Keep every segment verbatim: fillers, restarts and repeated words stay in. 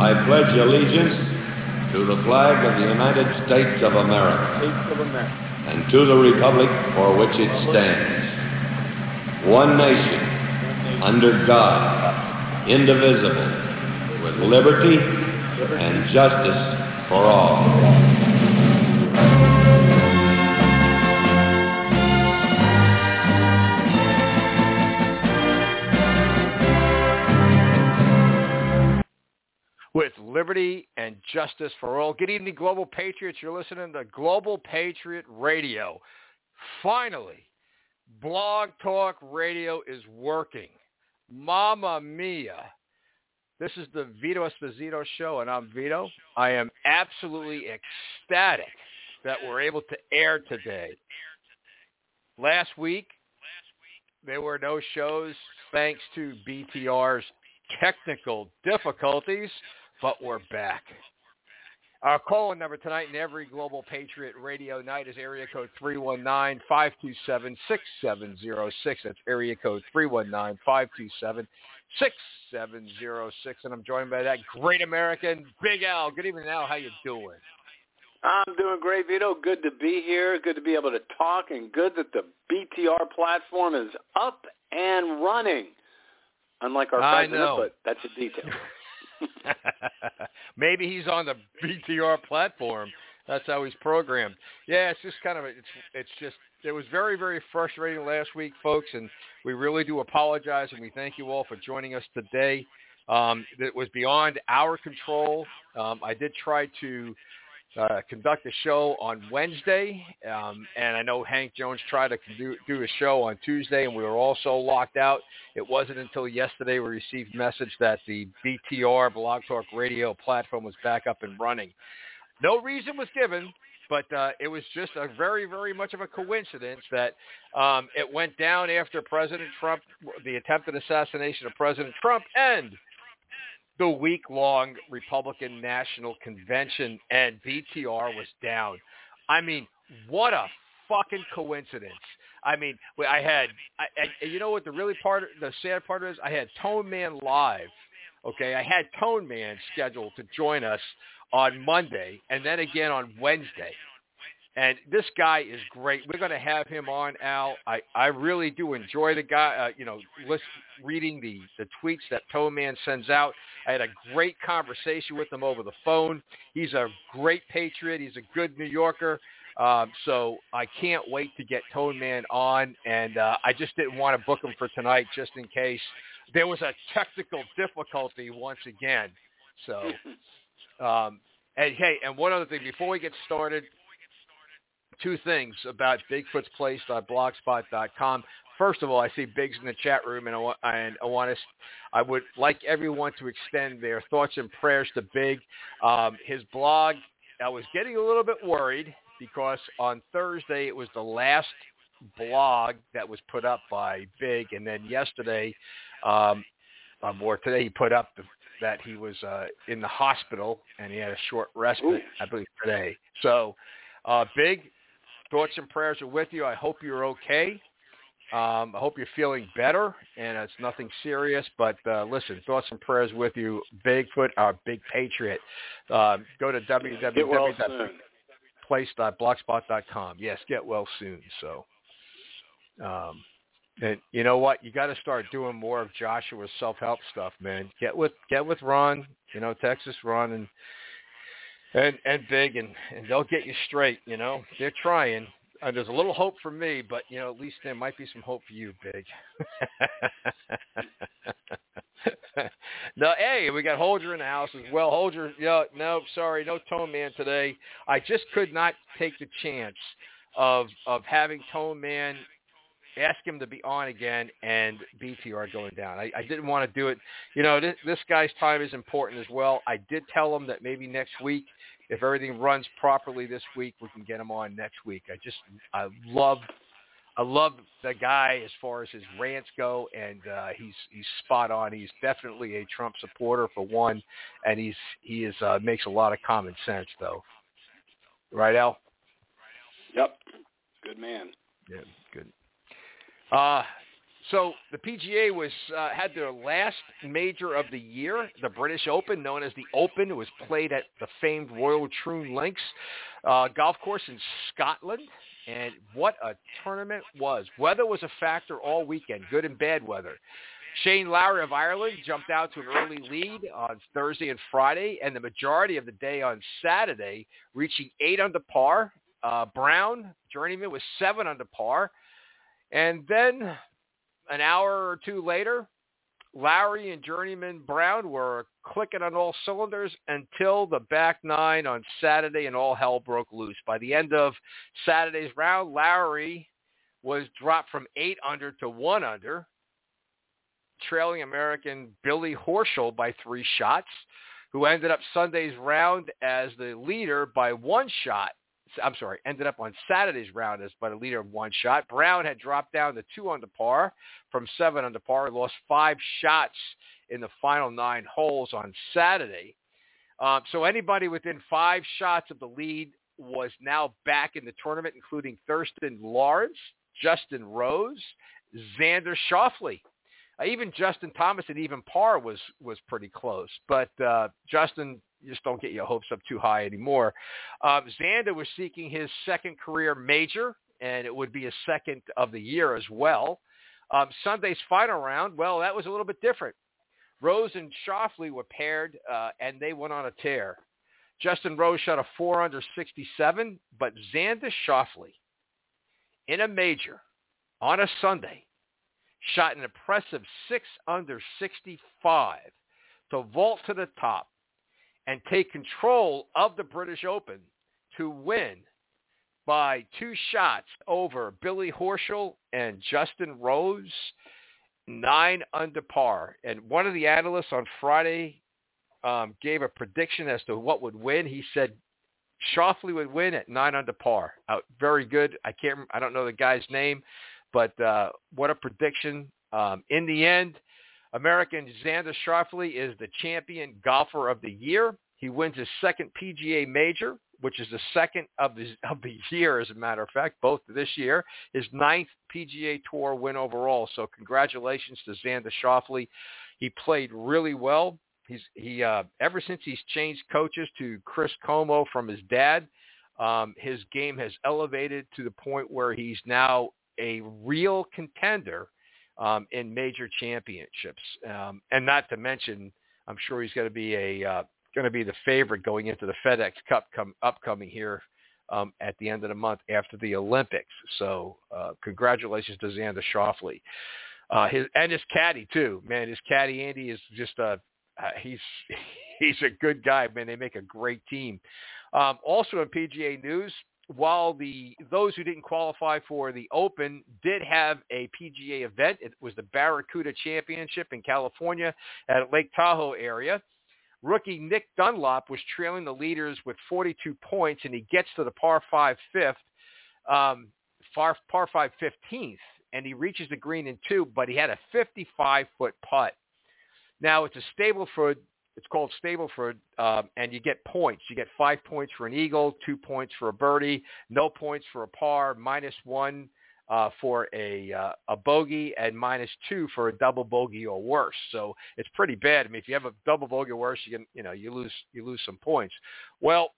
I pledge allegiance to the flag of the United States of America and to the republic for which it stands, one nation, under God, indivisible, with liberty and justice for all. With liberty and justice for all. Good evening, Global Patriots. You're listening to Global Patriot Radio. Finally, Blog Talk Radio is working. Mamma mia. This is the Vito Esposito Show, and I'm Vito. I am absolutely ecstatic that we're able to air today. Last week, there were no shows thanks to B T R's technical difficulties. But we're back. Our call-in number tonight in every Global Patriot Radio night is area code three one nine, five two seven, six seven zero six. That's area code three one nine, five two seven, six seven zero six. And I'm joined by that great American, Big Al. Good evening, Al. How you doing? I'm doing great, Vito. Good to be here. Good to be able to talk, and good that the B T R platform is up and running. Unlike our I president, know. But that's a detail. Maybe he's on the B T R platform. That's how he's programmed. Yeah, it's just kind of, it's it's just, it was very, very frustrating last week, folks, and we really do apologize, and we thank you all for joining us today. Um, it was beyond our control. Um, I did try to uh, conduct a show on Wednesday, um, and I know Hank Jones tried to do, do a show on Tuesday, and we were also locked out. It wasn't until yesterday we received message that the B T R, Blog Talk Radio platform, was back up and running. No reason was given, but uh, it was just a very, very much of a coincidence that um, it went down after President Trump, the attempted assassination of President Trump, and the week-long Republican National Convention, and B T R was down. I mean, what a fucking coincidence. I mean, I had, I, I, you know what the really part, the sad part is? I had Tone Man live, okay? I had Tone Man scheduled to join us on Monday, and then again on Wednesday. And this guy is great. We're going to have him on, Al. I, I really do enjoy the guy, uh, you know, listen, reading the, the tweets that Toe Man sends out. I had a great conversation with him over the phone. He's a great patriot. He's a good New Yorker. Um, so I can't wait to get Toe Man on. And uh, I just didn't want to book him for tonight just in case there was a technical difficulty once again. So, um, and hey, and one other thing before we get started, two things about Bigfoot's Place dot blogspot dot com. First of all, I see Biggs in the chat room, and I, want, and I want to, I would like everyone to extend their thoughts and prayers to Big. Um, his blog, I was getting a little bit worried because on Thursday it was the last blog that was put up by Big, and then yesterday, um, um, or today, he put up the, that he was uh, in the hospital and he had a short respite, Ooh. I believe, today. So, uh, Big, thoughts and prayers are with you. I hope you're okay. Um, I hope you're feeling better, and it's nothing serious. But uh, listen, thoughts and prayers with you, Bigfoot, our Big Patriot. Uh, go to w w w dot big place dot blogspot dot com. Yes, get well soon. So, um, and you know what? You got to start doing more of Joshua's self-help stuff, man. Get with get with Ron, you know, Texas Ron, and and and Big, and, and they'll get you straight. You know, they're trying. Uh, there's a little hope for me, but, you know, at least there might be some hope for you, Big. No, hey, we got Holger in the house as well. Holger, no, no, sorry, no Tone Man today. I just could not take the chance of of having Tone Man ask him to be on again and B T R going down. I, I didn't want to do it. You know, this, this guy's time is important as well. I did tell him that maybe next week, if everything runs properly this week, we can get him on next week. I just, I love, I love the guy as far as his rants go, and uh, he's he's spot on. He's definitely a Trump supporter for one, and he's he is uh, makes a lot of common sense though. Right, Al? Yep. Good man. Yeah, good. Uh, So the P G A was uh, had their last major of the year, the British Open, known as the Open. It was played at the famed Royal Troon Links uh, golf course in Scotland. And what a tournament was. Weather was a factor all weekend, good and bad weather. Shane Lowry of Ireland jumped out to an early lead on Thursday and Friday, and the majority of the day on Saturday, reaching eight under par. Uh, Brown, journeyman, was seven under par. And then an hour or two later, Lowry and journeyman Brown were clicking on all cylinders until the back nine on Saturday, and all hell broke loose. By the end of Saturday's round, Lowry was dropped from eight under to one under, trailing American Billy Horschel by three shots, who ended up Sunday's round as the leader by one shot. I'm sorry, ended up on Saturday's round as by the leader of one shot. Brown had dropped down to two under par from seven under par, lost five shots in the final nine holes on Saturday. Um, so anybody within five shots of the lead was now back in the tournament, including Thurston Lawrence, Justin Rose, Xander Schauffele. Uh, even Justin Thomas at even par was was pretty close. But uh, Justin, you just don't get your hopes up too high anymore. Um, Xander was seeking his second career major, and it would be a second of the year as well. Um, Sunday's final round, well, that was a little bit different. Rose and Schauffele were paired, uh, and they went on a tear. Justin Rose shot a four under sixty-seven, but Xander Schauffele, in a major on a Sunday, shot an impressive six under sixty-five to vault to the top and take control of the British Open to win by two shots over Billy Horschel and Justin Rose, nine under par. And one of the analysts on Friday um, gave a prediction as to what would win. He said Schauffele would win at nine under par. Uh, very good. I can't. I don't know the guy's name. But uh, what a prediction. Um, in the end, American Xander Schauffele is the champion golfer of the year. He wins his second P G A major, which is the second of the, of the year, as a matter of fact, both this year. His ninth P G A Tour win overall. So congratulations to Xander Schauffele. He played really well. He's he uh, ever since he's changed coaches to Chris Como from his dad, um, his game has elevated to the point where he's now a real contender um, in major championships, um, and not to mention, I'm sure he's going to be a uh, going to be the favorite going into the FedEx Cup come, upcoming here um, at the end of the month after the Olympics. So, uh, congratulations to Xander Schauffele, uh, his and his caddy too. Man, his caddy Andy is just a uh, he's he's a good guy. Man, they make a great team. Um, also in P G A news, while the those who didn't qualify for the Open did have a P G A event, it was the Barracuda Championship in California at Lake Tahoe area. Rookie Nick Dunlop was trailing the leaders with forty-two points, and he gets to the par five fifth, um, par, par five fifteenth, and he reaches the green in two, but he had a fifty-five foot putt. Now it's a Stableford. It's called Stableford, um, and you get points. You get five points for an eagle, two points for a birdie, no points for a par, minus one uh, for a uh, a bogey, and minus two for a double bogey or worse. So it's pretty bad. I mean, if you have a double bogey or worse, you can, you know, you lose you lose some points. Well,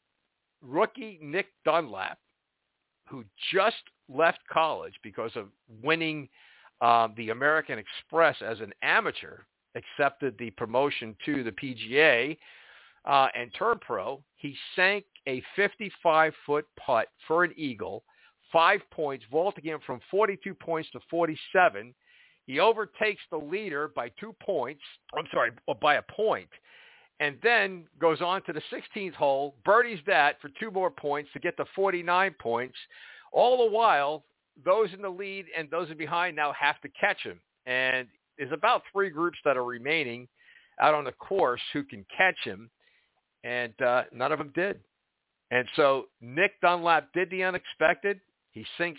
rookie Nick Dunlap, who just left college because of winning um, the American Express as an amateur, accepted the promotion to the P G A uh, and turned pro. He sank a fifty-five foot putt for an eagle, five points, vaulting him from forty-two points to forty-seven. He overtakes the leader by two points. I'm sorry, by a point, and then goes on to the sixteenth hole, birdies that for two more points to get to forty-nine points. All the while, those in the lead and those in behind now have to catch him. And there's about three groups that are remaining out on the course who can catch him, and uh, none of them did. And so Nick Dunlap did the unexpected. He sinks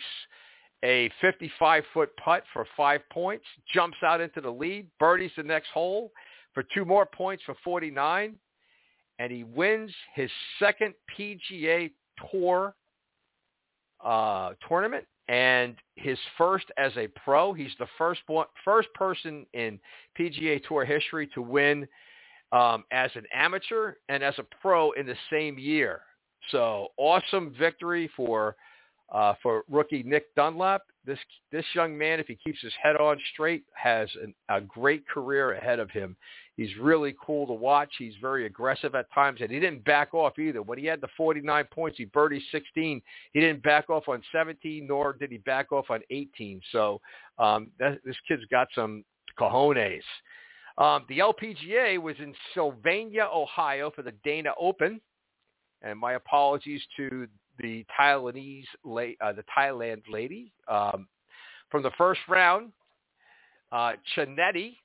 a fifty-five foot putt for five points, jumps out into the lead, birdies the next hole for two more points for forty-nine, and he wins his second P G A Tour uh, tournament and his first as a pro. He's the first one, first person in P G A Tour history to win um, as an amateur and as a pro in the same year. So awesome victory for uh, for rookie Nick Dunlap. This this young man, if he keeps his head on straight, has an, a great career ahead of him. He's really cool to watch. He's very aggressive at times, and he didn't back off either. When he had the forty-nine points, he birdied sixteen. He didn't back off on seventeen, nor did he back off on eighteen. So um, that, this kid's got some cojones. Um, the L P G A was in Sylvania, Ohio for the Dana Open. And my apologies to the Thailandese, uh, the Thailand lady. Um, from the first round, uh, Chanetti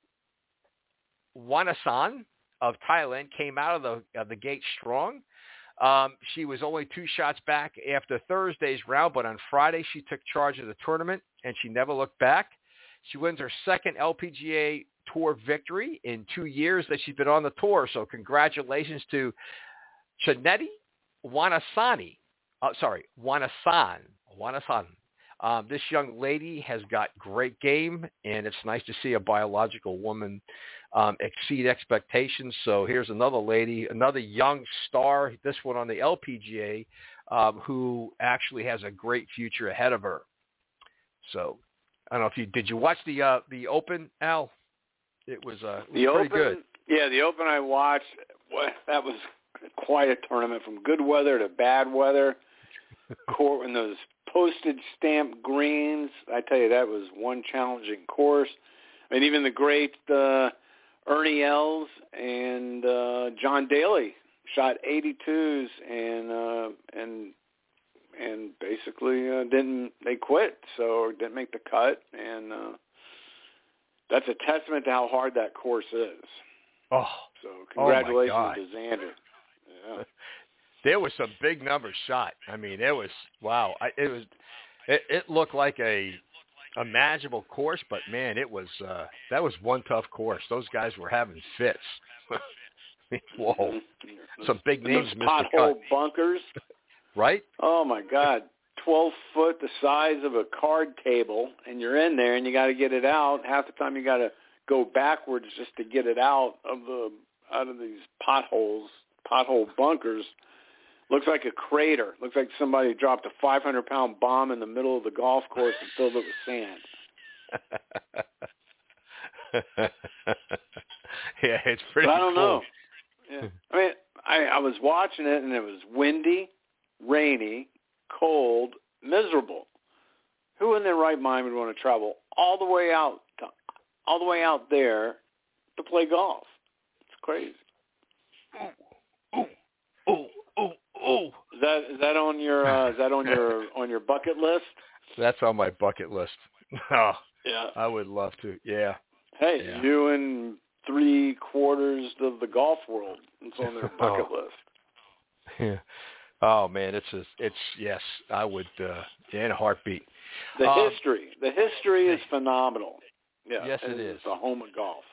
Wanasan of Thailand came out of the of the gate strong. Um, she was only two shots back after Thursday's round, but on Friday she took charge of the tournament, and she never looked back. She wins her second L P G A Tour victory in two years that she's been on the tour. So congratulations to Chanetti Wanasani. Uh, sorry, Wanasan. Wanasan. Um, this young lady has got great game, and it's nice to see a biological woman um, exceed expectations. So here's another lady, another young star, this one on the L P G A, um, who actually has a great future ahead of her. So I don't know if you did you watch the uh, the Open, Al? It was, uh, it was the pretty Open, good. Yeah, the Open I watched. What, that was quite a tournament, from good weather to bad weather. Court and those postage stamp greens. I tell you, that was one challenging course. I mean, even the great uh, Ernie Els and uh, John Daly shot eighty-twos and uh, and and basically uh, didn't they quit, so didn't make the cut, and uh, that's a testament to how hard that course is. Oh, so congratulations oh to Xander. Yeah. There was some big numbers shot. I mean, it was wow. I, it was it, it looked like a a manageable course, but man, it was uh, that was one tough course. Those guys were having fits. Whoa, mm-hmm. Some big names those missed the pothole cut. bunkers, right? Oh my God, twelve foot, the size of a card table, and you're in there, and you got to get it out. Half the time, you got to go backwards just to get it out of the out of these potholes, pothole bunkers. Looks like a crater. Looks like somebody dropped a five hundred pound bomb in the middle of the golf course and filled it with sand. Yeah, it's pretty but I don't cool. know. Yeah. I mean, I, I was watching it, and it was windy, rainy, cold, miserable. Who in their right mind would want to travel all the way out, to, all the way out there to play golf? It's crazy. Ooh, ooh, ooh, ooh. Is that is that on your uh, is that on your on your bucket list? That's on my bucket list. Oh, yeah, I would love to. Yeah. Hey, yeah. you and three quarters of the golf world. It's on their bucket oh. list. Yeah. Oh man, it's a, it's yes, I would uh, yeah, in a heartbeat. The um, history, the history is phenomenal. Yeah, yes, it is. It's the home of golf.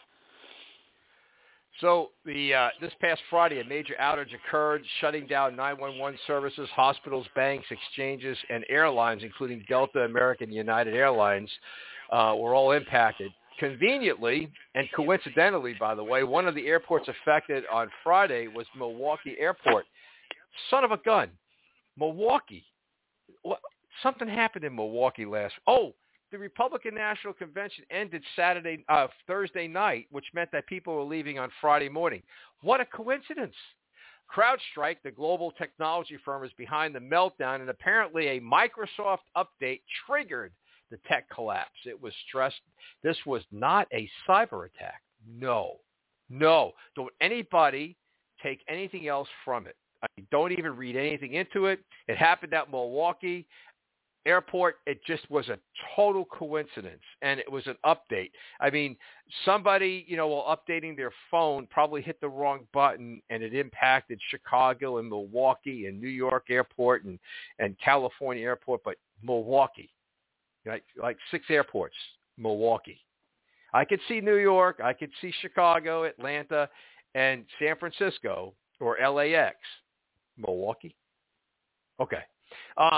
So the uh, this past Friday, a major outage occurred, shutting down nine one one services, hospitals, banks, exchanges, and airlines, including Delta, American, United Airlines, uh, were all impacted. Conveniently and coincidentally, by the way, one of the airports affected on Friday was Milwaukee Airport. Son of a gun, Milwaukee. What, something happened in Milwaukee last. Oh. The Republican National Convention ended Saturday, uh, Thursday night, which meant that people were leaving on Friday morning. What a coincidence. CrowdStrike, the global technology firm, is behind the meltdown, and apparently a Microsoft update triggered the tech collapse. It was stressed. This was not a cyber attack. No. No. Don't anybody take anything else from it. I mean, don't even read anything into it. It happened at Milwaukee Airport. It just was a total coincidence, and it was an update. I mean, somebody, you know, while updating their phone probably hit the wrong button, and it impacted Chicago and Milwaukee and New York Airport and, and California Airport, but Milwaukee, like, like six airports, Milwaukee. I could see New York, I could see Chicago, Atlanta, and San Francisco, or L A X. Milwaukee? Okay. Um,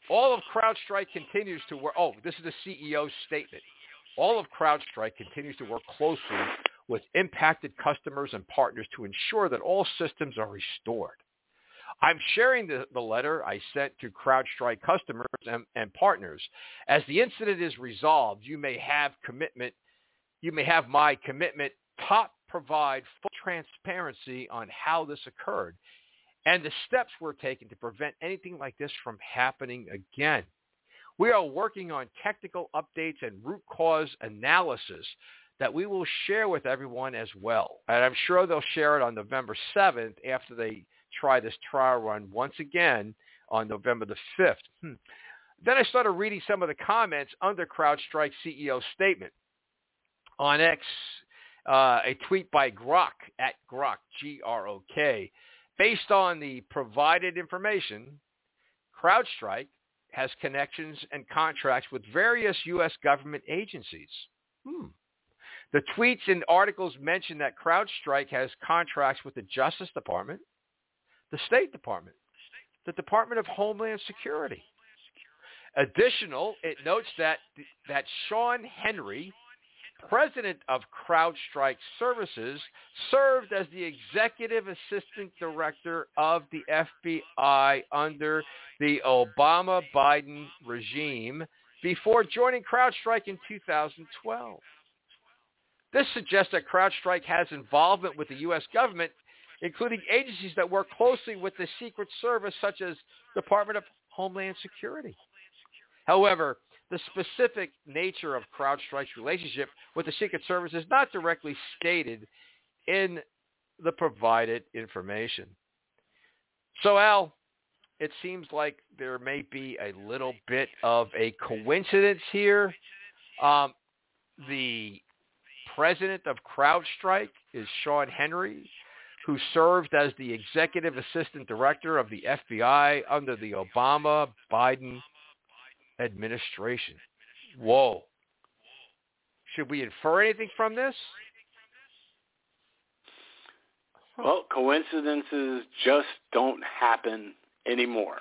All of CrowdStrike continues to work. Oh, this is the C E O's statement. All of CrowdStrike continues to work closely with impacted customers and partners to ensure that all systems are restored. I'm sharing the, the letter I sent to CrowdStrike customers and, and partners. As the incident is resolved, you may have commitment. You may have my commitment. Top provide full transparency on how this occurred and the steps we're taking to prevent anything like this from happening again. We are working on technical updates and root cause analysis that we will share with everyone as well. And I'm sure they'll share it on November seventh after they try this trial run once again on November the fifth. Hmm. Then I started reading some of the comments under CrowdStrike C E O's statement. On X, uh, a tweet by Grok, at Grok, G R O K. Based on the provided information, CrowdStrike has connections and contracts with various U S government agencies. Hmm. The tweets and articles mention that CrowdStrike has contracts with the Justice Department, the State Department, the Department of Homeland Security. Additional, it notes that that Sean Henry, president of CrowdStrike Services, served as the executive assistant director of the F B I under the Obama-Biden regime before joining CrowdStrike in two thousand twelve. This suggests that CrowdStrike has involvement with the U S government, including agencies that work closely with the Secret Service, such as Department of Homeland Security. However, the specific nature of CrowdStrike's relationship with the Secret Service is not directly stated in the provided information. So, Al, it seems like there may be a little bit of a coincidence here. Um, the president of CrowdStrike is Sean Henry, who served as the executive assistant director of the F B I under the Obama-Biden administration. Whoa. Should we infer anything from this? Well, coincidences just don't happen anymore.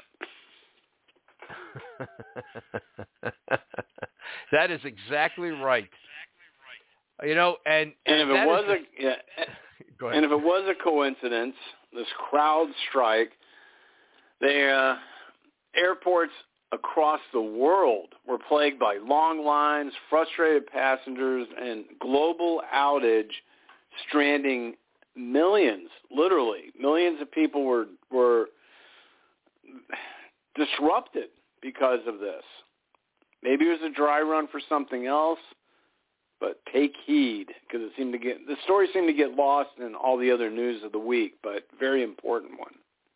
That is exactly right. You know, and and, and if it was the, a yeah, go ahead. and if it was a coincidence, this CrowdStrike, they uh, airports across the world were plagued by long lines, frustrated passengers, and global outage, stranding millions, literally millions of people were were disrupted because of this. Maybe it was a dry run for something else, but take heed, because it seemed to get the story seemed to get lost in all the other news of the week, but very important one.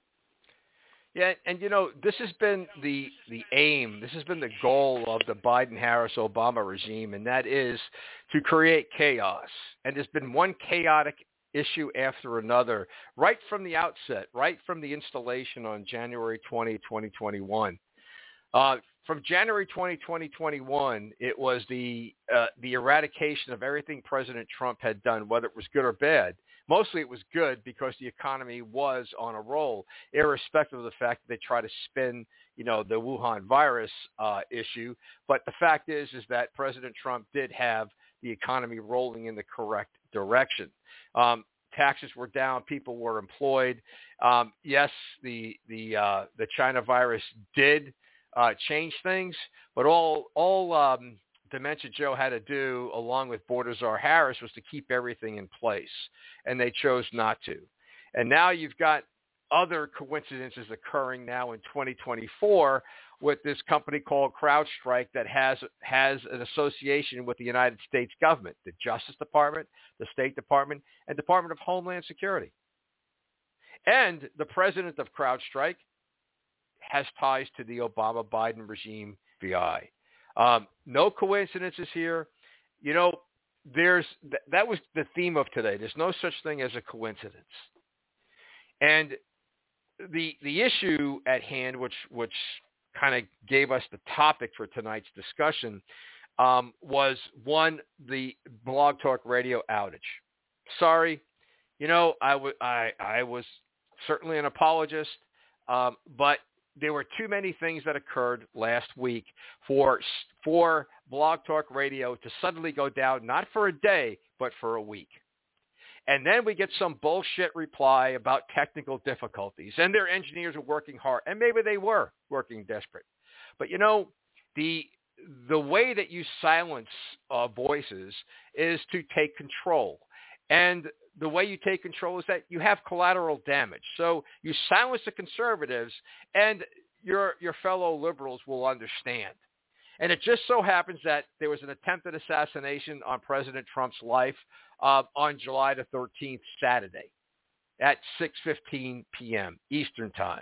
Yeah, and you know, this has been the the aim, this has been the goal of the Biden-Harris-Obama regime, and that is to create chaos. And there's been one chaotic issue after another right from the outset, right from the installation on January twentieth, twenty twenty-one. Uh, from January twentieth, twenty twenty-one, it was the uh, the eradication of everything President Trump had done, whether it was good or bad. Mostly it was good because the economy was on a roll, irrespective of the fact that they try to spin, you know, the Wuhan virus uh, issue. But the fact is, is that President Trump did have the economy rolling in the correct direction. Um, taxes were down, people were employed. Um, yes, the the uh, the China virus did uh, change things, but all all um, Dementia Joe had to do, along with Bordazar Harris, was to keep everything in place, and they chose not to. And now you've got other coincidences occurring now in twenty twenty-four with this company called CrowdStrike that has has an association with the United States government, the Justice Department, the State Department, and Department of Homeland Security. And the president of CrowdStrike has ties to the Obama-Biden regime, F B I. Um, no coincidences here. You know, there's th- that was the theme of today. There's no such thing as a coincidence. And the the issue at hand, which which kind of gave us the topic for tonight's discussion, um, was one, the Blog Talk Radio outage. Sorry, you know, I, w- I, I was certainly an apologist, um, but there were too many things that occurred last week for for Blog Talk Radio to suddenly go down, not for a day, but for a week. And then we get some bullshit reply about technical difficulties, and their engineers are working hard, and maybe they were working desperate. But, you know, the the way that you silence uh, voices is to take control. And the way you take control is that you have collateral damage. So you silence the conservatives, and your your fellow liberals will understand. And it just so happens that there was an attempted assassination on President Trump's life uh, on July the thirteenth, Saturday, at six fifteen p.m. Eastern Time.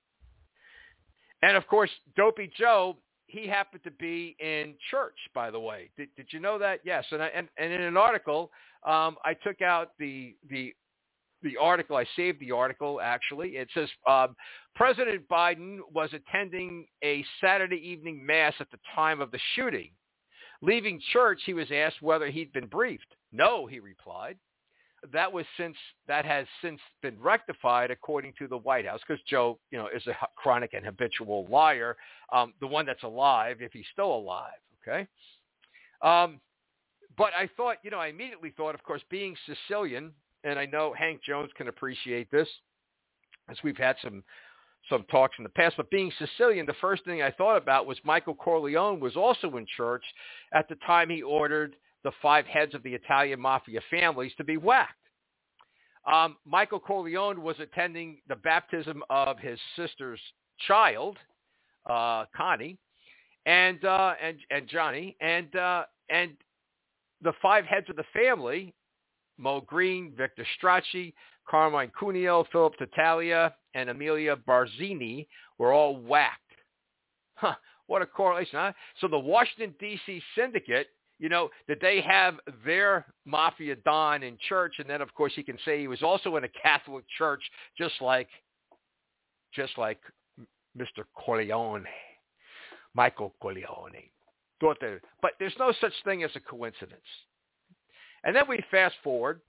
And, of course, Dopey Joe, he happened to be in church, by the way. Did, did you know that? Yes. And, I, and, and in an article, um, I took out the the the article. I saved the article, actually. It says um, President Biden was attending a Saturday evening mass at the time of the shooting. Leaving church, he was asked whether he'd been briefed. No, he replied. That was since that has since been rectified, according to the White House, because Joe, you know, is a chronic and habitual liar, um, the one that's alive, if he's still alive. Okay. Um, but I thought, you know, I immediately thought, of course, being Sicilian, and I know Hank Jones can appreciate this, as we've had some some talks in the past. But being Sicilian, the first thing I thought about was Michael Corleone was also in church at the time he ordered the five heads of the Italian mafia families to be whacked. Um, Michael Corleone was attending the baptism of his sister's child, uh, Connie, and uh, and and Johnny, and uh, and the five heads of the family, Mo Green, Victor Strachey, Carmine Cuneo, Philip Tattaglia, and Amelia Barzini, were all whacked. Huh, what a correlation, huh? So the Washington, D C syndicate, you know, did they have their mafia don in church? And then, of course, he can say he was also in a Catholic church, just like, just like Mister Corleone, Michael Corleone. Thought there, but there's no such thing as a coincidence. And then we fast forward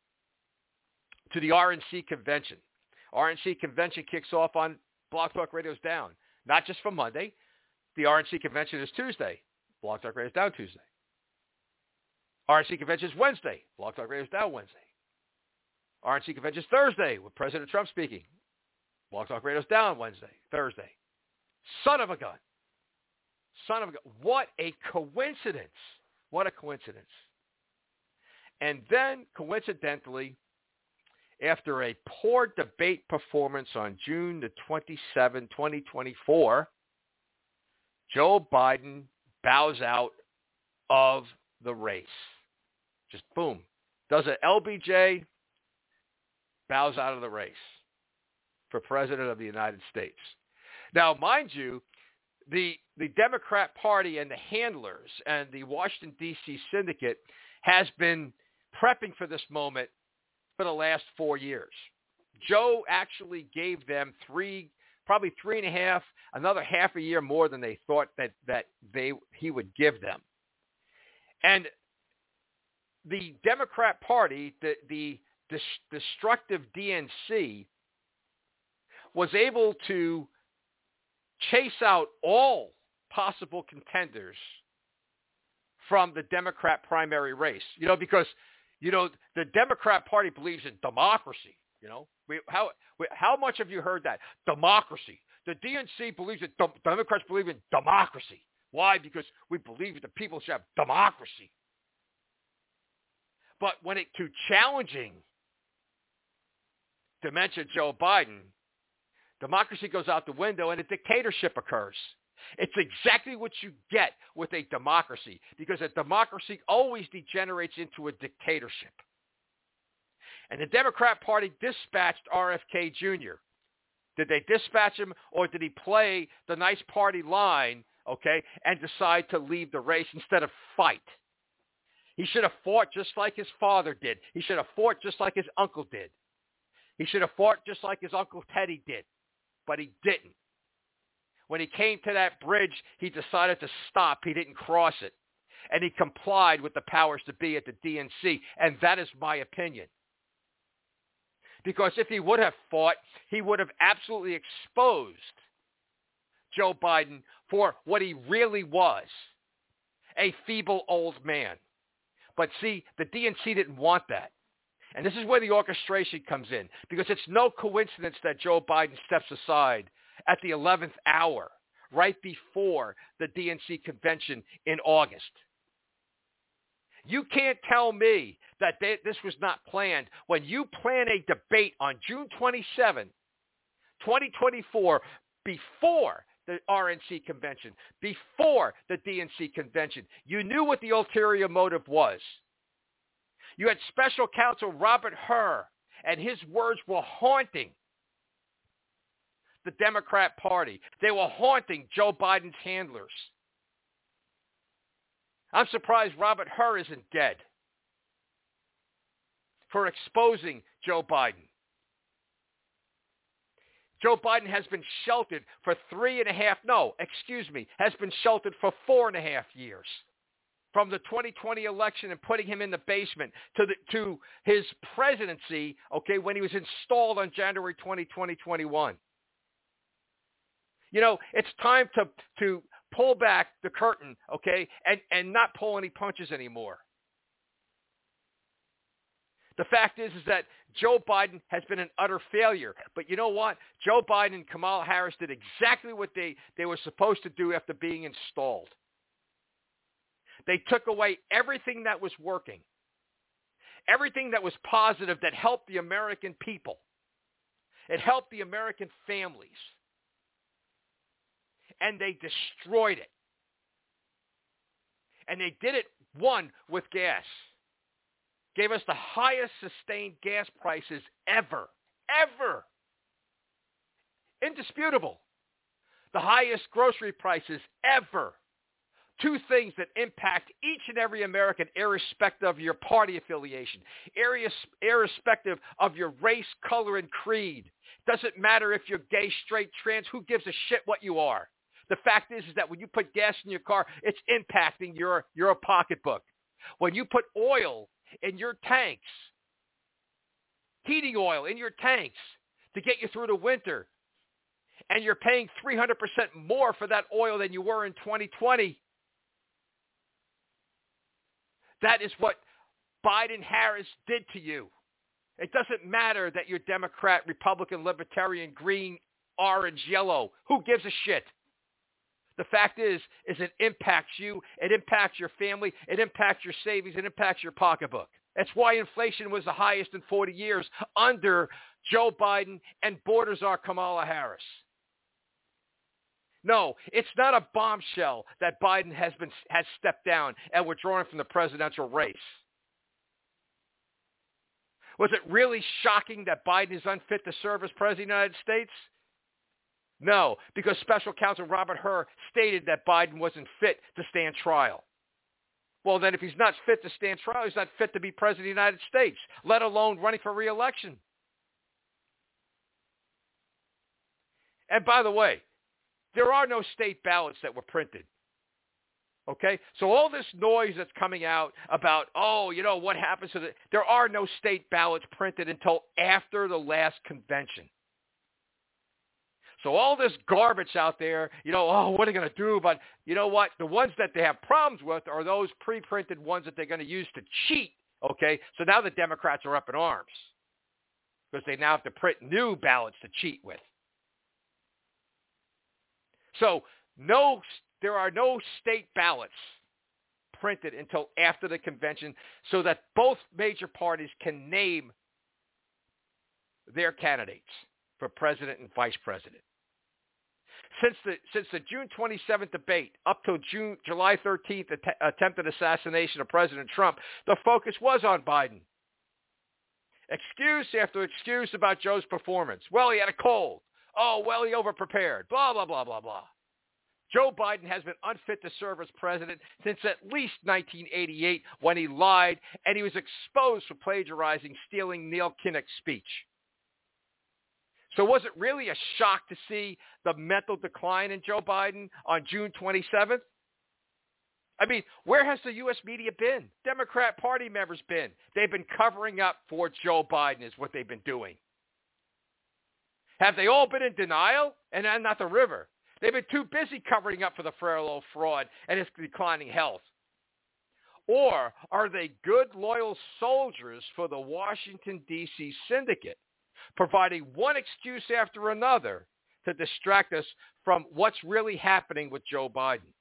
to the R N C convention. R N C convention kicks off on Blog Talk Radio's Down, not just for Monday. The R N C convention is Tuesday. Blog Talk Radio's Down Tuesday. R N C convention is Wednesday. Blog Talk Radio's Down Wednesday. R N C convention is Thursday with President Trump speaking. Blog Talk Radio's Down Wednesday, Thursday. Son of a gun. Son of a gun. What a coincidence. What a coincidence. And then, coincidentally, after a poor debate performance on June the twenty-seventh, twenty twenty-four, Joe Biden bows out of the race. Just boom. Does an L B J, bows out of the race for President of the United States. Now, mind you, the, the Democrat Party and the handlers and the Washington, D C syndicate has been prepping for this moment for the last four years. Joe actually gave them three, probably three and a half, another half a year more than they thought that, that they he would give them. And the Democrat Party, the, the destructive D N C, was able to chase out all possible contenders from the Democrat primary race. You know, because, you know, the Democrat Party believes in democracy. You know, we, how we, how much have you heard that? Democracy. The D N C believes that dem- Democrats believe in democracy. Why? Because we believe that the people should have democracy. But when it to challenging to mention Joe Biden, democracy goes out the window and a dictatorship occurs. It's exactly what you get with a democracy, because a democracy always degenerates into a dictatorship. And the Democrat Party dispatched R F K Junior Did they dispatch him, or did he play the nice party line, okay, and decide to leave the race instead of fight? He should have fought just like his father did. He should have fought just like his uncle did. He should have fought just like his Uncle Teddy did, but he didn't. When he came to that bridge, he decided to stop. He didn't cross it. And he complied with the powers to be at the D N C, and that is my opinion. Because if he would have fought, he would have absolutely exposed Joe Biden for what he really was, a feeble old man. But see, the D N C didn't want that. And this is where the orchestration comes in, because it's no coincidence that Joe Biden steps aside at the eleventh hour, right before the D N C convention in August. You can't tell me that they, this was not planned when you plan a debate on June twenty-seventh, twenty twenty-four, before the R N C convention, before the D N C convention. You knew what the ulterior motive was. You had special counsel Robert Hur, and his words were haunting the Democrat Party. They were haunting Joe Biden's handlers. I'm surprised Robert Hur isn't dead for exposing Joe Biden. Joe Biden has been sheltered for three and a half, no, excuse me, has been sheltered for four and a half years. From the twenty twenty election and putting him in the basement to the, to his presidency, okay, when he was installed on January twentieth, twenty twenty-one. You know, it's time to, to pull back the curtain, okay, and, and not pull any punches anymore. The fact is, is that Joe Biden has been an utter failure. But you know what? Joe Biden and Kamala Harris did exactly what they, they were supposed to do after being installed. They took away everything that was working, everything that was positive that helped the American people. It helped the American families. And they destroyed it. And they did it, one, with gas. Gave us the highest sustained gas prices ever, ever. Indisputable. The highest grocery prices ever. Two things that impact each and every American, irrespective of your party affiliation, irrespective of your race, color, and creed. Doesn't matter if you're gay, straight, trans, who gives a shit what you are. The fact is, is that when you put gas in your car, it's impacting your, your pocketbook. When you put oil in your tanks, heating oil in your tanks to get you through the winter, and you're paying three hundred percent more for that oil than you were in twenty twenty, that is what Biden-Harris did to you. It doesn't matter that you're Democrat, Republican, Libertarian, Green, Orange, Yellow. Who gives a shit? The fact is, is it impacts you, it impacts your family, it impacts your savings, it impacts your pocketbook. That's why inflation was the highest in forty years under Joe Biden and border czar Kamala Harris. No, it's not a bombshell that Biden has been has stepped down and withdrawn from the presidential race. Was it really shocking that Biden is unfit to serve as president of the United States? No, because special counsel Robert Hur stated that Biden wasn't fit to stand trial. Well, then if he's not fit to stand trial, he's not fit to be president of the United States, let alone running for re-election. And by the way, there are no state ballots that were printed. Okay? So all this noise that's coming out about, oh, you know, what happens to the... There are no state ballots printed until after the last convention. So all this garbage out there, you know, oh, what are they going to do? But you know what? The ones that they have problems with are those pre-printed ones that they're going to use to cheat, okay? So now the Democrats are up in arms because they now have to print new ballots to cheat with. So no, there are no state ballots printed until after the convention so that both major parties can name their candidates for president and vice president. Since the since the June twenty-seventh debate up till June July thirteenth att- attempted assassination of President Trump, the focus was on Biden. Excuse after excuse about Joe's performance. Well, he had a cold. Oh, well, he overprepared. Blah, blah, blah, blah, blah. Joe Biden has been unfit to serve as president since at least nineteen eighty-eight when he lied and he was exposed for plagiarizing, stealing Neil Kinnock's speech. So was it really a shock to see the mental decline in Joe Biden on June twenty-seventh? I mean, where has the U S media been? Democrat Party members been? They've been covering up for Joe Biden is what they've been doing. Have they all been in denial? And not the river. They've been too busy covering up for the Farello fraud and his declining health. Or are they good, loyal soldiers for the Washington, D C syndicate, providing one excuse after another to distract us from what's really happening with Joe Biden?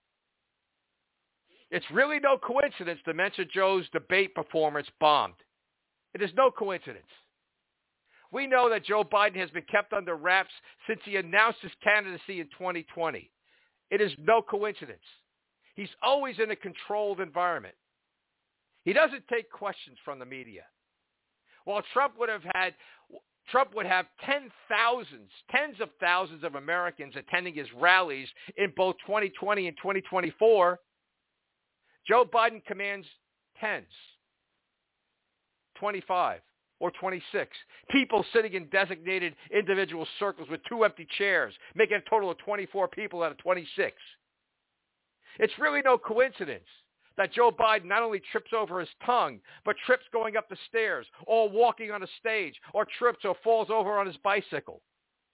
It's really no coincidence Dementia Joe's debate performance bombed. It is no coincidence. We know that Joe Biden has been kept under wraps since he announced his candidacy in twenty twenty. It is no coincidence. He's always in a controlled environment. He doesn't take questions from the media. While Trump would have had, Trump would have ten thousands, tens of thousands of Americans attending his rallies in both twenty twenty and twenty twenty-four, Joe Biden commands tens, twenty-five, or twenty-six. People sitting in designated individual circles with two empty chairs, making a total of twenty-four people out of twenty-six. It's really no coincidence that Joe Biden not only trips over his tongue, but trips going up the stairs, or walking on a stage, or trips or falls over on his bicycle.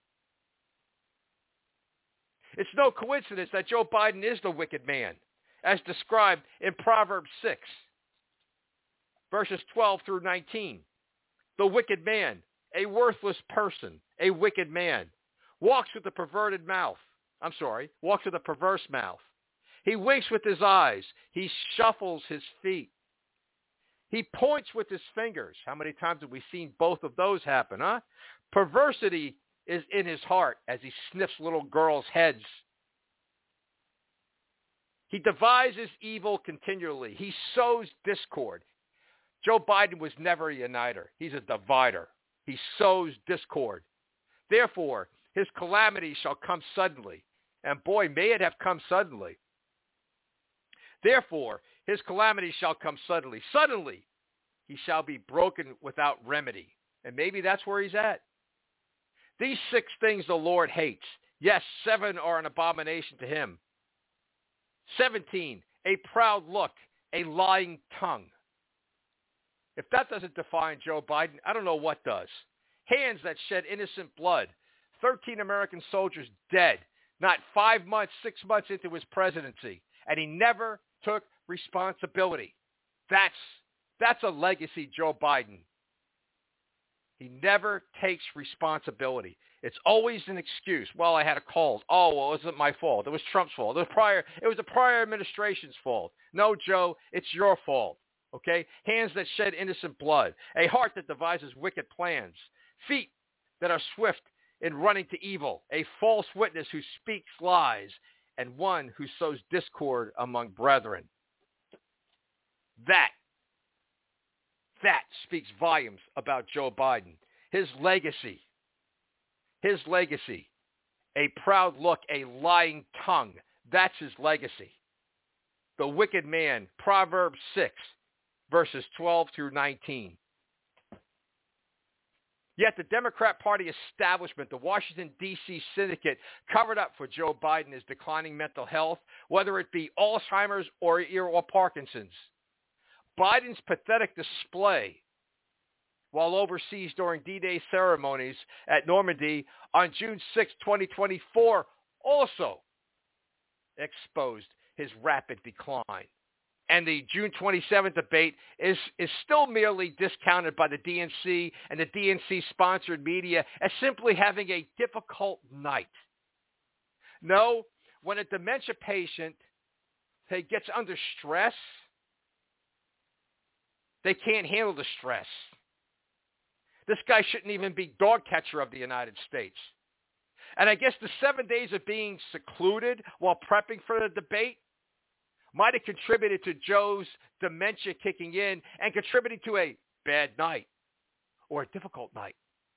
It's no coincidence that Joe Biden is the wicked man, as described in Proverbs six, verses twelve through nineteen. The wicked man, a worthless person, a wicked man, walks with a perverted mouth. I'm sorry, walks with a perverse mouth. He winks with his eyes. He shuffles his feet. He points with his fingers. How many times have we seen both of those happen, huh? Perversity is in his heart as he sniffs little girls' heads. He devises evil continually. He sows discord. Joe Biden was never a uniter. He's a divider. He sows discord. Therefore, his calamity shall come suddenly. And boy, may it have come suddenly. Therefore, his calamity shall come suddenly. Suddenly, he shall be broken without remedy. And maybe that's where he's at. These six things the Lord hates. Yes, seven are an abomination to him. seventeen, a proud look, a lying tongue. If that doesn't define Joe Biden, I don't know what does. Hands that shed innocent blood. thirteen American soldiers dead, not five months, six months into his presidency. And he never took responsibility. That's, that's a legacy, Joe Biden. He never takes responsibility. It's always an excuse. Well, I had a cold. Oh, well, it wasn't my fault. It was Trump's fault. It was prior. It was the prior administration's fault. No, Joe, it's your fault. Okay? Hands that shed innocent blood. A heart that devises wicked plans. Feet that are swift in running to evil. A false witness who speaks lies. And one who sows discord among brethren. That, that speaks volumes about Joe Biden. His legacy, his legacy, a proud look, a lying tongue. That's his legacy. The wicked man, Proverbs six, verses twelve through nineteen. Yet the Democrat Party establishment, the Washington, D C syndicate, covered up for Joe Biden his declining mental health, whether it be Alzheimer's or, or Parkinson's. Biden's pathetic display while overseas during D-Day ceremonies at Normandy on June sixth, twenty twenty-four, also exposed his rapid decline. And the June twenty-seventh debate is, is still merely discounted by the D N C and the D N C-sponsored media as simply having a difficult night. No, when a dementia patient hey, gets under stress, they can't handle the stress. This guy shouldn't even be dog catcher of the United States. And I guess the seven days of being secluded while prepping for the debate might have contributed to Joe's dementia kicking in and contributing to a bad night or a difficult night.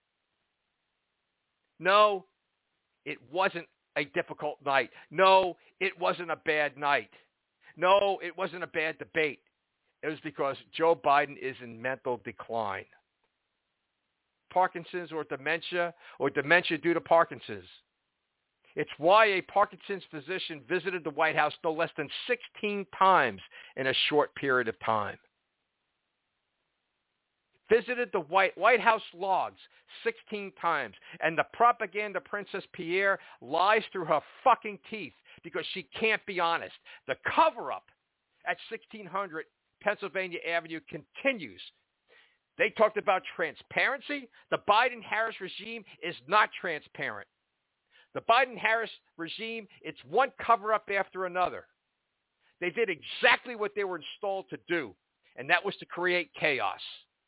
No, it wasn't a difficult night. No, it wasn't a bad night. No, it wasn't a bad debate. It was because Joe Biden is in mental decline. Parkinson's or dementia, or dementia due to Parkinson's. It's why a Parkinson's physician visited the White House no less than sixteen times in a short period of time. visited the White, White House logs sixteen times, and the propaganda princess Pierre lies through her fucking teeth because she can't be honest. The cover-up at sixteen hundred Pennsylvania Avenue continues. They talked about transparency. The Biden-Harris regime is not transparent. The Biden-Harris regime, it's one cover-up after another. They did exactly what they were installed to do, and that was to create chaos.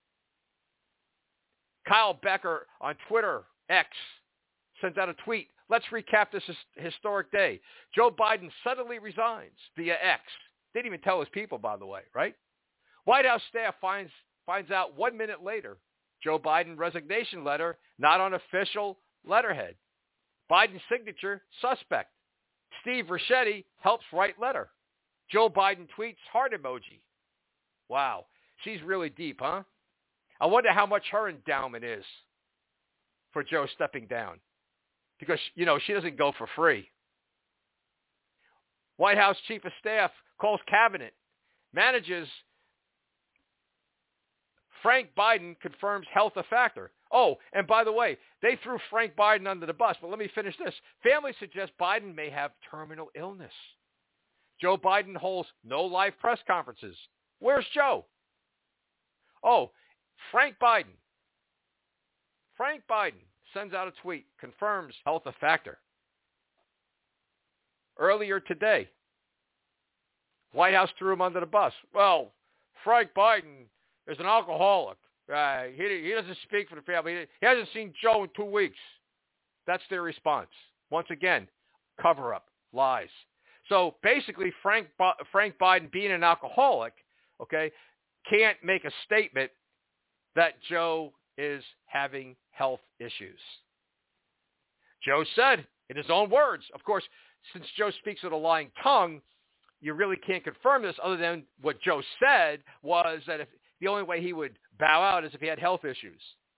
Kyle Becker on Twitter, X, sends out a tweet. Let's recap this historic day. Joe Biden suddenly resigns via X. Didn't even tell his people, by the way, right? White House staff finds finds out one minute later, Joe Biden resignation letter, not on official letterhead. Biden's signature, suspect. Steve Ricchetti helps write letter. Joe Biden tweets heart emoji. Wow, she's really deep, huh? I wonder how much her endowment is for Joe stepping down. Because, you know, she doesn't go for free. White House Chief of Staff calls cabinet. Manages Frank Biden confirms health a factor. Oh, and by the way, they threw Frank Biden under the bus. But let me finish this. Family suggests Biden may have terminal illness. Joe Biden holds no live press conferences. Where's Joe? Oh, Frank Biden. Frank Biden sends out a tweet, confirms health a factor. Earlier today, White House threw him under the bus. Well, Frank Biden is an alcoholic. Uh, he, he doesn't speak for the family. He hasn't seen Joe in two weeks. That's their response. Once again, cover up, lies. So basically, Frank Frank Biden, being an alcoholic, okay, can't make a statement that Joe is having health issues. Joe said, in his own words, of course, since Joe speaks with a lying tongue, you really can't confirm this other than what Joe said was that if the only way he would bow out is if he had health issues.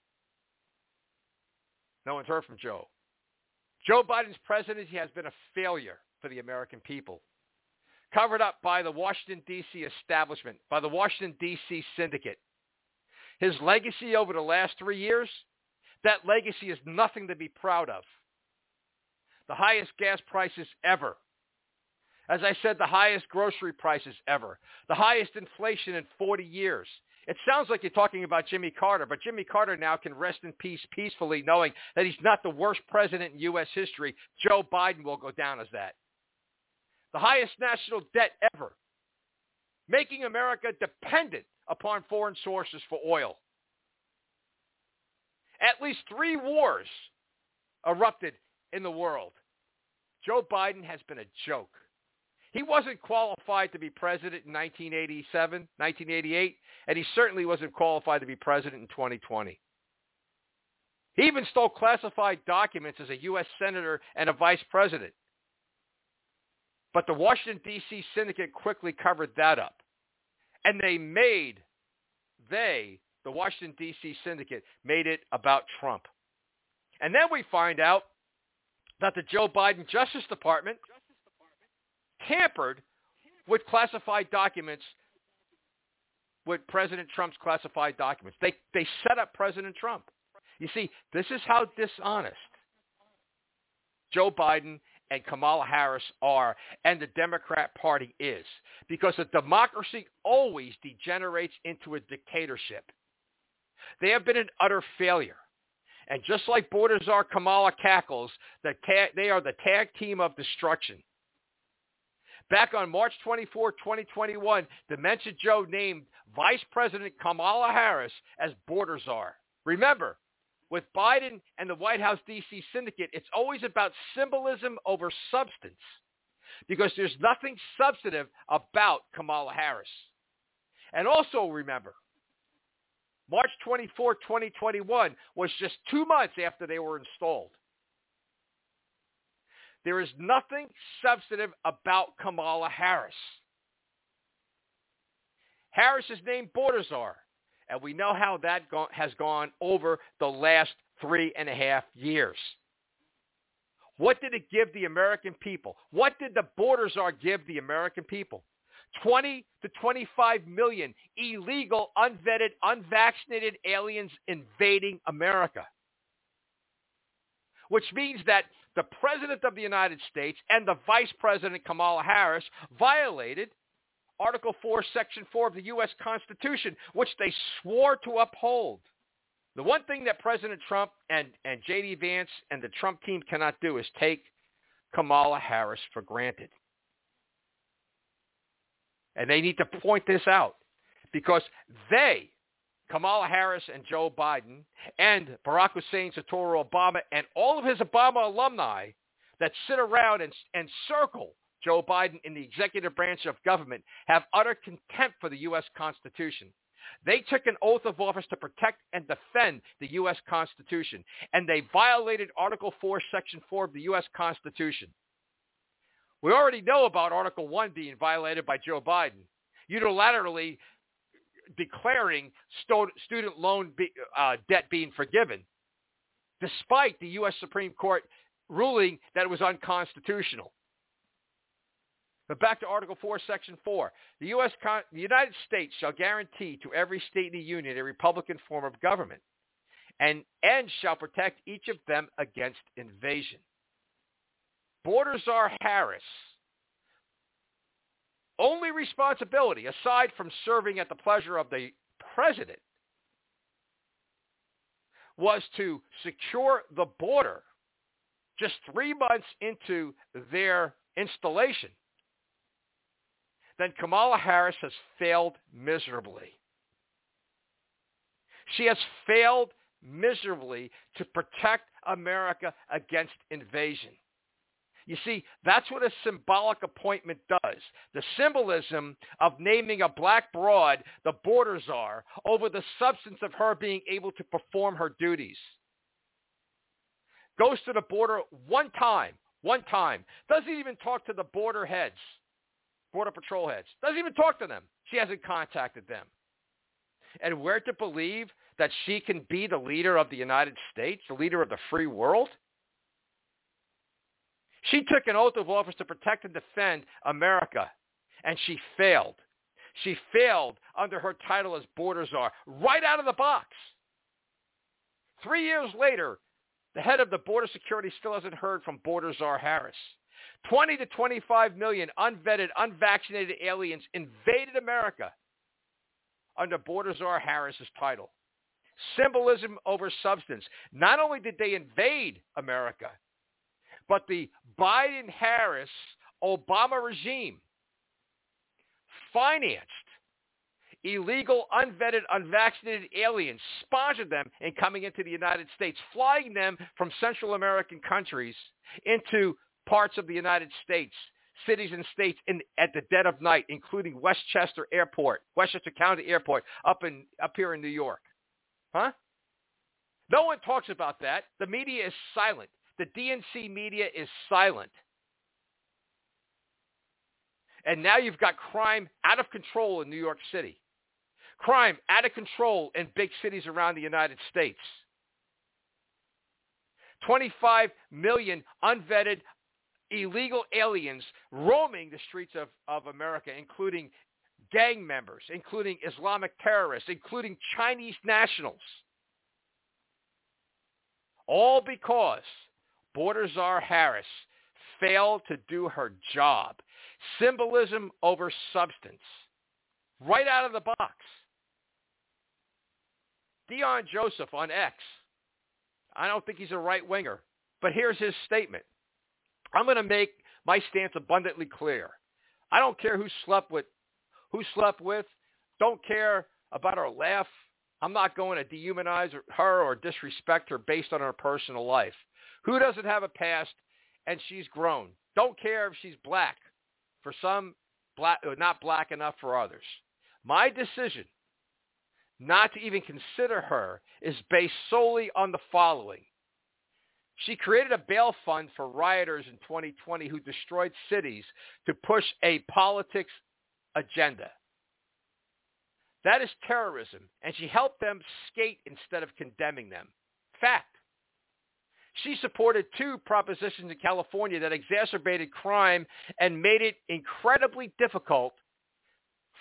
No one's heard from Joe. Joe Biden's presidency has been a failure for the American people. Covered up by the Washington, D C establishment, by the Washington, D C syndicate. His legacy over the last three years, that legacy is nothing to be proud of. The highest gas prices ever. As I said, the highest grocery prices ever. The highest inflation in forty years. It sounds like you're talking about Jimmy Carter, but Jimmy Carter now can rest in peace peacefully knowing that he's not the worst president in U S history. Joe Biden will go down as that. The highest national debt ever. Making America dependent upon foreign sources for oil. At least three wars erupted in the world. Joe Biden has been a joke. He wasn't qualified to be president in nineteen eighty-seven, nineteen eighty-eight, and he certainly wasn't qualified to be president in twenty twenty. He even stole classified documents as a U S senator and a vice president. But the Washington, D C syndicate quickly covered that up. And they made, they, the Washington, D C syndicate, made it about Trump. And then we find out that the Joe Biden Justice Department tampered with classified documents, with President Trump's classified documents. They they set up President Trump. You see, this is how dishonest Joe Biden and Kamala Harris are, and the Democrat Party is. Because a democracy always degenerates into a dictatorship. They have been an utter failure. And just like Border Czar Kamala cackles, the ta- they are the tag team of destruction. Back on March twenty-fourth, twenty twenty-one, Dementia Joe named Vice President Kamala Harris as Border Czar. Remember, with Biden and the White House D C syndicate, it's always about symbolism over substance because there's nothing substantive about Kamala Harris. And also remember, March twenty-fourth, twenty twenty-one was just two months after they were installed. There is nothing substantive about Kamala Harris. Harris is named Border Czar, and we know how that go- has gone over the last three and a half years. What did it give the American people? What did the Border Czar give the American people? twenty to twenty-five million illegal, unvetted, unvaccinated aliens invading America. Which means that the President of the United States and the Vice President, Kamala Harris, violated Article four, Section four of the U S Constitution, which they swore to uphold. The one thing that President Trump and, and J D. Vance and the Trump team cannot do is take Kamala Harris for granted. And they need to point this out because they, Kamala Harris and Joe Biden and Barack Hussein Satoru Obama and all of his Obama alumni that sit around and, and circle Joe Biden in the executive branch of government have utter contempt for the U S Constitution. They took an oath of office to protect and defend the U S Constitution, and they violated Article four, Section four of the U S Constitution. We already know about Article one being violated by Joe Biden, unilaterally declaring sto- student loan be, uh, debt being forgiven, despite the U S Supreme Court ruling that it was unconstitutional. But back to Article four, Section four. The U S Con- the United States shall guarantee to every state in the Union a republican form of government, and, and shall protect each of them against invasion. Border Czar Harris' only responsibility, aside from serving at the pleasure of the president, was to secure the border just three months into their installation. Then Kamala Harris has failed miserably. She has failed miserably to protect America against invasion. You see, that's what a symbolic appointment does. The symbolism of naming a black broad the border czar over the substance of her being able to perform her duties. Goes to the border one time, one time. Doesn't even talk to the border heads, border patrol heads. Doesn't even talk to them. She hasn't contacted them. And we're to believe that she can be the leader of the United States, the leader of the free world? She took an oath of office to protect and defend America, and she failed. She failed under her title as border czar, right out of the box. Three years later, the head of the border security still hasn't heard from border czar Harris. twenty to twenty-five million unvetted, unvaccinated aliens invaded America under border czar Harris's title. Symbolism over substance. Not only did they invade America, but the Biden-Harris Obama regime financed illegal, unvetted, unvaccinated aliens, sponsored them in coming into the United States, flying them from Central American countries into parts of the United States, cities and states in, at the dead of night, including Westchester Airport, Westchester County Airport, up in up here in New York. Huh? No one talks about that. The media is silent. The D N C media is silent. And now you've got crime out of control in New York City. Crime out of control in big cities around the United States. twenty-five million unvetted illegal aliens roaming the streets of, of America, including gang members, including Islamic terrorists, including Chinese nationals. All because border czar Harris failed to do her job. Symbolism over substance. Right out of the box. Dion Joseph on X. I don't think he's a right-winger, but here's his statement. I'm going to make my stance abundantly clear. I don't care who slept with, who slept with. Don't care about her laugh. I'm not going to dehumanize her or disrespect her based on her personal life. Who doesn't have a past and she's grown? Don't care if she's black. For some, black, not black enough for others. My decision not to even consider her is based solely on the following. She created a bail fund for rioters in twenty twenty who destroyed cities to push a politics agenda. That is terrorism, and she helped them skate instead of condemning them. Fact. She supported two propositions in California that exacerbated crime and made it incredibly difficult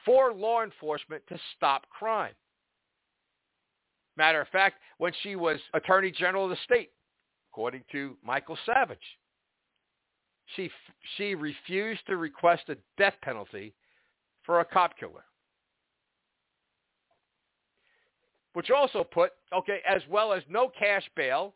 for law enforcement to stop crime. Matter of fact, when she was Attorney General of the state, according to Michael Savage, she she refused to request a death penalty for a cop killer. Which also put, okay, as well as no cash bail,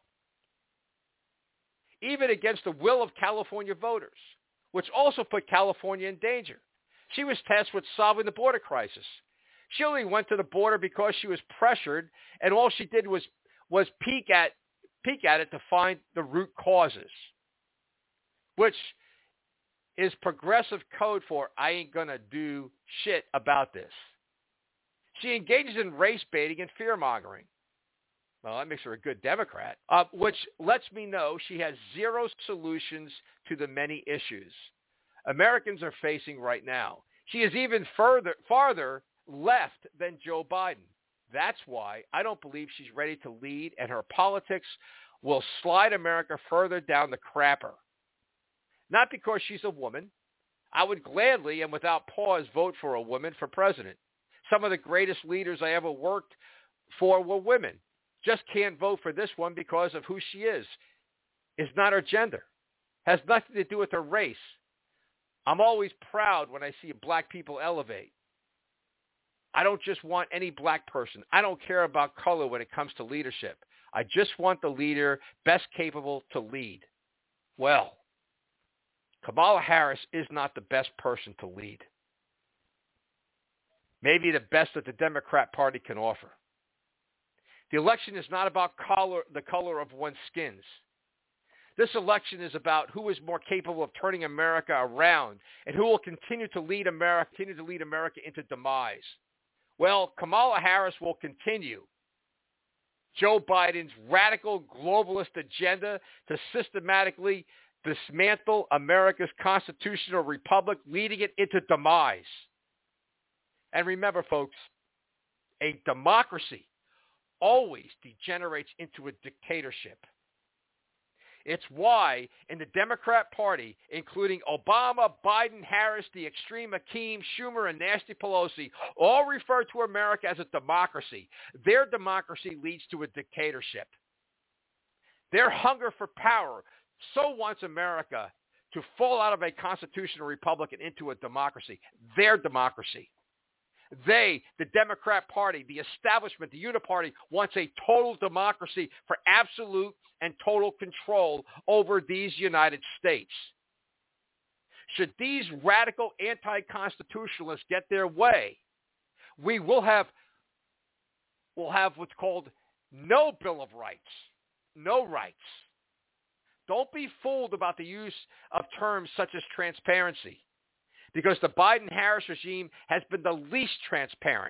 even against the will of California voters, which also put California in danger. She was tasked with solving the border crisis. She only went to the border because she was pressured, and all she did was was peek at peek at it to find the root causes, which is progressive code for I ain't gonna do shit about this. She engages in race baiting and fear-mongering. Well, that makes her a good Democrat, uh, which lets me know she has zero solutions to the many issues Americans are facing right now. She is even further, farther left than Joe Biden. That's why I don't believe she's ready to lead, and her politics will slide America further down the crapper. Not because she's a woman. I would gladly and without pause vote for a woman for president. Some of the greatest leaders I ever worked for were women. Just can't vote for this one because of who she is. It's not her gender. Has nothing to do with her race. I'm always proud when I see black people elevate. I don't just want any black person. I don't care about color when it comes to leadership. I just want the leader best capable to lead. Well, Kamala Harris is not the best person to lead. Maybe the best that the Democrat Party can offer. The election is not about color, the color of one's skins. This election is about who is more capable of turning America around and who will continue to lead America, continue to lead America into demise. Well, Kamala Harris will continue Joe Biden's radical globalist agenda to systematically dismantle America's constitutional republic, leading it into demise. And remember, folks, a democracy always degenerates into a dictatorship. It's why in the Democrat Party, including Obama, Biden, Harris, the extreme Hakeem, Schumer, and Nasty Pelosi, all refer to America as a democracy. Their democracy leads to a dictatorship. Their hunger for power so wants America to fall out of a constitutional republic and into a democracy. Their democracy. They, the Democrat Party, the establishment, the Uniparty, wants a total democracy for absolute and total control over these United States. Should these radical anti-constitutionalists get their way, we will have, we'll have what's called no Bill of Rights, no rights. Don't be fooled about the use of terms such as transparency, because the Biden-Harris regime has been the least transparent.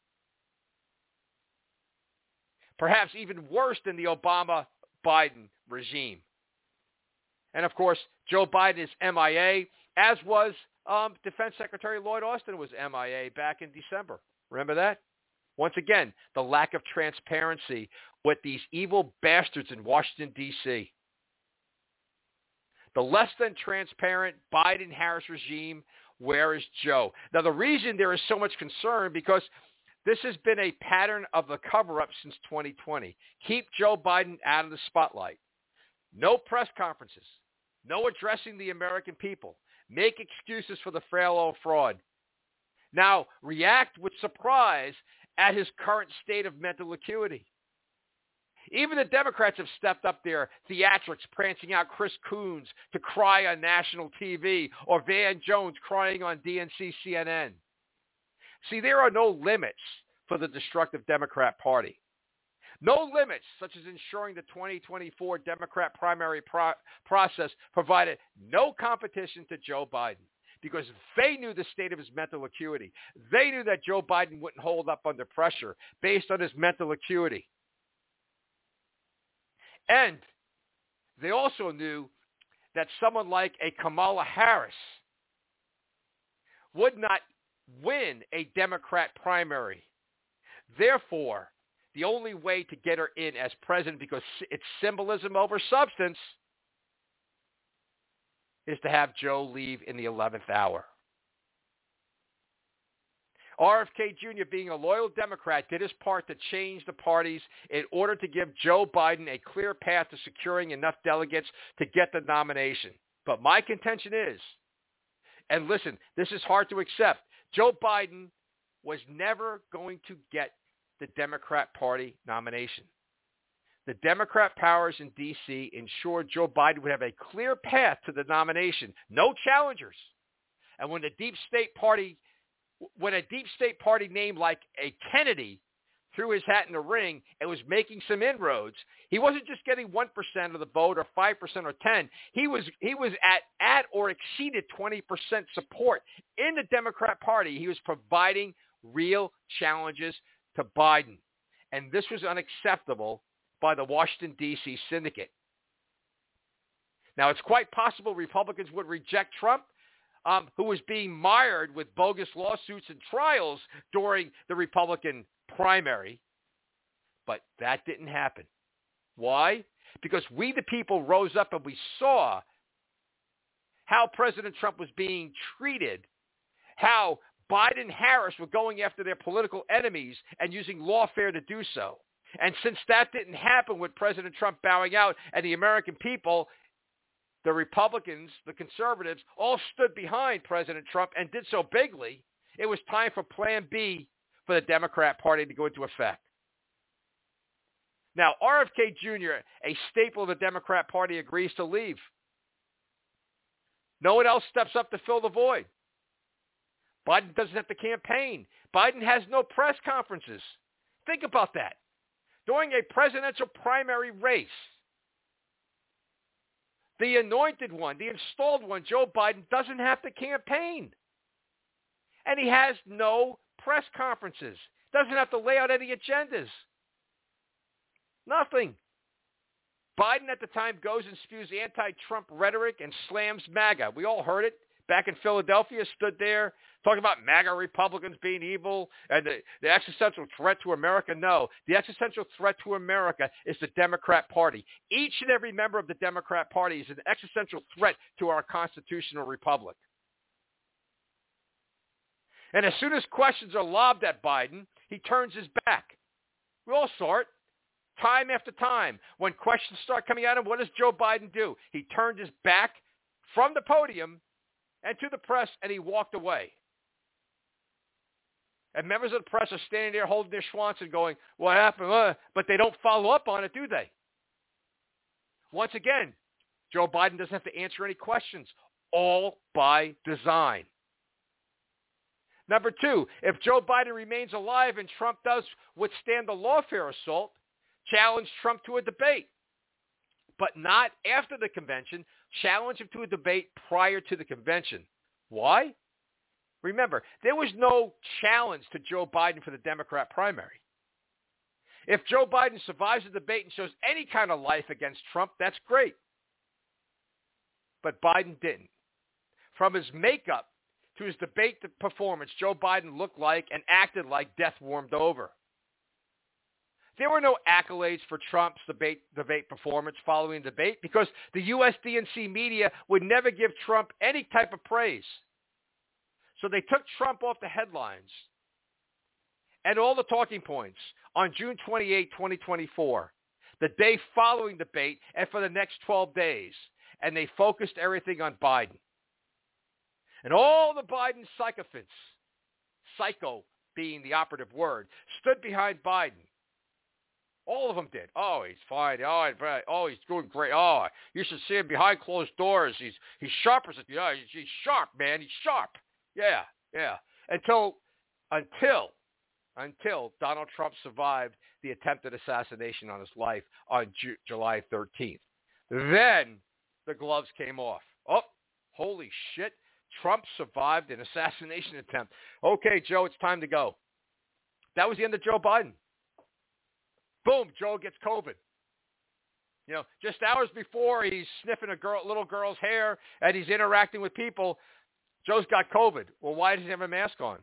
Perhaps even worse than the Obama-Biden regime. And of course, Joe Biden is M I A, as was um, Defense Secretary Lloyd Austin was M I A back in December. Remember that? Once again, the lack of transparency with these evil bastards in Washington, D C The less than transparent Biden-Harris regime, where is Joe? Now, the reason there is so much concern, because this has been a pattern of the cover-up since twenty twenty. Keep Joe Biden out of the spotlight. No press conferences. No addressing the American people. Make excuses for the frail old fraud. Now, react with surprise at his current state of mental acuity. Even the Democrats have stepped up their theatrics, prancing out Chris Coons to cry on national T V, or Van Jones crying on D N C C N N. See, there are no limits for the destructive Democrat Party. No limits, such as ensuring the twenty twenty-four Democrat primary pro- process provided no competition to Joe Biden, because they knew the state of his mental acuity. They knew that Joe Biden wouldn't hold up under pressure based on his mental acuity. And they also knew that someone like a Kamala Harris would not win a Democrat primary. Therefore, the only way to get her in as president, because it's symbolism over substance, is to have Joe leave in the eleventh hour. R F K Junior, being a loyal Democrat, did his part to change the parties in order to give Joe Biden a clear path to securing enough delegates to get the nomination. But my contention is, and listen, this is hard to accept, Joe Biden was never going to get the Democrat Party nomination. The Democrat powers in D C ensured Joe Biden would have a clear path to the nomination, no challengers. And when the deep state party, when a deep state party name like a Kennedy threw his hat in the ring and was making some inroads, he wasn't just getting one percent of the vote or five percent or ten. He was he was at, at or exceeded twenty percent support in the Democrat Party. He was providing real challenges to Biden. And this was unacceptable by the Washington, D C syndicate. Now, it's quite possible Republicans would reject Trump, um, who was being mired with bogus lawsuits and trials during the Republican primary. But that didn't happen. Why? Because we, the people, rose up and we saw how President Trump was being treated, how Biden and Harris were going after their political enemies and using lawfare to do so. And since that didn't happen with President Trump bowing out and the American people, the Republicans, the conservatives, all stood behind President Trump and did so bigly, it was time for Plan B for the Democrat Party to go into effect. Now, R F K Junior, a staple of the Democrat Party, agrees to leave. No one else steps up to fill the void. Biden doesn't have to campaign. Biden has no press conferences. Think about that. During a presidential primary race, the anointed one, the installed one, Joe Biden, doesn't have to campaign. And he has no press conferences. Doesn't have to lay out any agendas. Nothing. Biden at the time goes and spews anti-Trump rhetoric and slams MAGA. We all heard it. Back in Philadelphia, stood there talking about MAGA Republicans being evil and the, the existential threat to America. No, the existential threat to America is the Democrat Party. Each and every member of the Democrat Party is an existential threat to our constitutional republic. And as soon as questions are lobbed at Biden, he turns his back. We all saw it. Time after time. When questions start coming at him, what does Joe Biden do? He turned his back from the podium and to the press, and he walked away. And members of the press are standing there holding their Schwanson going, what happened? Uh, but they don't follow up on it, do they? Once again, Joe Biden doesn't have to answer any questions, all by design. Number two, if Joe Biden remains alive and Trump does withstand the lawfare assault, challenge Trump to a debate. But not after the convention. Challenge him to a debate prior to the convention. Why? Remember, there was no challenge to Joe Biden for the Democrat primary. If Joe Biden survives the debate and shows any kind of life against Trump, that's great. But Biden didn't. From his makeup to his debate performance, Joe Biden looked like and acted like death warmed over. There were no accolades for Trump's debate, debate performance following the debate because the U S D N C media would never give Trump any type of praise. So they took Trump off the headlines and all the talking points on June twenty-eighth, twenty twenty-four, the day following the debate and for the next twelve days. And they focused everything on Biden. And all the Biden sycophants, psycho being the operative word, stood behind Biden. All of them did. Oh, he's fine. Oh, oh, he's doing great. Oh, you should see him behind closed doors. He's he's sharp as a, yeah, he's, he's sharp, man. He's sharp. Yeah, yeah. Until, until, until Donald Trump survived the attempted assassination on his life on Ju- July thirteenth. Then the gloves came off. Oh, holy shit. Trump survived an assassination attempt. Okay, Joe, it's time to go. That was the end of Joe Biden. Boom, Joe gets COVID. You know, just hours before he's sniffing a girl, little girl's hair and he's interacting with people, Joe's got COVID. Well, why does he have a mask on?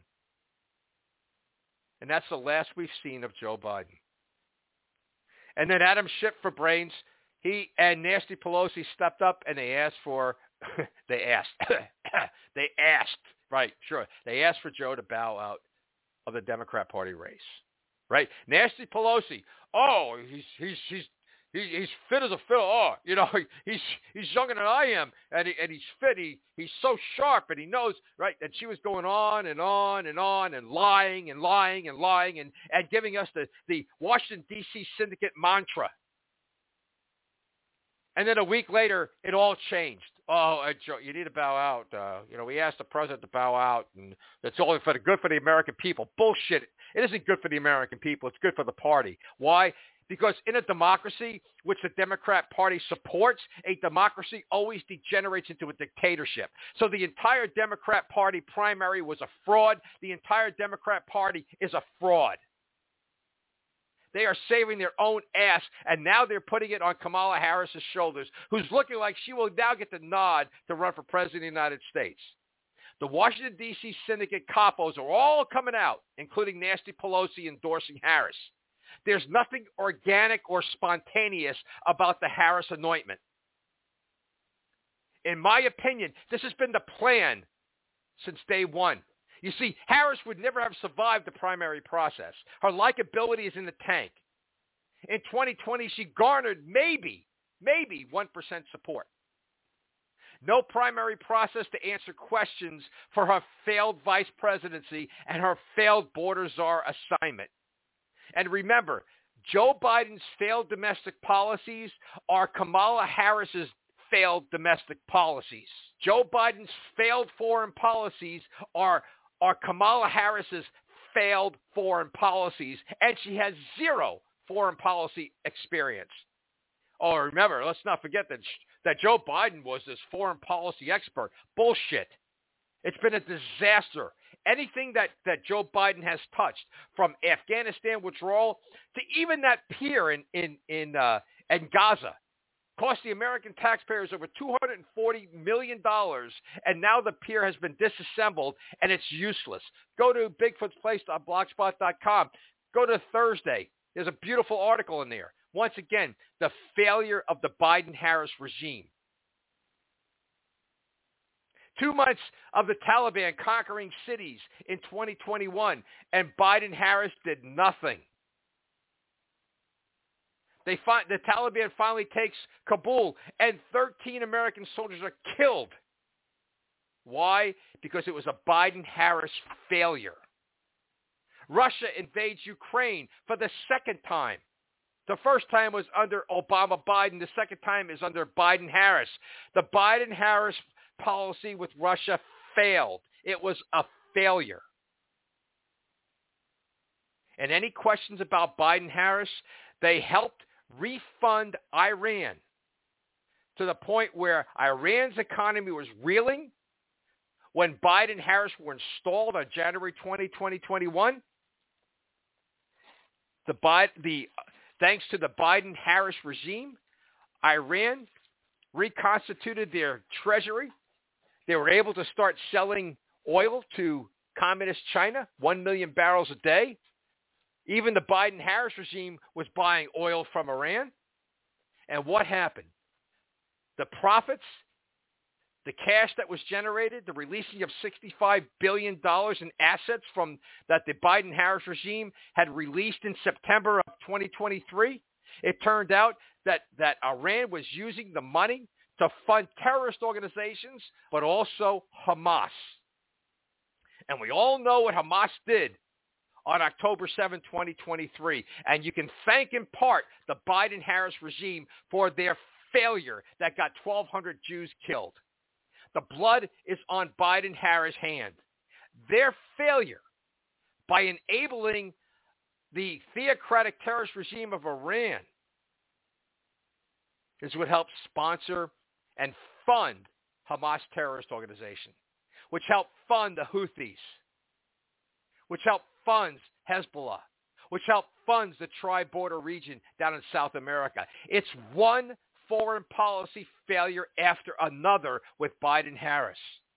And that's the last we've seen of Joe Biden. And then Adam Schiff for brains, he and Nancy Pelosi stepped up and they asked for, they asked, they asked, right, sure. They asked for Joe to bow out of the Democrat Party race, right? Nancy Pelosi, oh, he's he's he's he, he's fit as a fiddle. Oh, you know, he, he's he's younger than I am, and he, and he's fit. He he's so sharp, and he knows, right? And she was going on and on and on and lying and lying and lying and, and giving us the, the Washington, D C syndicate mantra. And then a week later, it all changed. Oh, uh, Joe, you need to bow out. Uh, you know, we asked the president to bow out, and it's only for the good for the American people. Bullshit. It isn't good for the American people. It's good for the party. Why? Because in a democracy, which the Democrat Party supports, a democracy always degenerates into a dictatorship. So the entire Democrat Party primary was a fraud. The entire Democrat Party is a fraud. They are saving their own ass, and now they're putting it on Kamala Harris's shoulders, who's looking like she will now get the nod to run for president of the United States. The Washington, D C syndicate capos are all coming out, including Nancy Pelosi endorsing Harris. There's nothing organic or spontaneous about the Harris anointment. In my opinion, this has been the plan since day one. You see, Harris would never have survived the primary process. Her likability is in the tank. In twenty twenty, she garnered maybe, maybe one percent support. No primary process to answer questions for her failed vice presidency and her failed border czar assignment. And remember, Joe Biden's failed domestic policies are Kamala Harris's failed domestic policies. Joe Biden's failed foreign policies are are Kamala Harris's failed foreign policies, and she has zero foreign policy experience. Oh, remember, let's not forget that, that Joe Biden was this foreign policy expert. Bullshit. It's been a disaster. Anything that, that Joe Biden has touched, from Afghanistan withdrawal to even that pier in, in, in, uh, in Gaza, cost the American taxpayers over two hundred forty million dollars, and now the pier has been disassembled, and it's useless. Go to bigfoots place dot blogspot dot com. Go to Thursday. There's a beautiful article in there. Once again, the failure of the Biden-Harris regime. Two months of the Taliban conquering cities in twenty twenty-one, and Biden-Harris did nothing. They find, the Taliban finally takes Kabul, and thirteen American soldiers are killed. Why? Because it was a Biden-Harris failure. Russia invades Ukraine for the second time. The first time was under Obama-Biden. The second time is under Biden-Harris. The Biden-Harris policy with Russia failed. It was a failure. And any questions about Biden-Harris, they helped refund Iran to the point where Iran's economy was reeling when Biden and Harris were installed on January twentieth, twenty twenty-one. The, the, thanks to the Biden-Harris regime, Iran reconstituted their treasury. They were able to start selling oil to communist China, one million barrels a day. Even the Biden-Harris regime was buying oil from Iran. And what happened? The profits, the cash that was generated, the releasing of sixty-five billion dollars in assets from that the Biden-Harris regime had released in September of twenty twenty-three, it turned out that, that Iran was using the money to fund terrorist organizations, but also Hamas. And we all know what Hamas did on October seventh, twenty twenty-three. And you can thank in part the Biden-Harris regime for their failure that got twelve hundred Jews killed. The blood is on Biden-Harris' hand. Their failure by enabling the theocratic terrorist regime of Iran is what helped sponsor and fund Hamas terrorist organization, which helped fund the Houthis, which helped funds Hezbollah, which helped funds the tri-border region down in South America. It's one foreign policy failure after another with Biden-Harris.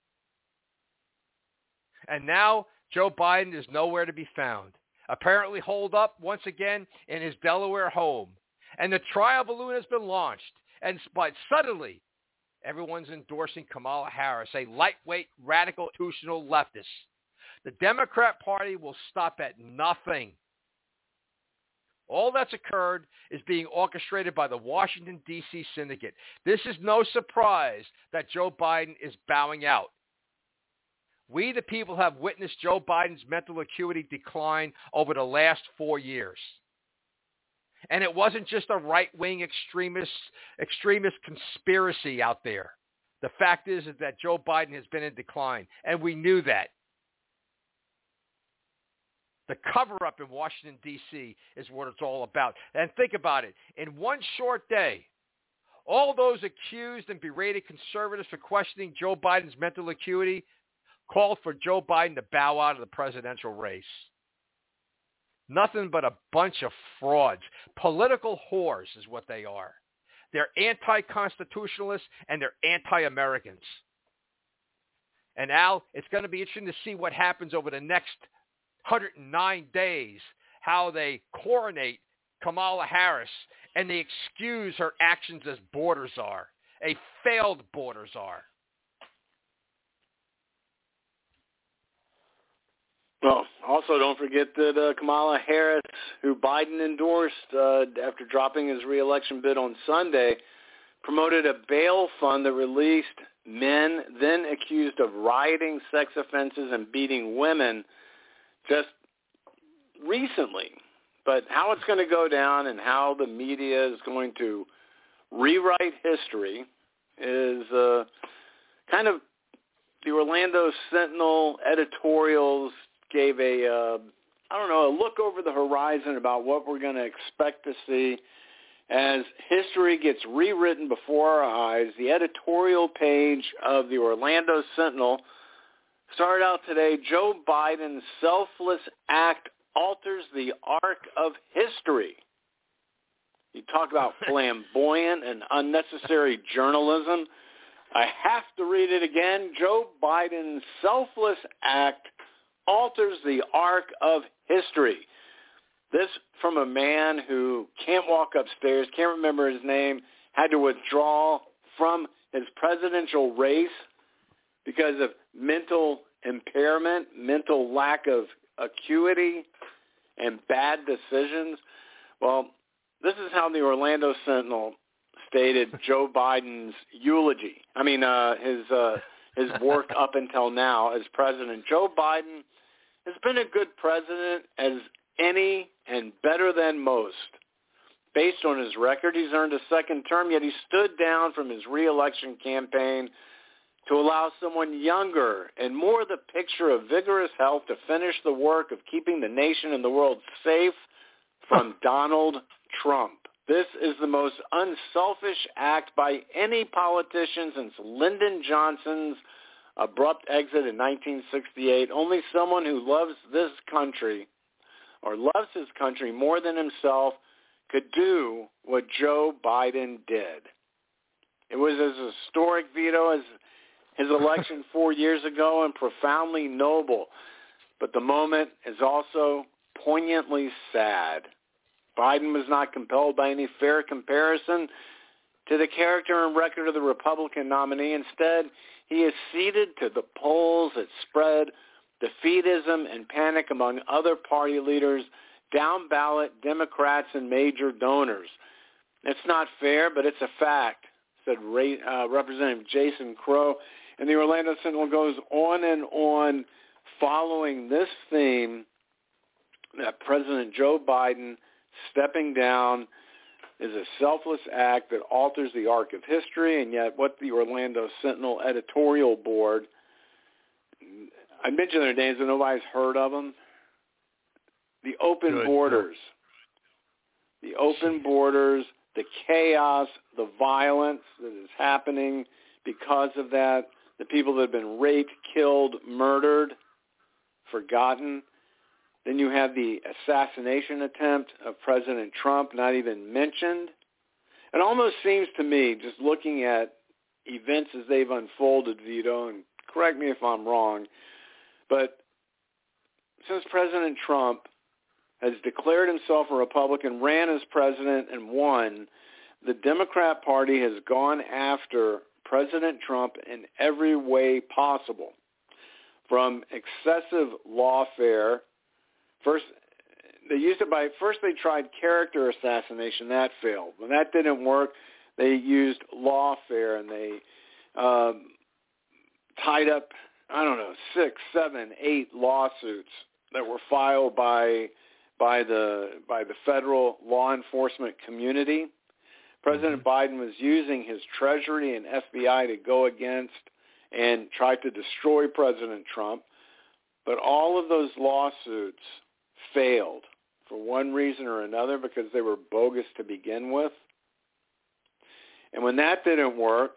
And now Joe Biden is nowhere to be found, apparently holed up once again in his Delaware home. And the trial balloon has been launched. And but suddenly, everyone's endorsing Kamala Harris, a lightweight, radical, institutional leftist. The Democrat Party will stop at nothing. All that's occurred is being orchestrated by the Washington, D C syndicate. This is no surprise that Joe Biden is bowing out. We, the people, have witnessed Joe Biden's mental acuity decline over the last four years. And it wasn't just a right-wing extremist, extremist conspiracy out there. The fact is, is that Joe Biden has been in decline, and we knew that. The cover-up in Washington, D C is what it's all about. And think about it. In one short day, all those accused and berated conservatives for questioning Joe Biden's mental acuity called for Joe Biden to bow out of the presidential race. Nothing but a bunch of frauds. Political whores is what they are. They're anti-constitutionalists and they're anti-Americans. And Al, it's going to be interesting to see what happens over the next one hundred nine days, how they coronate Kamala Harris and they excuse her actions as border czar, a failed border czar. Well, also don't forget that uh, Kamala Harris, who Biden endorsed uh, after dropping his reelection bid on Sunday, promoted a bail fund that released men then accused of rioting, sex offenses, and beating women just recently. But how it's going to go down and how the media is going to rewrite history is uh, kind of the Orlando Sentinel editorials gave a, uh, I don't know, a look over the horizon about what we're going to expect to see as history gets rewritten before our eyes. The editorial page of the Orlando Sentinel started out today, Joe Biden's selfless act alters the arc of history. You talk about flamboyant and unnecessary journalism. I have to read it again. Joe Biden's selfless act alters the arc of history. This from a man who can't walk upstairs, can't remember his name, had to withdraw from his presidential race because of mental impairment, mental lack of acuity, and bad decisions. Well, this is how the Orlando Sentinel stated Joe Biden's eulogy. I mean, uh, his uh, his work up until now as president. Joe Biden has been a good president as any and better than most. Based on his record, he's earned a second term, yet he stood down from his reelection campaign to allow someone younger and more the picture of vigorous health to finish the work of keeping the nation and the world safe from Donald Trump. This is the most unselfish act by any politician since Lyndon Johnson's abrupt exit in nineteen sixty-eight. Only someone who loves this country or loves his country more than himself could do what Joe Biden did. It was as historic veto as his election four years ago and profoundly noble. But the moment is also poignantly sad. Biden was not compelled by any fair comparison to the character and record of the Republican nominee. Instead, he acceded to the polls that spread defeatism and panic among other party leaders, down-ballot Democrats, and major donors. It's not fair, but it's a fact, said uh, Representative Jason Crow. And the Orlando Sentinel goes on and on following this theme that President Joe Biden stepping down is a selfless act that alters the arc of history, and yet what the Orlando Sentinel editorial board, I mentioned their names, but nobody's heard of them. The open Good. borders. The open borders, the chaos, the violence that is happening because of that, the people that have been raped, killed, murdered, forgotten. Then you have the assassination attempt of President Trump, not even mentioned. It almost seems to me, just looking at events as they've unfolded, Vito, and correct me if I'm wrong, but since President Trump has declared himself a Republican, ran as president, and won, the Democrat Party has gone after President Trump in every way possible. from excessive lawfare. First, they used it by, first they tried character assassination. That failed. When that didn't work, they used lawfare, and they um, tied up, I don't know, six, seven, eight lawsuits that were filed by by the by the federal law enforcement community. President Biden was using his Treasury and F B I to go against and try to destroy President Trump. But all of those lawsuits failed for one reason or another, because they were bogus to begin with. And when that didn't work,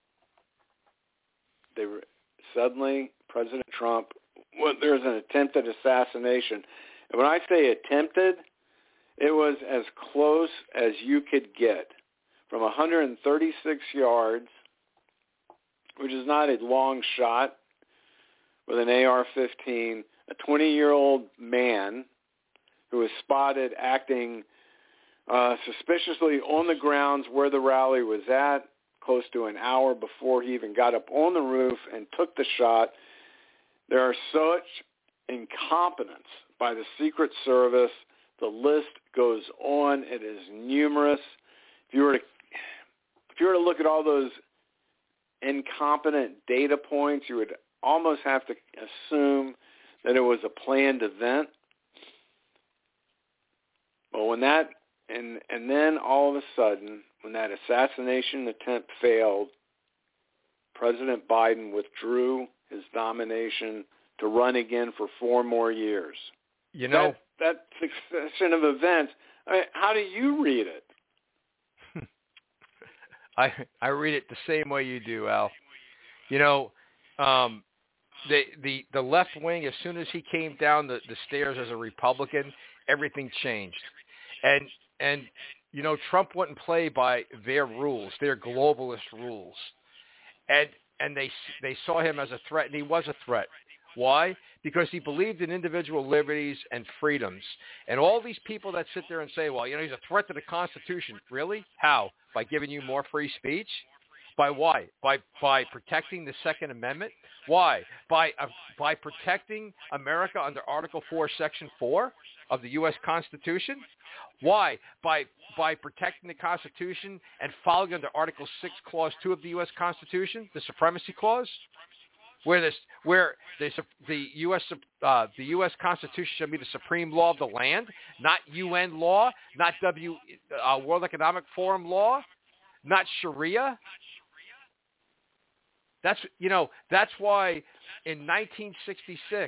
they were suddenly President Trump, well, there was an attempted assassination. And when I say attempted, it was as close as you could get. From one hundred thirty-six yards, which is not a long shot, with an A R fifteen, a twenty-year-old man who was spotted acting uh, suspiciously on the grounds where the rally was at, close to an hour before he even got up on the roof and took the shot. There are such incompetence by the Secret Service. The list goes on. It is numerous. If you were to, if you were to look at all those incompetent data points, you would almost have to assume that it was a planned event. But when that, and and then all of a sudden, when that assassination attempt failed, President Biden withdrew his nomination to run again for four more years. You know, that, that succession of events, I mean, how do you read it? I I read it the same way you do, Al. You know, um, the the the left wing, as soon as he came down the, the stairs as a Republican, everything changed. And and you know, Trump wouldn't play by their rules, their globalist rules. And and they they saw him as a threat, and he was a threat. Why? Because he believed in individual liberties and freedoms. And all these people that sit there and say, well, you know, he's a threat to the Constitution. Really? How? By giving you more free speech? By why? By by protecting the Second Amendment? Why? By uh, by protecting America under Article four, Section four of the U S Constitution? Why? By by protecting the Constitution and following under Article six, Clause two of the U S Constitution, the Supremacy Clause? Where this, where the the U S uh, the U S Constitution should be the supreme law of the land, not U N law, not W uh, World Economic Forum law, not Sharia. That's you know that's why in nineteen sixty-six,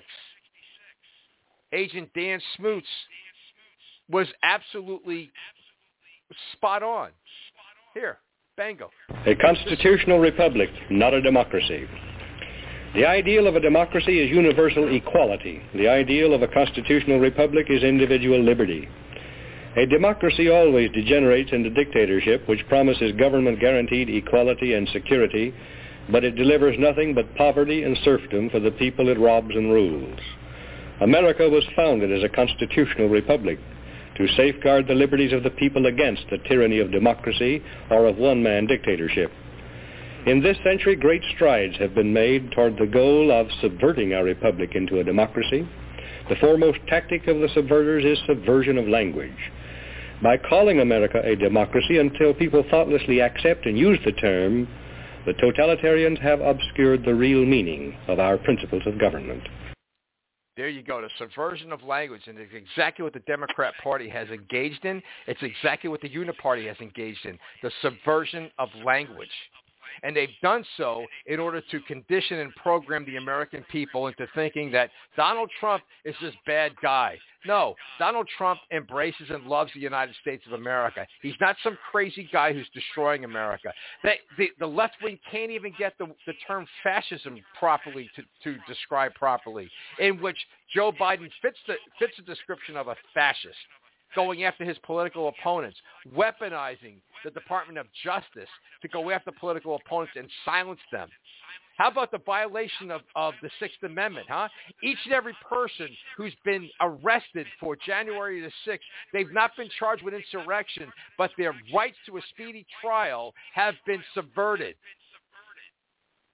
Agent Dan Smoot was absolutely spot on. Here, bango. A constitutional republic, not a democracy. The ideal of a democracy is universal equality. The ideal of a constitutional republic is individual liberty. A democracy always degenerates into dictatorship, which promises government-guaranteed equality and security, but it delivers nothing but poverty and serfdom for the people it robs and rules. America was founded as a constitutional republic to safeguard the liberties of the people against the tyranny of democracy or of one-man dictatorship. In this century, great strides have been made toward the goal of subverting our republic into a democracy. The foremost tactic of the subverters is subversion of language. By calling America a democracy until people thoughtlessly accept and use the term, the totalitarians have obscured the real meaning of our principles of government. There you go, the subversion of language, and it's exactly what the Democrat Party has engaged in. It's exactly what the Uniparty has engaged in, the subversion of language. And they've done so in order to condition and program the American people into thinking that Donald Trump is this bad guy. No, Donald Trump embraces and loves the United States of America. He's not some crazy guy who's destroying America. They, the, the left wing can't even get the, the term fascism properly to, to describe properly, in which Joe Biden fits the, fits the description of a fascist, going after his political opponents, weaponizing the Department of Justice to go after political opponents and silence them. How about the violation of, of the Sixth Amendment, huh? Each and every person who's been arrested for January the sixth, they've not been charged with insurrection, but their rights to a speedy trial have been subverted.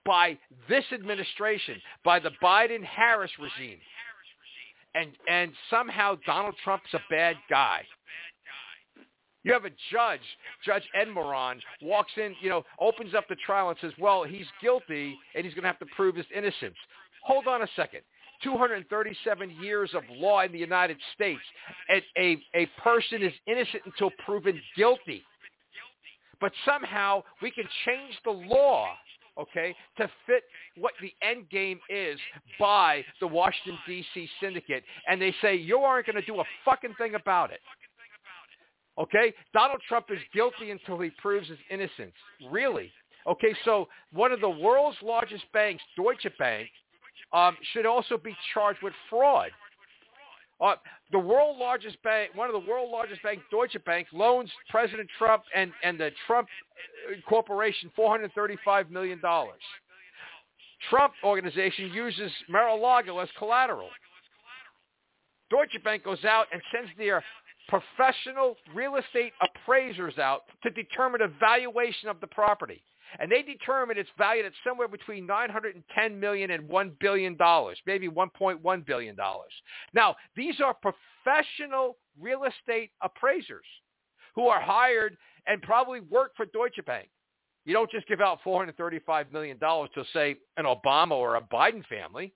by this administration, by the Biden-Harris regime. And and somehow Donald Trump's a bad guy. You have a judge, Judge Enmoron, walks in, you know, opens up the trial and says, well, he's guilty and he's going to have to prove his innocence. Hold on a second. two hundred thirty-seven years of law in the United States. A, a, a person is innocent until proven guilty. But somehow we can change the law, okay, to fit what the end game is by the Washington, D C syndicate. And they say, you aren't going to do a fucking thing about it. Okay? Donald Trump is guilty until he proves his innocence. Really? Okay, so one of the world's largest banks, Deutsche Bank, um, should also be charged with fraud. Uh, the world largest bank, one of the world largest banks, Deutsche Bank, loans President Trump and, and the Trump Corporation four hundred thirty-five million dollars. Trump organization uses Mar-a-Lago as collateral. Deutsche Bank goes out and sends their professional real estate appraisers out to determine a valuation of the property. And they determine it's valued at somewhere between nine hundred ten million dollars and one billion dollars, maybe one point one billion dollars. Now, these are professional real estate appraisers who are hired and probably work for Deutsche Bank. You don't just give out four hundred thirty-five million dollars to, say, an Obama or a Biden family.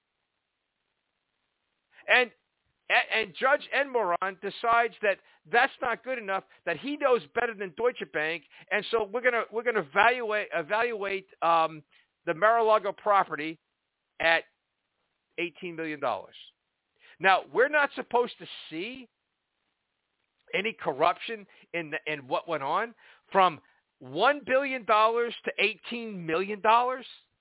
And And Judge Enmoron decides that that's not good enough, that he knows better than Deutsche Bank, and so we're gonna we're gonna evaluate evaluate um, the Mar-a-Lago property at eighteen million dollars. Now, we're not supposed to see any corruption in the, in what went on from one billion dollars to eighteen million dollars,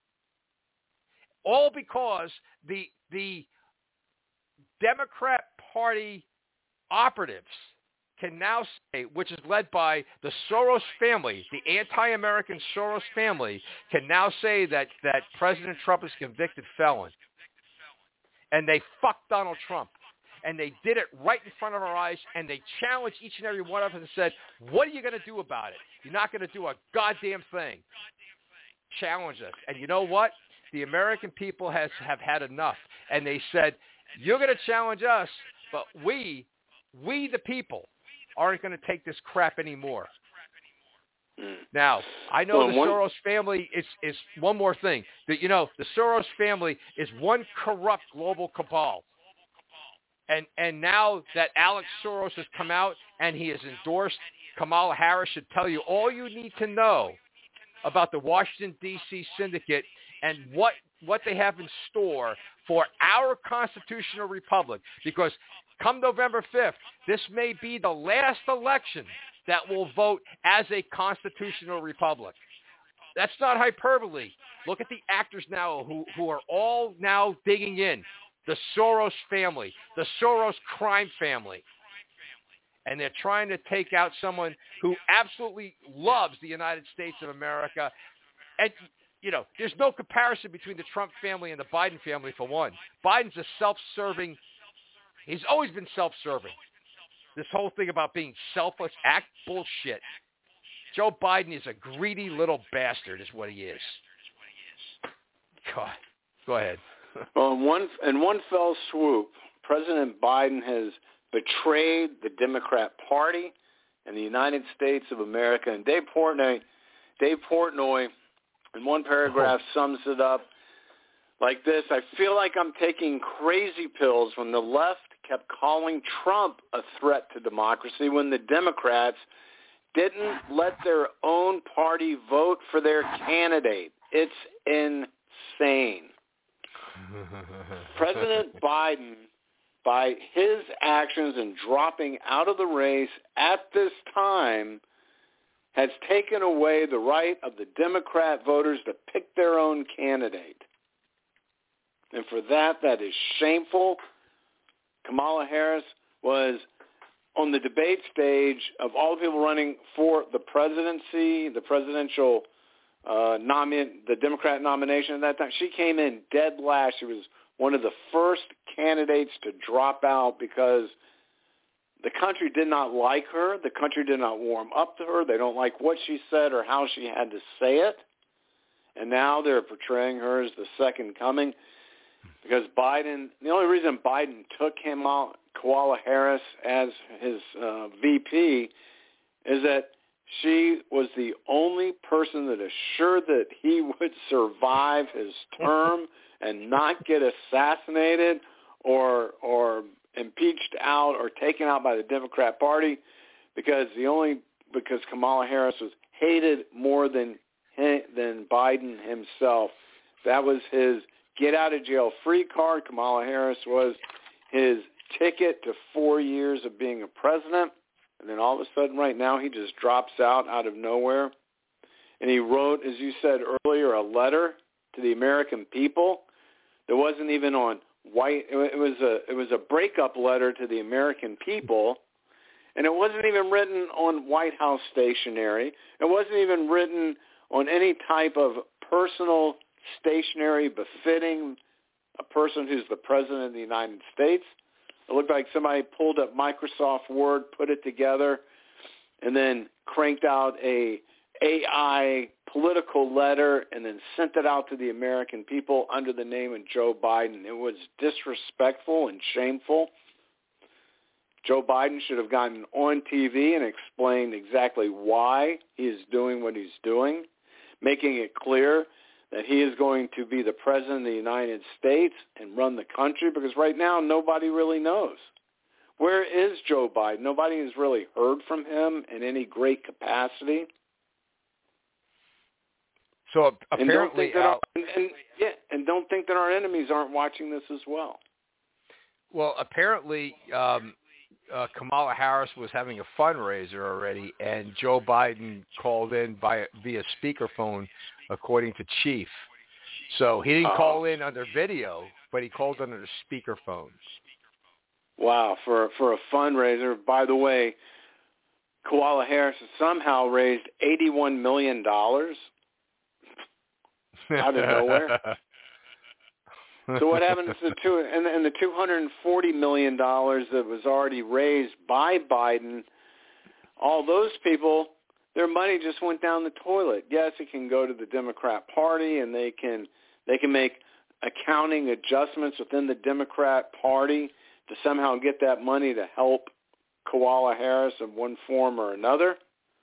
all because the the Democrat Party operatives can now say, which is led by the Soros family, the anti-American Soros family, can now say that, that President Trump is a convicted felon. And they fucked Donald Trump. And they did it right in front of our eyes, and they challenged each and every one of us and said, what are you going to do about it? You're not going to do a goddamn thing. Challenge us. And you know what? The American people has have had enough. And they said, you're going to challenge us, but we, we the people, aren't going to take this crap anymore. Mm. Now, I know well, the one... Soros family is, is one more thing. That, you know, the Soros family is one corrupt global cabal. And and now that Alex Soros has come out and he has endorsed Kamala Harris, should tell you all you need to know about the Washington, D C syndicate and what what they have in store for our constitutional republic. Because come November fifth, this may be the last election that will vote as a constitutional republic. That's not hyperbole. Look at the actors now who, who are all now digging in. The Soros family, the Soros crime family. And they're trying to take out someone who absolutely loves the United States of America. And, you know, there's no comparison between the Trump family and the Biden family, for one. Biden's a self-serving, he's always been self-serving. This whole thing about being selfless, act bullshit. Joe Biden is a greedy little bastard is what he is. God, go ahead. Well, in one, in one fell swoop, President Biden has betrayed the Democrat Party and the United States of America. And Dave Portnoy, Dave Portnoy, in one paragraph, oh. sums it up like this: I feel like I'm taking crazy pills when the left kept calling Trump a threat to democracy when the Democrats didn't let their own party vote for their candidate. It's insane. President Biden, by his actions in dropping out of the race at this time, has taken away the right of the Democrat voters to pick their own candidate. And for that, that is shameful. Kamala Harris was on the debate stage of all the people running for the presidency, the presidential uh, nomin- the Democrat nomination at that time. She came in dead last. She was one of the first candidates to drop out because the country did not like her. The country did not warm up to her. They don't like what she said or how she had to say it. And now they're portraying her as the second coming because Biden, the only reason Biden took him out, Kamala Harris, as his uh, V P is that she was the only person that assured that he would survive his term and not get assassinated or or impeached out or taken out by the Democrat Party because the only because Kamala Harris was hated more than than Biden himself. That was his get out of jail free card. Kamala Harris was his ticket to four years of being a president. And then all of a sudden right now he just drops out out of nowhere. And he wrote, as you said earlier, a letter to the American people that wasn't even on white. It was a it was a breakup letter to the American people. And it wasn't even written on White House stationery. It wasn't even written on any type of personal stationery befitting a person who's the president of the United States. It looked like somebody pulled up Microsoft Word, put it together, and then cranked out a A I political letter and then sent it out to the American people under the name of Joe Biden. It was disrespectful and shameful. Joe Biden should have gotten on T V and explained exactly why he is doing what he's doing, making it clear that he is going to be the president of the United States and run the country, because right now nobody really knows. Where is Joe Biden? Nobody has really heard from him in any great capacity. So apparently, and don't think that our, and, and, yeah, and don't think that our enemies aren't watching this as well. Well, apparently, um, uh, Kamala Harris was having a fundraiser already, and Joe Biden called in by via speakerphone, according to Chief. So he didn't uh, call in under video, but he called under the speakerphone. Wow, for for a fundraiser. By the way, Kamala Harris has somehow raised eighty-one million dollars out of nowhere. So what happened to the two and, and the two hundred forty million dollars that was already raised by Biden? All those people, their money just went down the toilet. Yes, it can go to the Democrat Party, and they can they can make accounting adjustments within the Democrat Party to somehow get that money to help Kamala Harris in one form or another.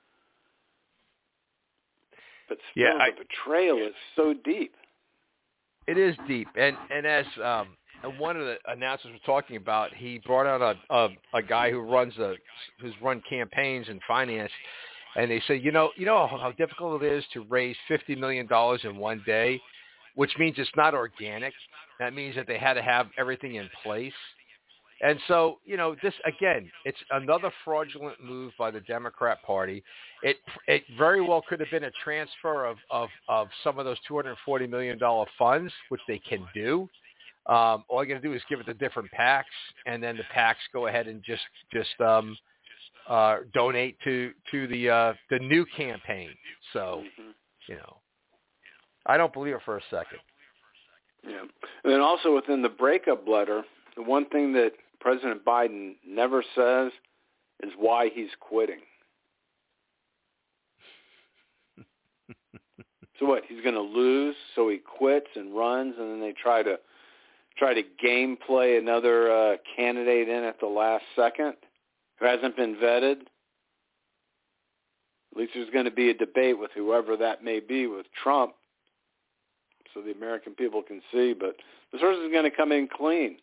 But still, yeah, I, the betrayal is so deep. It is deep, and and as um, one of the announcers was talking about, he brought out a, a a guy who runs a who's run campaigns and finance, and they say, you know, you know how, how difficult it is to raise fifty million dollars in one day, which means it's not organic. That means that they had to have everything in place. And so, you know, this, again, it's another fraudulent move by the Democrat Party. It it very well could have been a transfer of, of, of some of those two hundred forty million dollars funds, which they can do. Um, all you got to do is give it to different PACs, and then the PACs go ahead and just just um, uh, donate to to the uh, the new campaign. So, you know, I don't believe it for a second. Yeah, and then also within the breakup letter, the one thing that President Biden never says is why he's quitting. So what? He's going to lose, so he quits and runs, and then they try to try to game play another uh, candidate in at the last second who hasn't been vetted. At least there's going to be a debate with whoever that may be with Trump, so the American people can see. But this person is going to come in clean.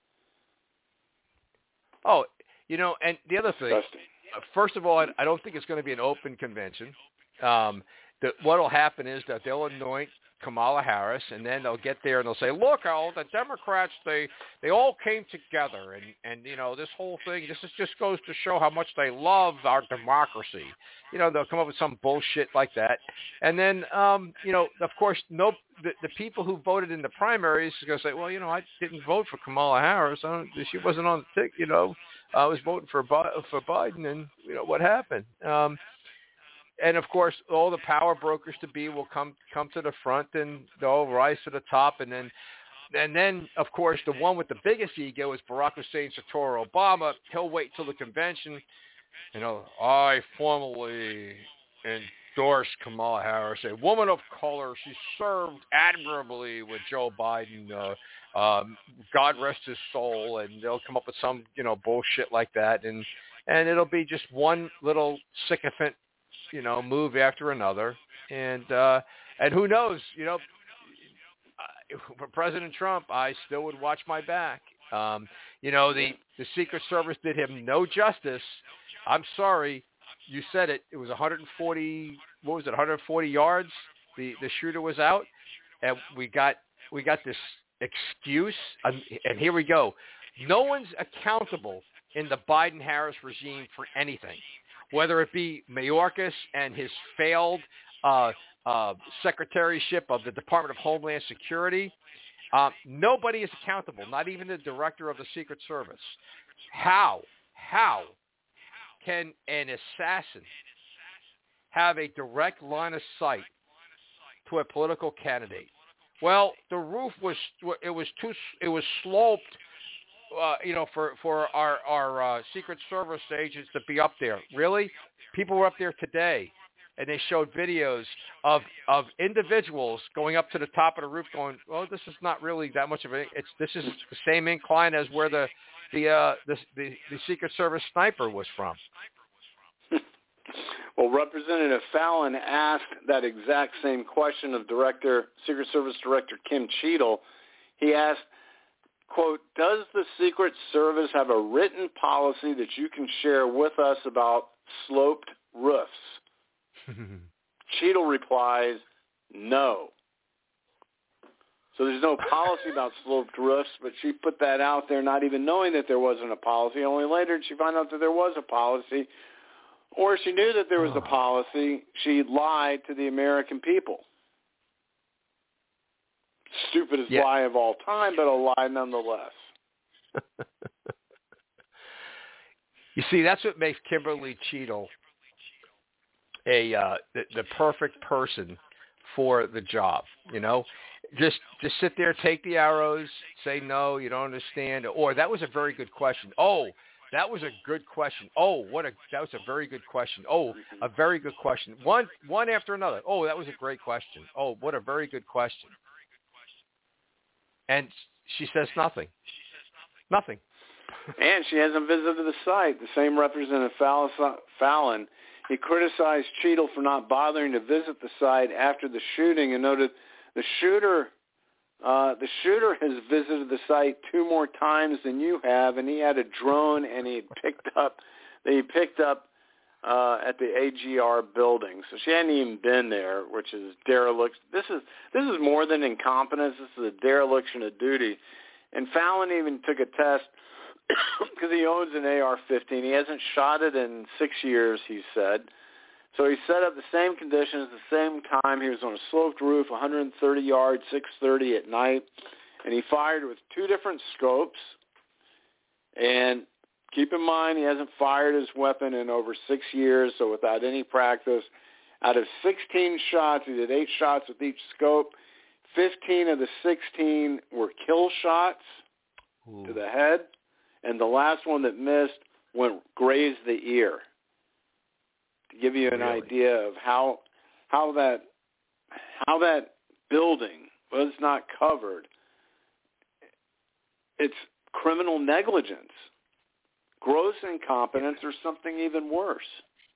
Oh, you know, and the other thing, Disgusting. First of all, I, I don't think it's going to be an open convention. Um, what will happen is that they'll anoint Kamala Harris, and then they'll get there and they'll say, look, all the Democrats, they, they all came together, and, and, you know, this whole thing, this is just goes to show how much they love our democracy. You know, they'll come up with some bullshit like that. And then, um, you know, of course, no, the, the people who voted in the primaries are going to say, well, you know, I didn't vote for Kamala Harris. I don't, she wasn't on the ticket, you know. I was voting for for Biden, and, you know, what happened? Um, and, of course, all the power brokers to be will come come to the front, and they'll rise to the top. And then, and then, of course, the one with the biggest ego is Barack Hussein Sator Obama. He'll wait till the convention. You know, I formally endorsed Kamala Harris, a woman of color. She served admirably with Joe Biden. Uh, um, God rest his soul. And they'll come up with some, you know, bullshit like that. And, and it'll be just one little sycophant, you know, move after another. And, uh, and who knows, you know, for President Trump, I still would watch my back. Um, you know, the, the Secret Service did him no justice. I'm sorry. You said it. It was one hundred forty. What was it? one hundred forty yards. The the shooter was out, and we got we got this excuse. And, and here we go. No one's accountable in the Biden-Harris regime for anything, whether it be Mayorkas and his failed uh, uh, secretaryship of the Department of Homeland Security. Uh, nobody is accountable, not even the director of the Secret Service. How? How can an assassin have a direct line of sight to a political candidate? Well, the roof was it was too it was sloped, uh, you know, for for our our uh, Secret Service agents to be up there. Really, people were up there today, and they showed videos of of individuals going up to the top of the roof, going, "Oh, this is not really that much of a. It's this is the same incline as where the the uh, the, the the Secret Service sniper was from." Well, Representative Fallon asked that exact same question of Director Secret Service Director Kim Cheadle. He asked, quote, "Does the Secret Service have a written policy that you can share with us about sloped roofs?" Cheadle replies, "No." So there's no policy about sloped roofs, but she put that out there not even knowing that there wasn't a policy. Only later did she find out that there was a policy. Or she knew that there was a policy. She lied to the American people. Stupidest yeah. lie of all time, but a lie nonetheless. You see, that's what makes Kimberly Cheadle a uh, the, the perfect person for the job. You know, just just sit there, take the arrows, say no, you don't understand, or that was a very good question. Oh, that was a good question. Oh, what a that was a very good question. Oh, a very good question. One one after another. Oh, that was a great question. Oh, what a very good question. And she says nothing. Nothing. And she hasn't visited the site. The same Representative Fallon, he criticized Cheadle for not bothering to visit the site after the shooting and noted the shooter uh, the shooter has visited the site two more times than you have, and he had a drone and he picked up that he picked up uh, at the A G R building. So she hadn't even been there, which is dereliction. This is this is more than incompetence. This is a dereliction of duty. And Fallon even took a test because he owns an A R fifteen. He hasn't shot it in six years, he said. So he set up the same conditions, the same time. He was on a sloped roof, one hundred thirty yards, six thirty at night, and he fired with two different scopes. And keep in mind, he hasn't fired his weapon in over six years, so without any practice. Out of sixteen shots, he did eight shots with each scope. fifteen of the sixteen were kill shots Ooh. to the head, and the last one that missed went grazed the ear. To give you an really? idea of how how that how that building was not covered, it's criminal negligence, gross incompetence, or something even worse.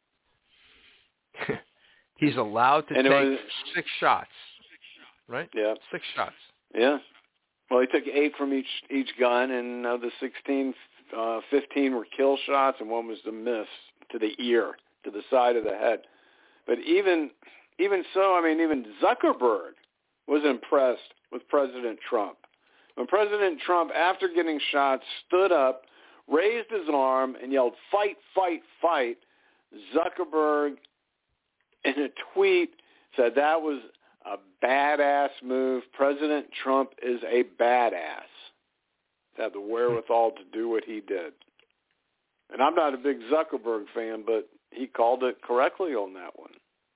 He's allowed to and take was, six shots, right? Yeah, six shots. Yeah. Well, he took eight from each each gun, and of the sixteen, uh, fifteen were kill shots, and one was the miss to the ear, to the side of the head. But even even so, I mean, even Zuckerberg was impressed with President Trump. When President Trump, after getting shot, stood up, raised his arm, and yelled, "Fight, fight, fight," Zuckerberg, in a tweet, said that was a badass move. President Trump is a badass. Had the wherewithal to do what he did. And I'm not a big Zuckerberg fan, but he called it correctly on that one.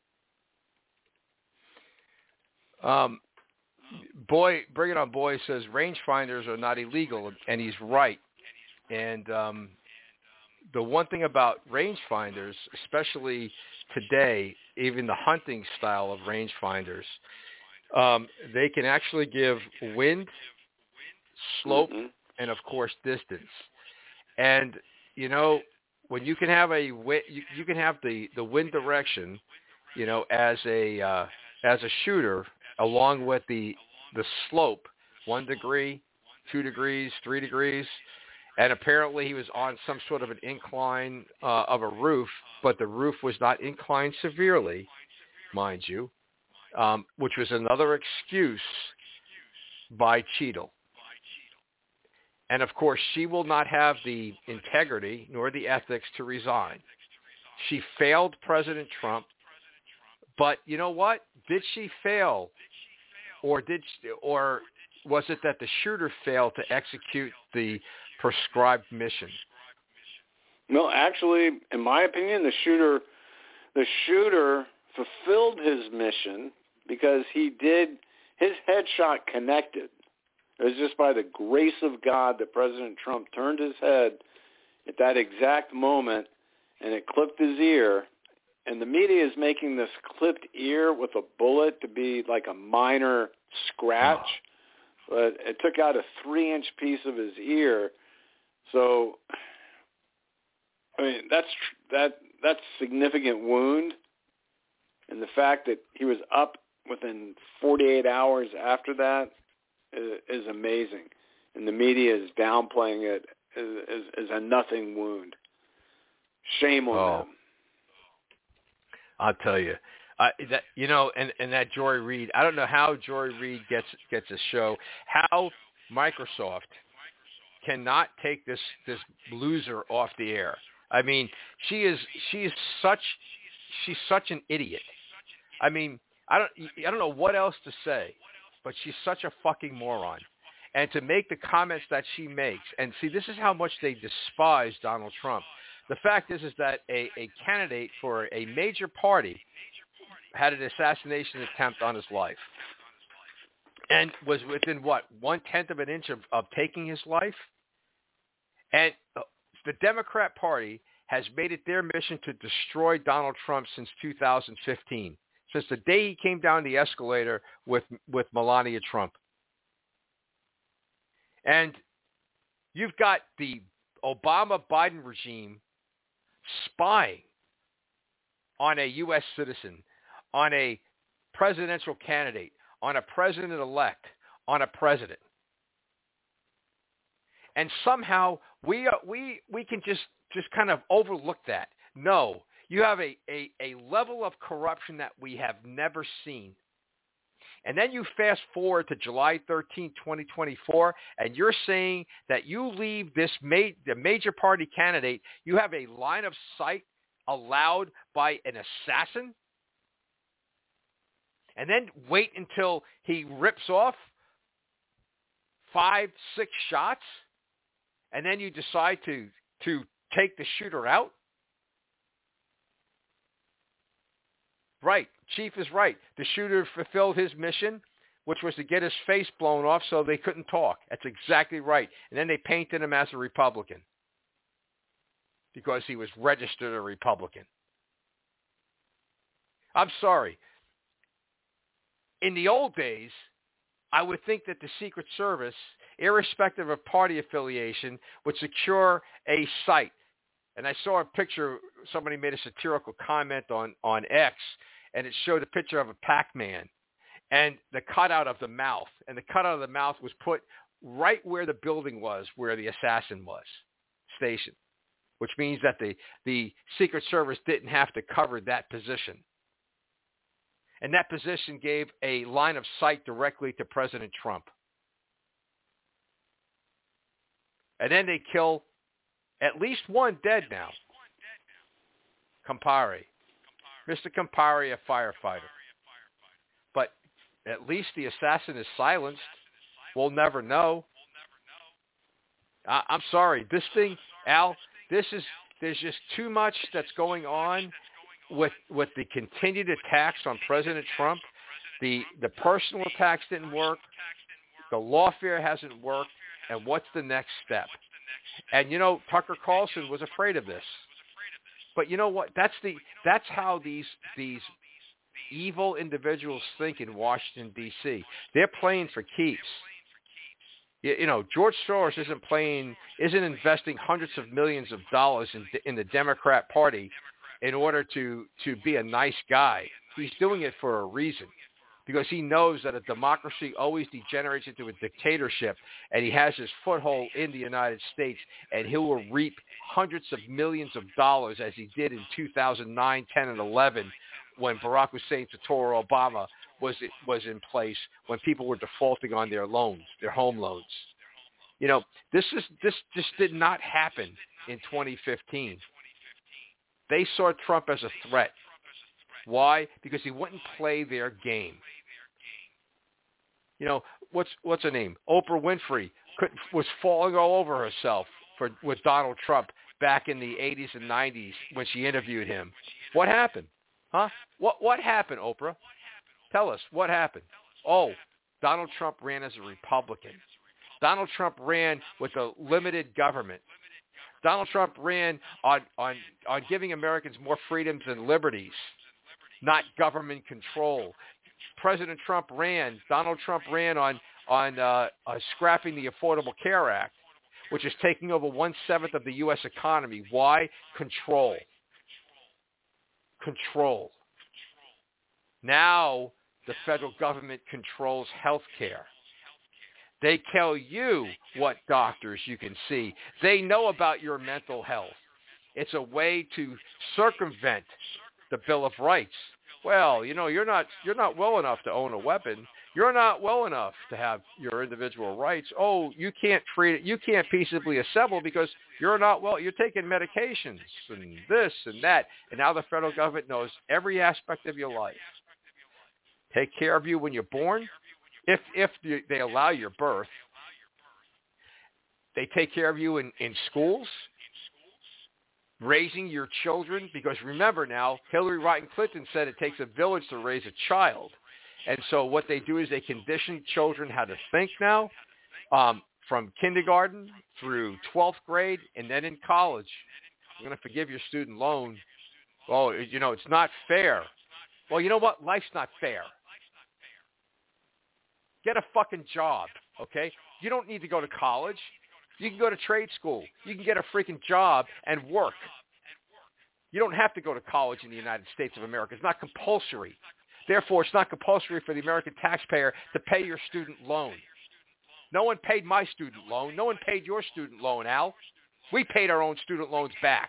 Um, Boy, Bring It On Boy says rangefinders are not illegal, and he's right. And um, the one thing about rangefinders, especially today, even the hunting style of rangefinders, um, they can actually give wind, slope, mm-hmm. and of course distance. And you know, when you can have a you, you can have the, the wind direction, you know, as a uh, as a shooter, along with the the slope, one degree, two degrees, three degrees, and apparently he was on some sort of an incline uh, of a roof, but the roof was not inclined severely, mind you, um, which was another excuse by Cheadle. And, of course, she will not have the integrity nor the ethics to resign. She failed President Trump. But you know what? Did she fail? Or did she, or was it that the shooter failed to execute the prescribed mission? No, actually, in my opinion, the shooter the shooter fulfilled his mission because he did his headshot connected. It was just by the grace of God that President Trump turned his head at that exact moment, and it clipped his ear. And the media is making this clipped ear with a bullet to be like a minor scratch, but it took out a three-inch piece of his ear. So, I mean, that's that that's significant wound, and the fact that he was up within forty-eight hours after that is, is amazing, and the media is downplaying it as, as, as a nothing wound. Shame on oh. them. I'll tell you, uh, that you know, and, and that Joy Reid. I don't know how Joy Reid gets gets a show. How Microsoft cannot take this this loser off the air. I mean, she is she is such she's such an idiot. I mean, I don't I don't know what else to say, but she's such a fucking moron. And to make the comments that she makes, and see, this is how much they despise Donald Trump. The fact is, is that a, a candidate for a major party had an assassination attempt on his life and was within, what, one-tenth of an inch of, of taking his life? And the Democrat Party has made it their mission to destroy Donald Trump since two thousand fifteen, since the day he came down the escalator with, with Melania Trump. And you've got the Obama-Biden regime spying on a U S citizen, on a presidential candidate, on a president-elect, on a president. And somehow we uh, we we can just, just kind of overlook that. No, you have a, a, a level of corruption that we have never seen. And then you fast forward to July thirteenth, twenty twenty-four, and you're saying that you leave this ma- the major party candidate, you have a line of sight allowed by an assassin? And then wait until he rips off five, six shots, and then you decide to, to take the shooter out? Right. Chief is right. The shooter fulfilled his mission, which was to get his face blown off so they couldn't talk. That's exactly right. And then they painted him as a Republican because he was registered a Republican. I'm sorry. In the old days, I would think that the Secret Service, irrespective of party affiliation, would secure a site. And I saw a picture, somebody made a satirical comment on, on X, and it showed a picture of a Pac-Man and the cutout of the mouth. And the cutout of the mouth was put right where the building was, where the assassin was stationed, which means that the, the Secret Service didn't have to cover that position. And that position gave a line of sight directly to President Trump. And then they kill at least one dead now. Campari. Mister Campari, a firefighter. But at least the assassin is silenced. We'll never know. I, I'm sorry. This thing, Al, this is, there's just too much that's going on with with the continued attacks on President Trump. The, the personal attacks didn't work. The lawfare hasn't worked. And what's the next step? And, you know, Tucker Carlson was afraid of this. But you know what? That's the that's how these these evil individuals think in Washington, D C. They're playing for keeps. You, you know, George Soros isn't playing, isn't investing hundreds of millions of dollars in, in the Democrat Party in order to, to be a nice guy. He's doing it for a reason, because he knows that a democracy always degenerates into a dictatorship, and he has his foothold in the United States, and he will reap hundreds of millions of dollars as he did in two thousand nine, ten, and eleven when Barack Hussein Totoro Obama was was in place, when people were defaulting on their loans, their home loans. You know, this is this just did not happen in twenty fifteen. They saw Trump as a threat. Why? Because he wouldn't play their game. You know, what's what's her name? Oprah Winfrey could, was falling all over herself for with Donald Trump back in the eighties and nineties when she interviewed him. What happened? Huh? What what happened, Oprah? Tell us, what happened? Oh, Donald Trump ran as a Republican. Donald Trump ran with a limited government. Donald Trump ran on, on, on giving Americans more freedoms and liberties, not government control. President Trump ran, Donald Trump ran on, on uh, uh, scrapping the Affordable Care Act, which is taking over one-seventh of the U S economy. Why? Control. Control. Now the federal government controls health care. They tell you what doctors you can see. They know about your mental health. It's a way to circumvent the Bill of Rights. Well, you know, you're not you're not well enough to own a weapon. You're not well enough to have your individual rights. Oh, you can't treat it. You can't peaceably assemble because you're not well. You're taking medications and this and that. And now the federal government knows every aspect of your life. Take care of you when you're born. If if they allow your birth, they take care of you in, in schools, raising your children, because remember now, Hillary Rodham Clinton said it takes a village to raise a child. And so what they do is they condition children how to think now, um, from kindergarten through twelfth grade, and then in college. I'm going to forgive your student loan. Oh, you know, it's not fair. Well, you know what? Life's not fair. Get a fucking job, okay? You don't need to go to college. You can go to trade school. You can get a freaking job and work. You don't have to go to college in the United States of America. It's not compulsory. Therefore, it's not compulsory for the American taxpayer to pay your student loan. No one paid my student loan. No one paid your student loan, Al. We paid our own student loans back.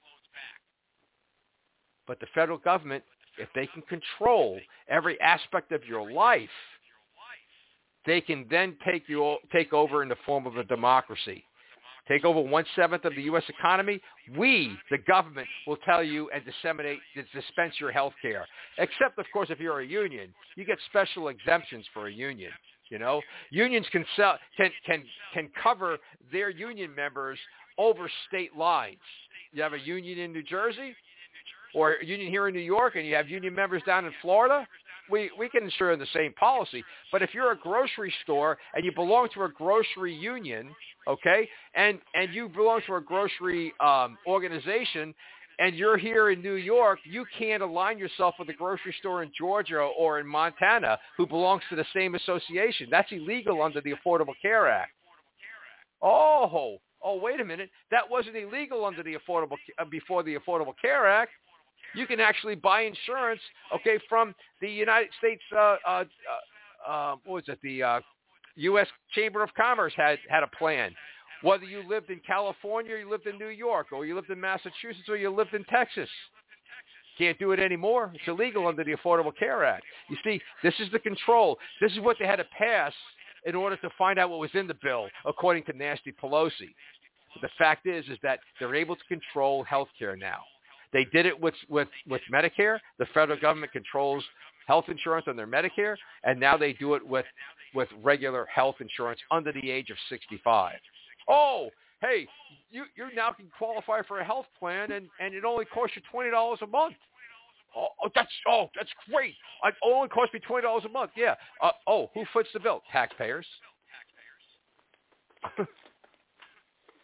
But the federal government, if they can control every aspect of your life, they can then take you take over in the form of a democracy. Take over one-seventh of the U S economy. We, the government, will tell you and disseminate, dispense your health care. Except, of course, if you're a union. You get special exemptions for a union. You know, unions can sell, can can can cover their union members over state lines. You have a union in New Jersey, or a union here in New York, and you have union members down in Florida. We we can ensure in the same policy. But if you're a grocery store and you belong to a grocery union, okay, and and you belong to a grocery um, organization, and you're here in New York, you can't align yourself with a grocery store in Georgia or in Montana who belongs to the same association. That's illegal under the Affordable Care Act. Oh, oh, wait a minute. That wasn't illegal under the Affordable uh, before the Affordable Care Act. You can actually buy insurance, okay, from the United States, uh, uh, uh, what was it, the uh, U S Chamber of Commerce had, had a plan. Whether you lived in California or you lived in New York or you lived in Massachusetts or you lived in Texas. Can't do it anymore. It's illegal under the Affordable Care Act. You see, this is the control. This is what they had to pass in order to find out what was in the bill, according to Nancy Pelosi. But the fact is, is that they're able to control health care now. They did it with, with, with Medicare. The federal government controls health insurance under Medicare, and now they do it with, with regular health insurance under the age of sixty-five. Oh, hey, you, you now can qualify for a health plan, and, and it only costs you twenty dollars a month. Oh, oh that's oh, that's great. It only costs me twenty dollars a month. Yeah. Uh, oh, who foots the bill? Taxpayers.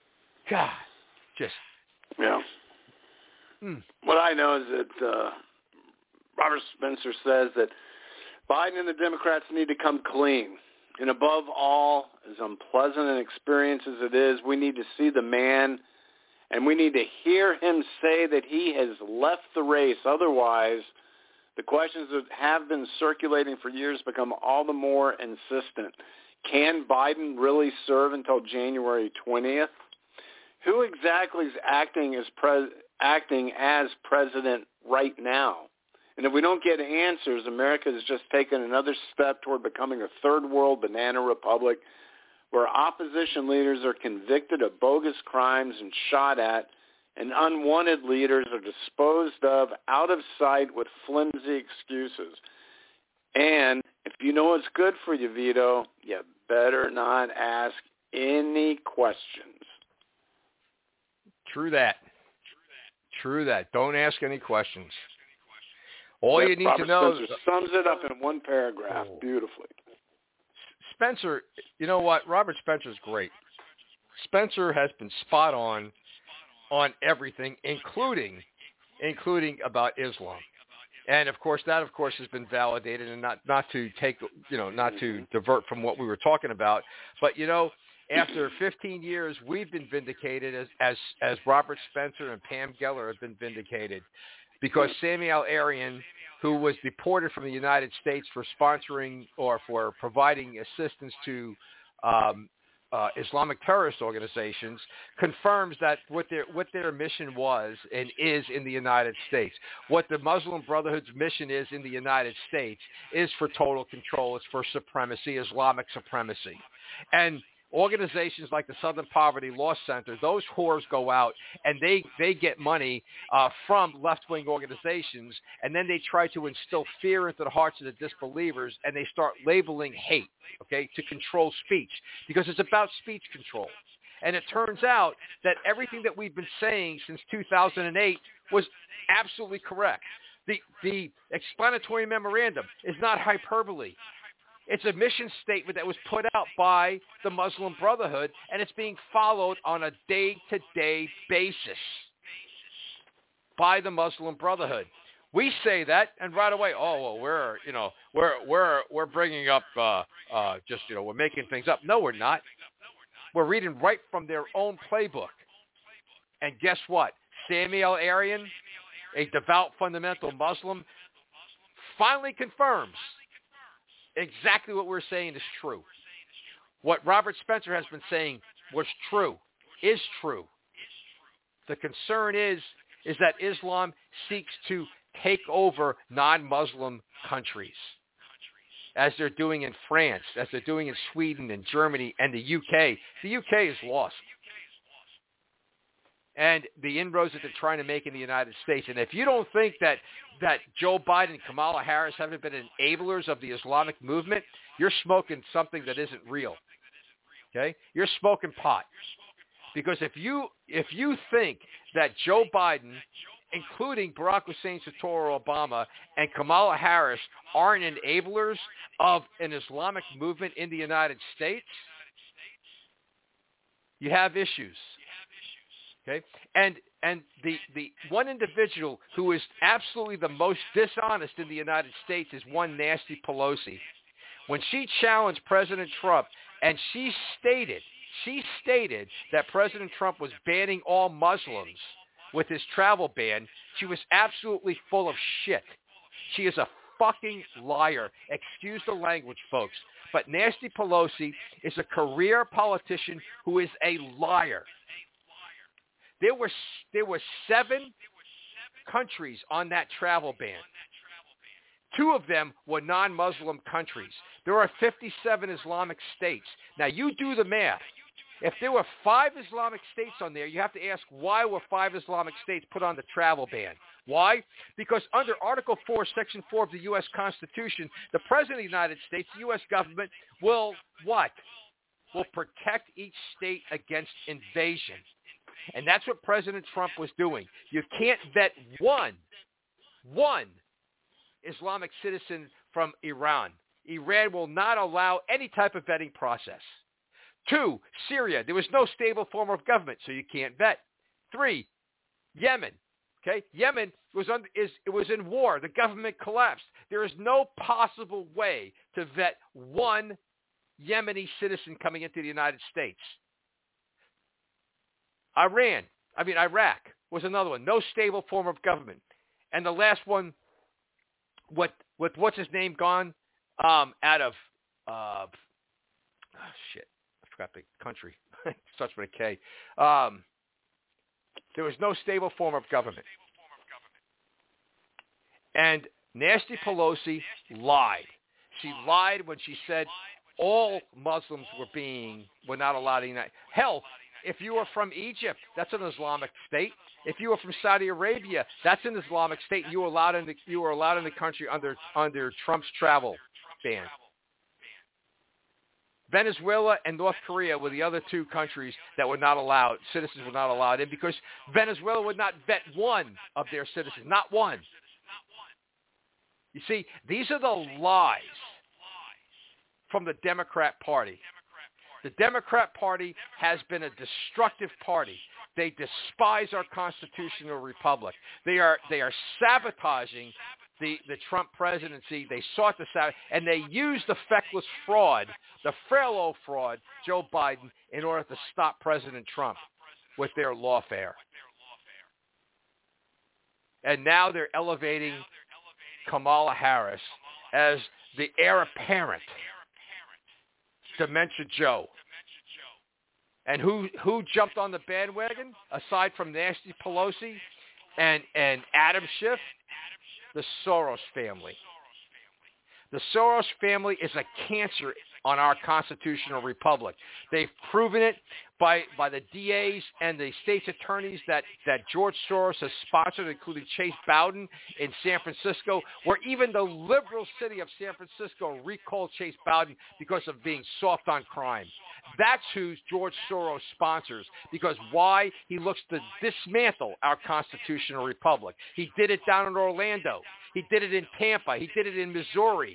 God, just yeah. mm. What I know is that uh, Robert Spencer says that Biden and the Democrats need to come clean. And above all, as unpleasant an experience as it is, we need to see the man, and we need to hear him say that he has left the race. Otherwise, the questions that have been circulating for years become all the more insistent. Can Biden really serve until January twentieth? Who exactly is acting as pres- acting as president right now? And if we don't get answers, America has just taken another step toward becoming a third world banana republic where opposition leaders are convicted of bogus crimes and shot at, and unwanted leaders are disposed of out of sight with flimsy excuses. And if you know what's good for you, Vito, you better not ask any questions. True that. True that. Don't ask any questions. All Yep, you need Robert to know Spencer sums it up in one paragraph oh. beautifully. Spencer, you know what? Robert Spencer's great. Spencer has been spot on on everything, including including about Islam. And of course, that of course has been validated, and not, not to take, you know, not to divert from what we were talking about. But, you know, after fifteen years, we've been vindicated as, as, as Robert Spencer and Pam Geller have been vindicated, because Sami Al-Arian, who was deported from the United States for sponsoring or for providing assistance to um, uh, Islamic terrorist organizations, confirms that what their what their mission was and is in the United States. What the Muslim Brotherhood's mission is in the United States is for total control. It's for supremacy, Islamic supremacy. And organizations like the Southern Poverty Law Center, those whores go out and they, they get money uh, from left-wing organizations, and then they try to instill fear into the hearts of the disbelievers, and they start labeling hate, okay, to control speech, because it's about speech control. And it turns out that everything that we've been saying since two thousand eight was absolutely correct. The, the explanatory memorandum is not hyperbole. It's a mission statement that was put out by the Muslim Brotherhood, and it's being followed on a day-to-day basis by the Muslim Brotherhood. We say that, and right away, oh well, we're you know we're we're we're bringing up uh, uh, just you know we're making things up. No, we're not. We're reading right from their own playbook. And guess what? Sami Al-Arian, a devout fundamental Muslim, finally confirms exactly what we're saying is true. What Robert Spencer has been saying was true, is true. The concern is, is that Islam seeks to take over non-Muslim countries, as they're doing in France, as they're doing in Sweden and Germany and the U K. The U K is lost. And the inroads that they're trying to make in the United States. And if you don't think that, that Joe Biden and Kamala Harris haven't been enablers of the Islamic movement, you're smoking something that isn't real. Okay? You're smoking pot. Because if you if you think that Joe Biden, including Barack Hussein Soetoro Obama and Kamala Harris, aren't enablers of an Islamic movement in the United States, you have issues. Okay, and and the, the one individual who is absolutely the most dishonest in the United States is one Nancy Pelosi. When she challenged President Trump, and she stated, she stated that President Trump was banning all Muslims with his travel ban, she was absolutely full of shit. She is a fucking liar. Excuse the language, folks. But Nancy Pelosi is a career politician who is a liar. There were there were seven countries on that travel ban. Two of them were non-Muslim countries. There are fifty-seven Islamic states. Now, you do the math. If there were five Islamic states on there, you have to ask, why were five Islamic states put on the travel ban? Why? Because under Article four, Section four of the U S Constitution, the President of the United States, the U S government, will what? Will protect each state against invasion. And that's what President Trump was doing. You can't vet one, one Islamic citizen from Iran. Iran will not allow any type of vetting process. Two, Syria. There was no stable form of government, so you can't vet. Three, Yemen. Okay, Yemen was under, is it was in war. The government collapsed. There is no possible way to vet one Yemeni citizen coming into the United States. Iran, I mean Iraq was another one. No stable form of government. And the last one, what with what's his name gone um, out of uh, oh, shit, I forgot the country. It starts with a K. Um, there was no stable form of government. And Nancy Pelosi lied. She lied when she said all Muslims were being were not allowed in. Hell, if you were from Egypt, that's an Islamic state. If you were from Saudi Arabia, that's an Islamic state. You were allowed in the you were allowed in the country under under Trump's travel ban. Venezuela and North Korea were the other two countries that were not allowed. Citizens were not allowed in because Venezuela would not vet one of their citizens, not one. You see, these are the lies from the Democrat Party. The Democrat Party has been a destructive party. They despise our constitutional republic. They are they are sabotaging the, the Trump presidency. They sought to sabotage, and they used the feckless fraud, the frail old fraud, Joe Biden, in order to stop President Trump with their lawfare. And now they're elevating Kamala Harris as the heir apparent, Dementia Joe. And who who jumped on the bandwagon aside from Nancy Pelosi and, and Adam Schiff? The Soros family. The Soros family is a cancer on our constitutional republic. They've proven it by by the D As and the state's attorneys that, that George Soros has sponsored, including Chase Bowden in San Francisco, where even the liberal city of San Francisco recalled Chase Bowden because of being soft on crime. That's who George Soros sponsors, because why? He looks to dismantle our constitutional republic. He did it down in Orlando. He did it in Tampa. He did it in Missouri.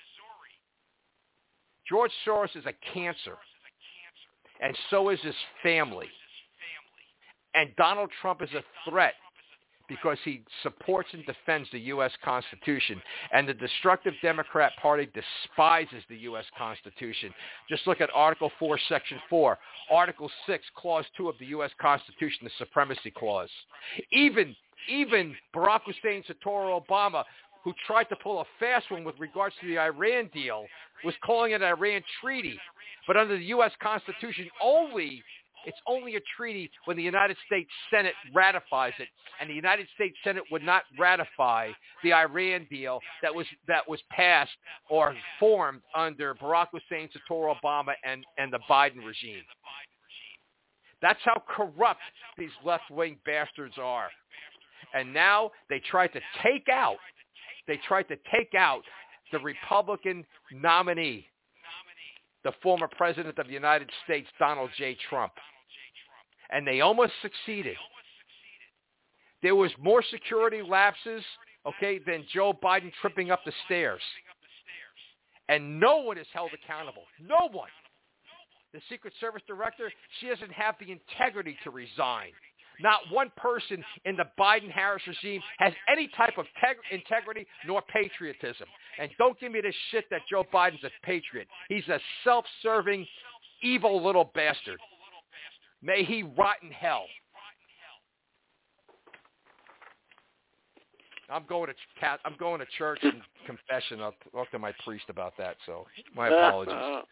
George Soros is a cancer, and so is his family. And Donald Trump is a threat because he supports and defends the U S Constitution. And the destructive Democrat Party despises the U S Constitution. Just look at Article four, Section four, Article six, Clause two of the U S Constitution, the Supremacy Clause. Even, even Barack Hussein Soetoro Obama, who tried to pull a fast one with regards to the Iran deal, was calling it an Iran treaty. But under the U S Constitution, only it's only a treaty when the United States Senate ratifies it, and the United States Senate would not ratify the Iran deal that was that was passed or formed under Barack Hussein Soetoro Obama and, and the Biden regime. That's how corrupt these left-wing bastards are. And now they try to take out They tried to take out the Republican nominee, the former president of the United States, Donald J. Trump. And they almost succeeded. There was more security lapses, okay, than Joe Biden tripping up the stairs. And no one is held accountable. No one. The Secret Service director, she doesn't have the integrity to resign. Not one person in the Biden-Harris regime has any type of teg- integrity nor patriotism. And don't give me this shit that Joe Biden's a patriot. He's a self-serving, evil little bastard. May he rot in hell. I'm going to cat. I'm going to church and confession. I'll talk to my priest about that. So my apologies.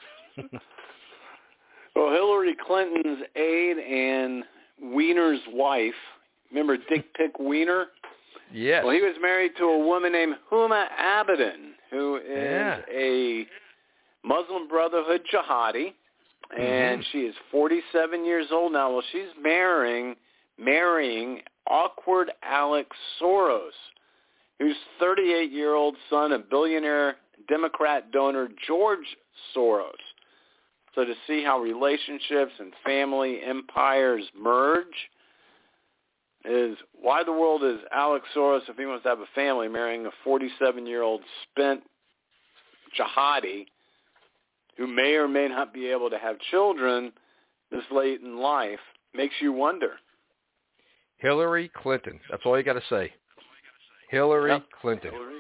Well, Hillary Clinton's aide and Weiner's wife, remember Dick Pick Weiner? Yes. Well, he was married to a woman named Huma Abedin, who is yeah. a Muslim Brotherhood jihadi, and mm-hmm. she is forty-seven years old now. Well, she's marrying marrying awkward Alex Soros, whose thirty-eight-year-old son, a billionaire Democrat donor, George Soros. So to see how relationships and family empires merge is why the world is Alex Soros, if he wants to have a family, marrying a forty-seven-year-old spent jihadi who may or may not be able to have children this late in life, makes you wonder. Hillary Clinton. That's all you got to say. Hillary Yep. Clinton. Hillary.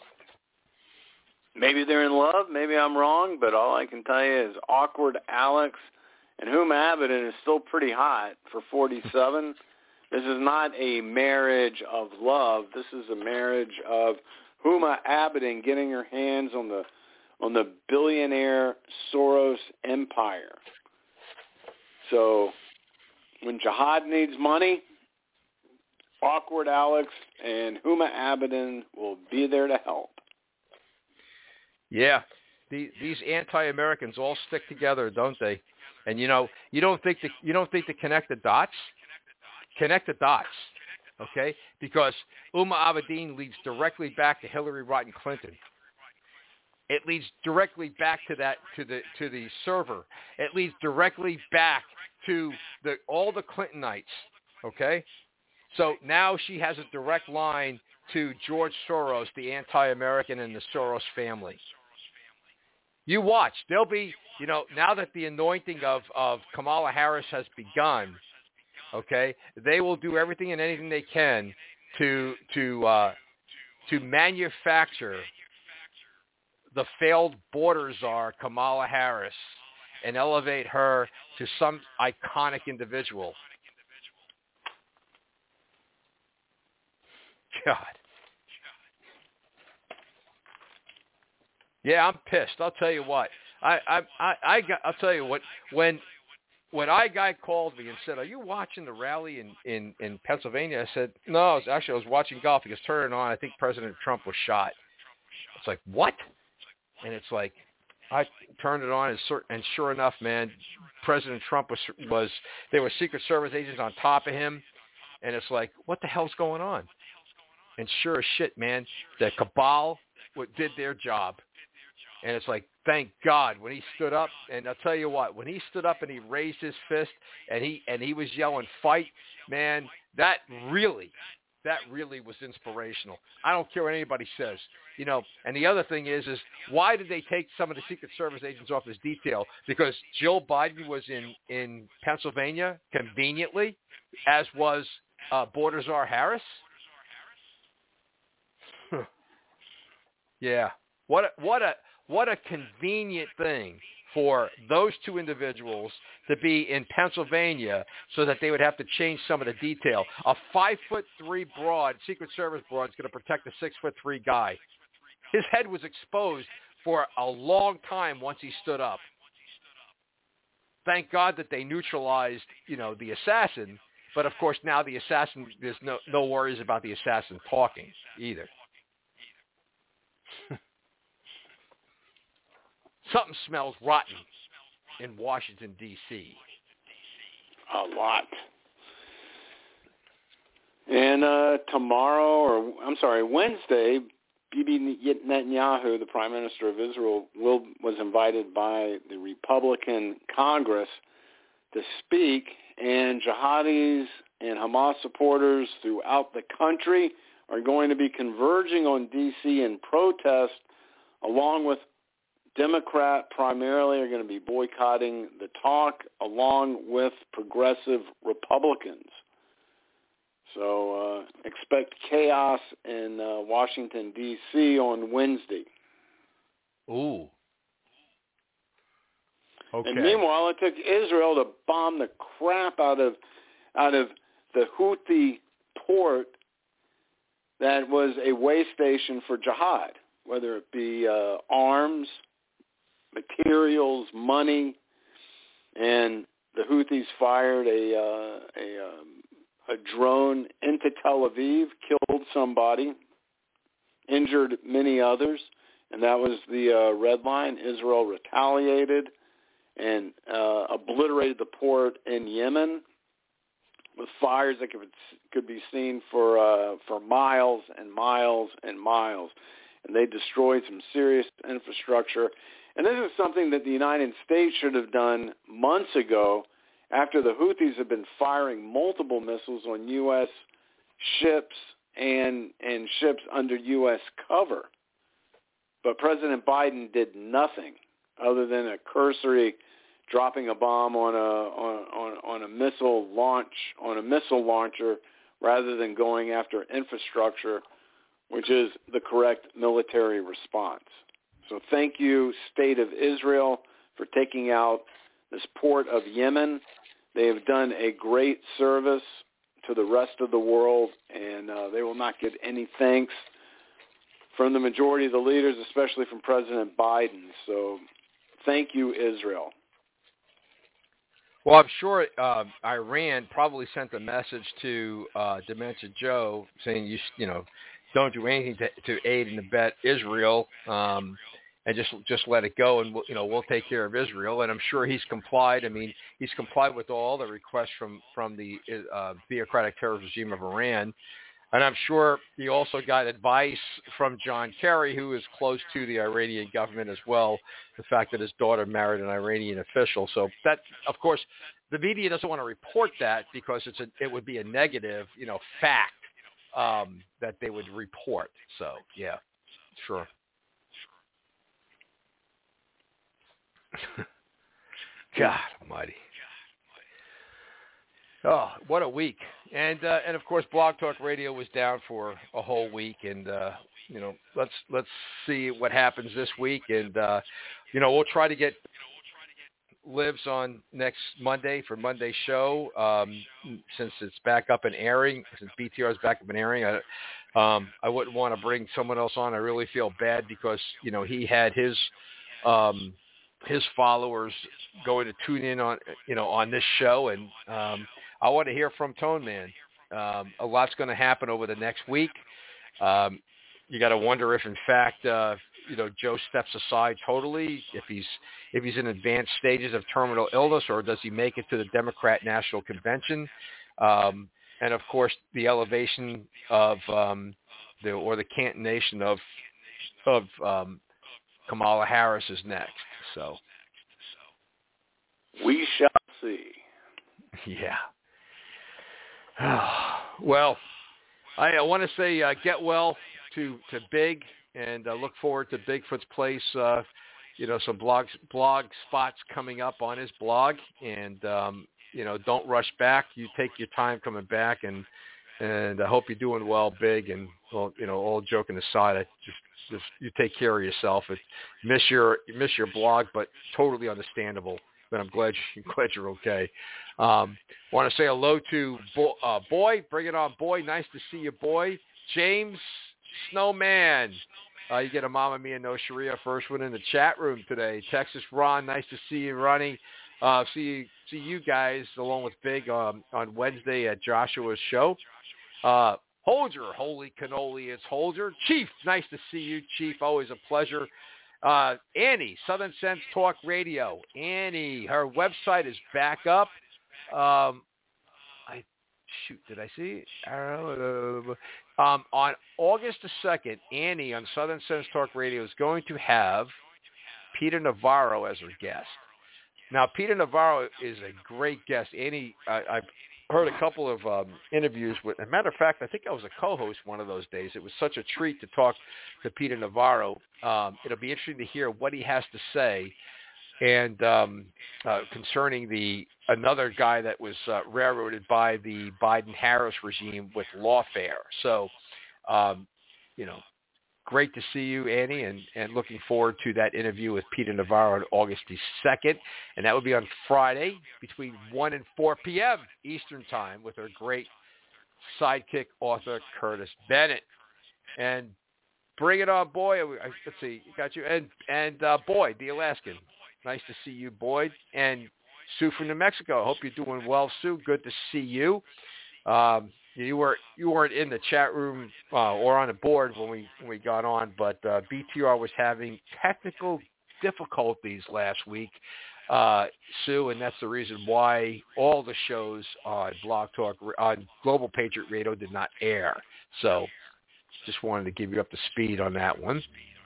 Maybe they're in love. Maybe I'm wrong. But all I can tell you is awkward Alex and Huma Abedin is still pretty hot for forty-seven. This is not a marriage of love. This is a marriage of Huma Abedin getting her hands on the on the billionaire Soros empire. So when Jihad needs money, awkward Alex and Huma Abedin will be there to help. Yeah, the, these anti-Americans all stick together, don't they? And you know, you don't think to, you don't think to connect the dots. Connect the dots, okay? Because Huma Abedin leads directly back to Hillary Rodham Clinton. It leads directly back to that to the to the server. It leads directly back to the all the Clintonites, okay? So now she has a direct line to George Soros, the anti-American, and the Soros family. You watch. There'll be, you know, now that the anointing of, of Kamala Harris has begun, okay, they will do everything and anything they can to to uh, to manufacture the failed border czar Kamala Harris and elevate her to some iconic individual. God. Yeah, I'm pissed. I'll tell you what. I I I, I got. I'll tell you what. When when I guy called me and said, "Are you watching the rally in, in, in Pennsylvania?" I said, "No, I was, actually I was watching golf." Because turning on, I think President Trump was shot. It's like, what? And it's like, I turned it on, and, sur- and sure enough, man, President Trump was was there were Secret Service agents on top of him, and it's like, what the hell's going on? And sure as shit, man, the cabal did their job. And it's like, thank God when he stood up. And I'll tell you what, when he stood up and he raised his fist and he and he was yelling, fight, man, that really, that really was inspirational. I don't care what anybody says. You know, and the other thing is, is why did they take some of the Secret Service agents off his detail? Because Jill Biden was in, in Pennsylvania, conveniently, as was uh, Border Czar Harris. Yeah. What a, what a what a convenient thing for those two individuals to be in Pennsylvania so that they would have to change some of the detail. A five foot three broad, Secret Service broad, is going to protect a six foot three guy. His head was exposed for a long time once he stood up. Thank God that they neutralized, you know, the assassin. But of course now the assassin, there's no no worries about the assassin talking either. Something smells rotten in Washington, D C A lot. And uh, tomorrow, or I'm sorry, Wednesday, Bibi Netanyahu, the Prime Minister of Israel, will, was invited by the Republican Congress to speak, and jihadis and Hamas supporters throughout the country are going to be converging on D C in protest, along with Democrat primarily are going to be boycotting the talk, along with progressive Republicans. So uh, expect chaos in uh, Washington, D C on Wednesday. Ooh. Okay. And meanwhile, it took Israel to bomb the crap out of out of the Houthi port that was a way station for jihad, whether it be uh, arms, materials, money, and the Houthis fired a uh, a, um, a drone into Tel Aviv, killed somebody, injured many others, and that was the uh, red line. Israel retaliated and uh, obliterated the port in Yemen with fires that could, could be seen for uh, for miles and miles and miles, and they destroyed some serious infrastructure. And this is something that the United States should have done months ago, after the Houthis have been firing multiple missiles on U S ships and and ships under U S cover. But President Biden did nothing. other than a cursory dropping a bomb on a on, on, on a missile launch on a missile launcher rather than going after infrastructure, which is the correct military response. So thank you, State of Israel, for taking out this port of Yemen. They have done a great service to the rest of the world, and uh, they will not get any thanks from the majority of the leaders, especially from President Biden. So thank you, Israel. Well, I'm sure uh, Iran probably sent a message to uh, Dementia Joe saying, you you know, don't do anything to, to aid and abet Israel, um, and just just let it go, and we'll, you know we'll take care of Israel. And I'm sure he's complied. I mean, he's complied with all the requests from from the uh, theocratic terrorist regime of Iran. And I'm sure he also got advice from John Kerry, who is close to the Iranian government as well, the fact that his daughter married an Iranian official. So that, of course, the media doesn't want to report that because it's a, it would be a negative, you know, fact um, that they would report. So, yeah, sure. God almighty. Oh, what a week. And, uh, and of course, Blog Talk Radio was down for a whole week. And, uh, you know, let's let's see what happens this week. And, uh, you know, we'll try to get Libs on next Monday for Monday's show um, since it's back up and airing, since B T R is back up and airing. I, um, I wouldn't want to bring someone else on. I really feel bad because, you know, he had his um, his followers going to tune in on, you know, on this show. And, um, I want to hear from Tone Man. Um, a lot's going to happen over the next week. Um, you got to wonder if, in fact, uh, you know, Joe steps aside totally, if he's if he's in advanced stages of terminal illness, or does he make it to the Democrat National Convention? Um, and of course, the elevation of um, the or the cantonation of of um, Kamala Harris is next. So we shall see. Yeah. Well, I, I want to say uh, get well to, to Big, and uh, look forward to Bigfoot's Place. Uh, you know, some blogs, blog spots coming up on his blog, and um, you know, don't rush back. You take your time coming back, and and I hope you're doing well, Big. And well, you know, all joking aside, I just just you take care of yourself. It, miss your you miss your blog, but totally understandable. But I'm glad you, glad you're okay. Um, want to say hello to Bo, uh, Boy. Bring it on, Boy. Nice to see you, Boy. James Snowman. Uh, you get a Mama Mia No Sharia first one in the chat room today. Texas Ron. Nice to see you, Ronnie. Uh, see see you guys along with Big um, on Wednesday at Joshua's show. Uh, Holger, holy cannoli, it's Holger. Chief, nice to see you, Chief. Always a pleasure. Uh, Annie, Southern Sense Talk Radio. Annie, her website is back up. Um, I shoot, did I see? Uh, um, on August the second, Annie on Southern Sense Talk Radio is going to have Peter Navarro as her guest. Now, Peter Navarro is a great guest. Annie, I, I've heard a couple of um, interviews with. As a matter of fact, I think I was a co-host one of those days. It was such a treat to talk to Peter Navarro. Um, it'll be interesting to hear what he has to say, and um, uh, concerning the another guy that was uh, railroaded by the Biden-Harris regime with lawfare. So, um, you know, great to see you, Annie, and, and looking forward to that interview with Peter Navarro on August the second. And that will be on Friday between one and four p.m. Eastern Time with our great sidekick author, Curtis Bennett. And bring it on, Boy. Let's see, got you. And, and uh, Boyd, the Alaskan. Nice to see you, Boyd. And Sue from New Mexico. I hope you're doing well, Sue. Good to see you. Um, You were you weren't in the chat room uh, or on the board when we when we got on, but uh, B T R was having technical difficulties last week, uh, Sue, and that's the reason why all the shows on Blog Talk on Global Patriot Radio did not air. So, just wanted to give you up to speed on that one.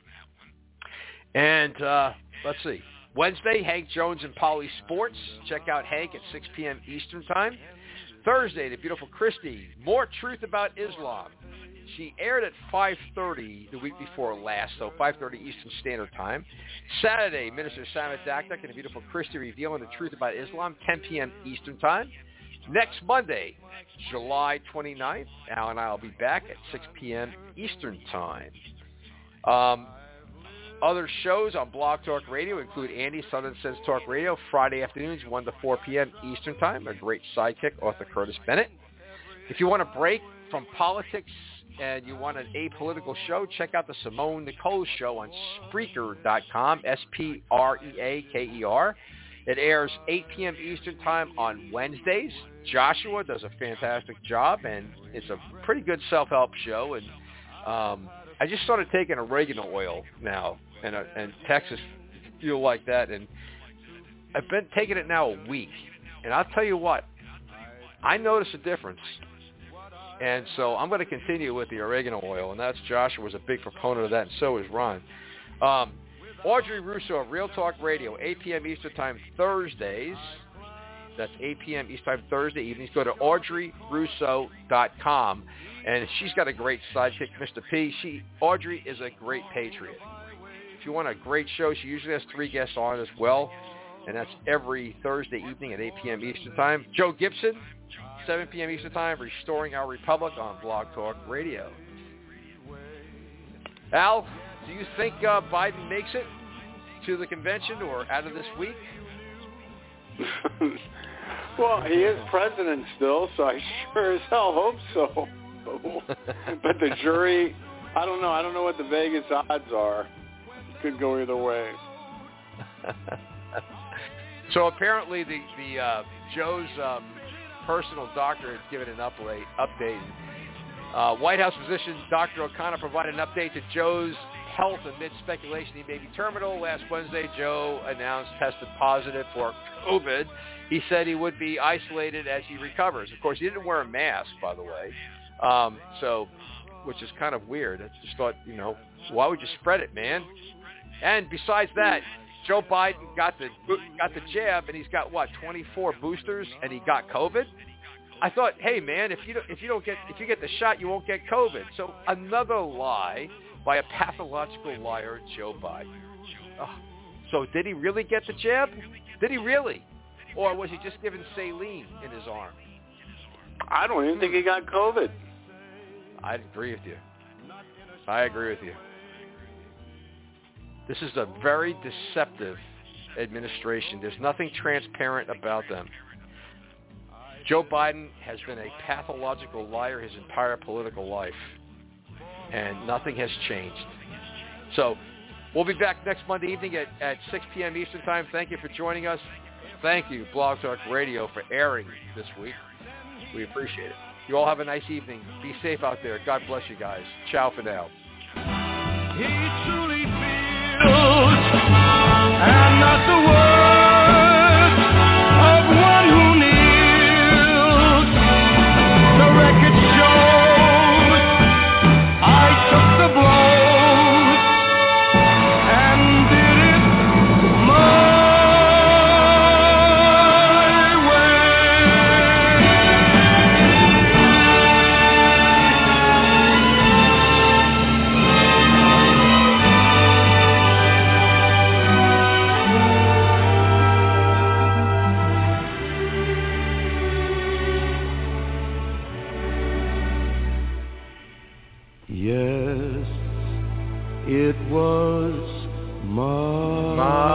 And uh, let's see, Wednesday, Hank Jones and Poly Sports. Check out Hank at six p.m. Eastern Time. Thursday, the beautiful Christy, More Truth About Islam. She aired at five thirty the week before last, so five thirty Eastern Standard Time. Saturday, Minister Samit Dakdak and the beautiful Christy revealing the truth about Islam, ten p.m. Eastern Time. Next Monday, July twenty-ninth, Al and I will be back at six p.m. Eastern Time. Um, other shows on Blog Talk Radio include Andy Southern Sense Talk Radio, Friday afternoons, one to four p.m. Eastern Time. A great sidekick, Arthur Curtis Bennett. If you want a break from politics and you want an apolitical show, check out the Simone Nicole Show on Spreaker dot com, S P R E A K E R. It airs eight p.m. Eastern Time on Wednesdays. Joshua does a fantastic job, and it's a pretty good self-help show. And um, I just started taking oregano oil now, and, uh, and Texas feel like that. And I've been taking it now a week, and I'll tell you what, I notice a difference. And so I'm going to continue with the oregano oil, and that's Joshua was a big proponent of that, and so is Ron. Um, Audrey Russo of Real Talk Radio, eight p.m. Eastern Time Thursdays. That's eight p.m. Eastern Time Thursday evenings. Go to audrey russo dot com, and she's got a great sidekick, Mister P. She Audrey is a great patriot. If you want a great show, she usually has three guests on as well, and that's every Thursday evening at eight p.m. Eastern Time. Joe Gibson, seven p.m. Eastern Time, Restoring Our Republic on Blog Talk Radio. Al, do you think uh, Biden makes it to the convention or out of this week? Well, he is president still, so I sure as hell hope so. But the jury, I don't know. I don't know what the Vegas odds are. It could go either way. So apparently the, the uh, Joe's um, personal doctor has given an update. update. Uh, White House physician Doctor O'Connor provided an update to Joe's health amid speculation he may be terminal. Last Wednesday, Joe announced tested positive for COVID. He said he would be isolated as he recovers. Of course, he didn't wear a mask, by the way, um, so which is kind of weird. I just thought, you know, why would you spread it, man? And besides that, Joe Biden got the got the jab, and he's got what, twenty-four boosters, and he got COVID. I thought, hey man, if you don't, if you don't get if you get the shot, you won't get COVID. So another lie by a pathological liar, Joe Biden. Oh, so did he really get the jab? Did he really, or was he just given saline in his arm? I don't even think he got COVID. I agree with you. I agree with you. This is a very deceptive administration. There's nothing transparent about them. Joe Biden has been a pathological liar his entire political life, and nothing has changed. So we'll be back next Monday evening at, at six p.m. Eastern Time. Thank you for joining us. Thank you, Blog Talk Radio, for airing this week. We appreciate it. You all have a nice evening. Be safe out there. God bless you guys. Ciao for now. He truly feels, and not the words of one who kneels. The record shows I took the blows and did it my it was my,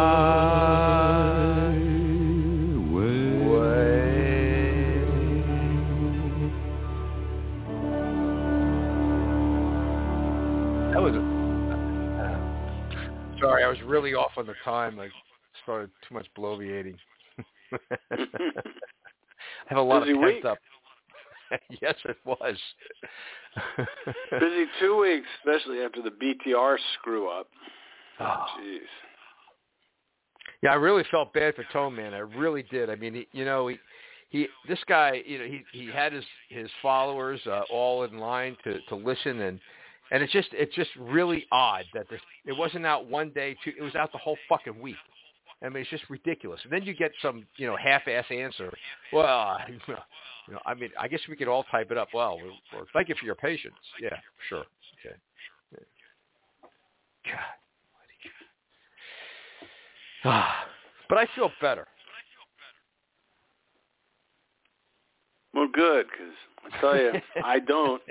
my way. way. That was a, uh, sorry, I was really off on the time. I started too much bloviating. I have a lot Busy of pent week. up. Yes, it was. Busy two weeks, especially after the B T R screw up. Oh. Jeez. Yeah, I really felt bad for Tone Man. I really did. I mean, he, you know, he, he, this guy, you know, he, he had his, his followers uh, all in line to, to listen, and, and it's just, it's just really odd that this, it wasn't out one day, two, it was out the whole fucking week. I mean, it's just ridiculous. And then you get some, you know, half-ass answer. Well, You know, I mean, I guess we could all type it up. Well, we're, we're, thank you for your patience. Yeah, sure. Okay. Yeah. God. Ah, but I feel better. Well, good, because I tell you, I don't.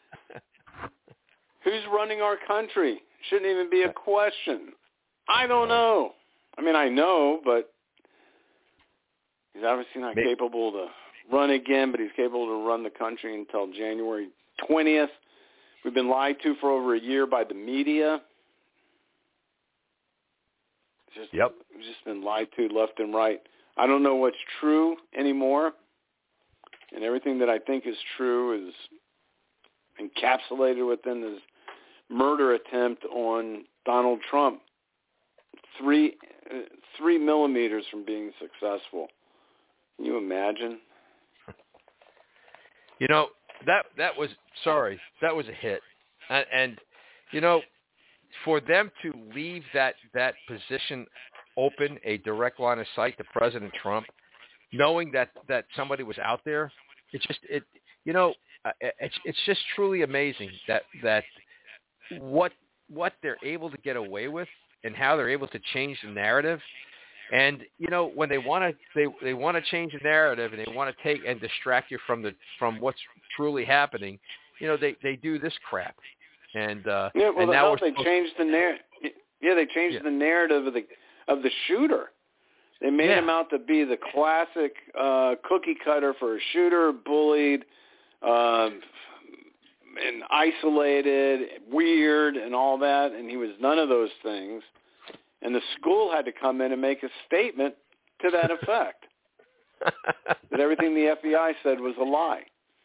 Who's running our country? Shouldn't even be a question. I don't know. I mean, I know, but he's obviously not Maybe. capable to run again, but he's capable to run the country until January twentieth. We've been lied to for over a year by the media. Just, yep. We've just been lied to left and right. I don't know what's true anymore, and everything that I think is true is encapsulated within this murder attempt on Donald Trump. Three, uh, three millimeters from being successful. Can you imagine? You know, that that was, sorry, that was a hit. And, and you know, for them to leave that, that position open, a direct line of sight to President Trump, knowing that, that somebody was out there, it just, it, you know, it's it's just truly amazing that that what what they're able to get away with and how they're able to change the narrative. And you know, when they want to they they want to change the narrative and they want to take and distract you from the from what's truly happening, you know, they, they do this crap. And uh, yeah, well, and now they changed the narrative. Yeah, they changed yeah. the narrative of the of the shooter. They made yeah. him out to be the classic uh, cookie cutter for a shooter, bullied, um, and isolated, weird, and all that. And he was none of those things. And the school had to come in and make a statement to that effect, that everything the F B I said was a lie.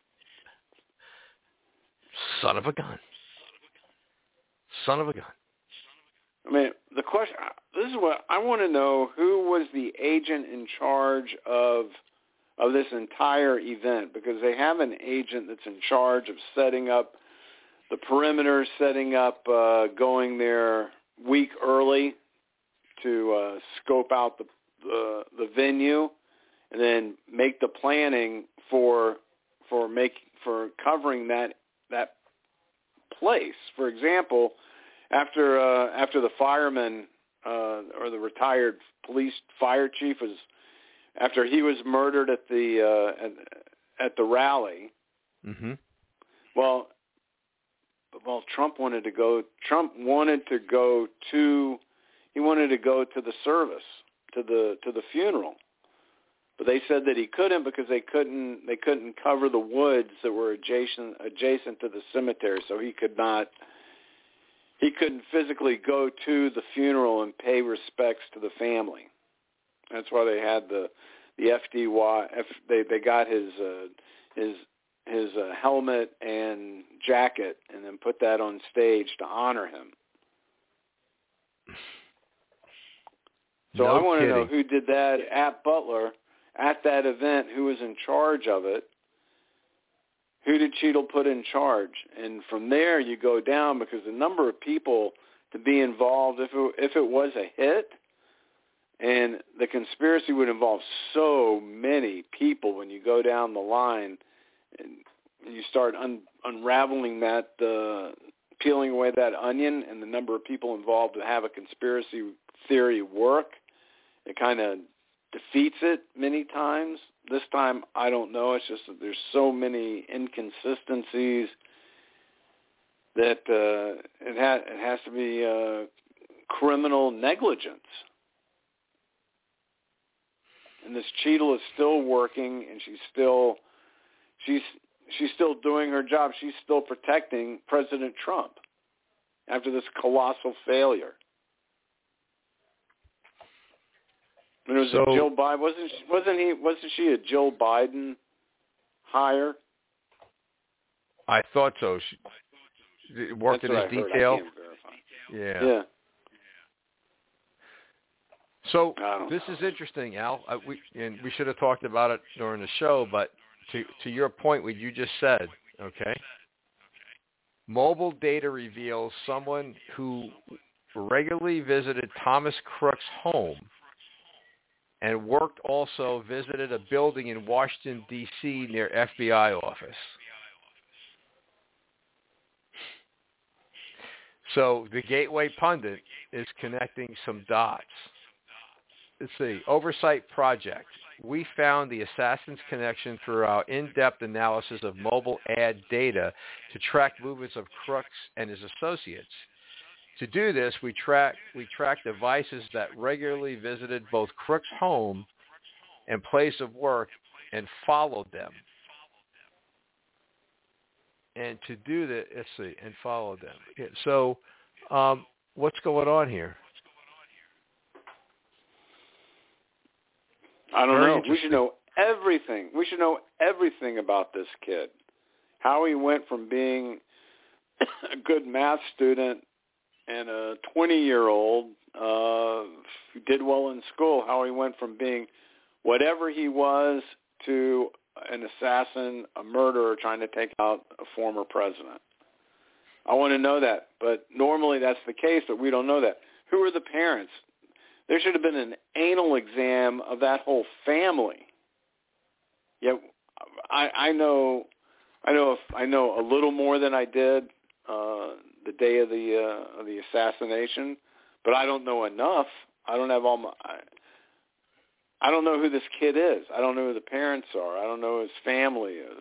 Son of a gun. Son of a gun. I mean, the question, this is what I want to know, who was the agent in charge of of this entire event? Because they have an agent that's in charge of setting up the perimeter, setting up, uh, going there week early to uh, scope out the, the the venue, and then make the planning for for make for covering that that place. For example, after uh, after the fireman uh, or the retired police fire chief was after he was murdered at the uh, at, at the rally. Mm-hmm. Well, well, Trump wanted to go. Trump wanted to go to. He wanted to go to the service, to the to the funeral, but they said that he couldn't because they couldn't they couldn't cover the woods that were adjacent adjacent to the cemetery, so he could not. He couldn't physically go to the funeral and pay respects to the family. That's why they had the the F D Y. F, they they got his uh, his his uh, helmet and jacket, and then put that on stage to honor him. So no I want kidding. to know who did that at Butler at that event. Who was in charge of it? Who did Cheadle put in charge? And from there you go down, because the number of people to be involved, if it, if it was a hit, and the conspiracy would involve so many people when you go down the line and you start un, unraveling that, uh, peeling away that onion, and the number of people involved to have a conspiracy theory work, it kind of defeats it many times. This time, I don't know. It's just that there's so many inconsistencies that uh, it, ha- it has to be uh, criminal negligence. And this Cheadle is still working, and she's still she's she's still doing her job. She's still protecting President Trump after this colossal failure. And it was so, a Jill Biden. Wasn't she, wasn't he? Wasn't she a Jill Biden hire? I thought so. She worked That's in what his I heard. detail. I can't verify. Yeah. Yeah. So this know. is interesting, Al. Uh, we and we should have talked about it during the show, but to to your point, what you just said, okay? Mobile data reveals someone who regularly visited Thomas Crook's home and worked also visited a building in Washington, D C near F B I office. So the Gateway Pundit is connecting some dots. Let's see. Oversight Project. We found the assassin's connection through our in-depth analysis of mobile ad data to track movements of Crooks and his associates. To do this, we track we tracked devices that regularly visited both Crooks' home and place of work and followed them. And to do that, let's see, and follow them. Okay, so um, what's going on here? I don't Very know. We should know everything. We should know everything about this kid. How he went from being a good math student and a twenty-year-old uh, who did well in school, how he went from being whatever he was to an assassin, a murderer trying to take out a former president. I want to know that, but normally that's the case, but we don't know that. Who are the parents? There should have been an anal exam of that whole family. Yeah, I, I know, I know, if, I know a little more than I did uh, the day of the uh, of the assassination, but I don't know enough. I don't have all my. I, I don't know who this kid is. I don't know who the parents are. I don't know who his family is.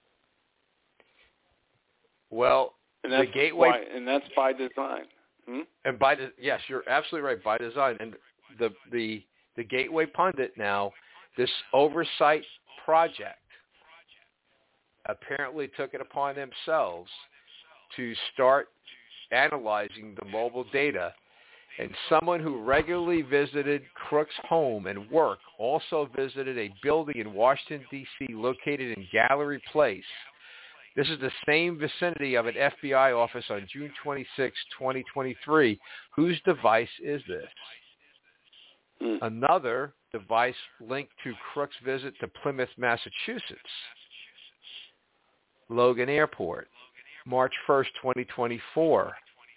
Well, and that's the Gateway, why, and that's by design. Hmm? And by de- yes, you're absolutely right. By design, and the the the Gateway Pundit now, this oversight project apparently took it upon themselves to start analyzing the mobile data. And someone who regularly visited Crooks' home and work also visited a building in Washington, D C located in Gallery Place. This is the same vicinity of an F B I office on June twenty-sixth, twenty twenty-three. Whose device is this? Mm. Another device linked to Crooks' visit to Plymouth, Massachusetts. Logan Airport, March first, twenty twenty-four.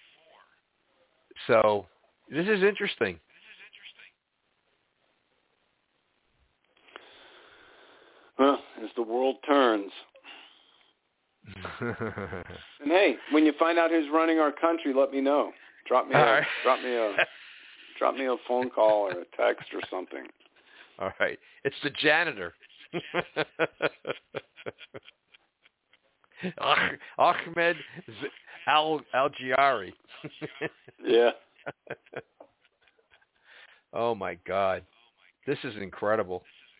So this is interesting. Well, as the world turns. And hey, when you find out who's running our country, let me know. Drop me a right. drop me a drop me a phone call or a text or something. All right. It's the janitor. Ahmed Al Al-Jiyari. Yeah. Oh my God. This is incredible.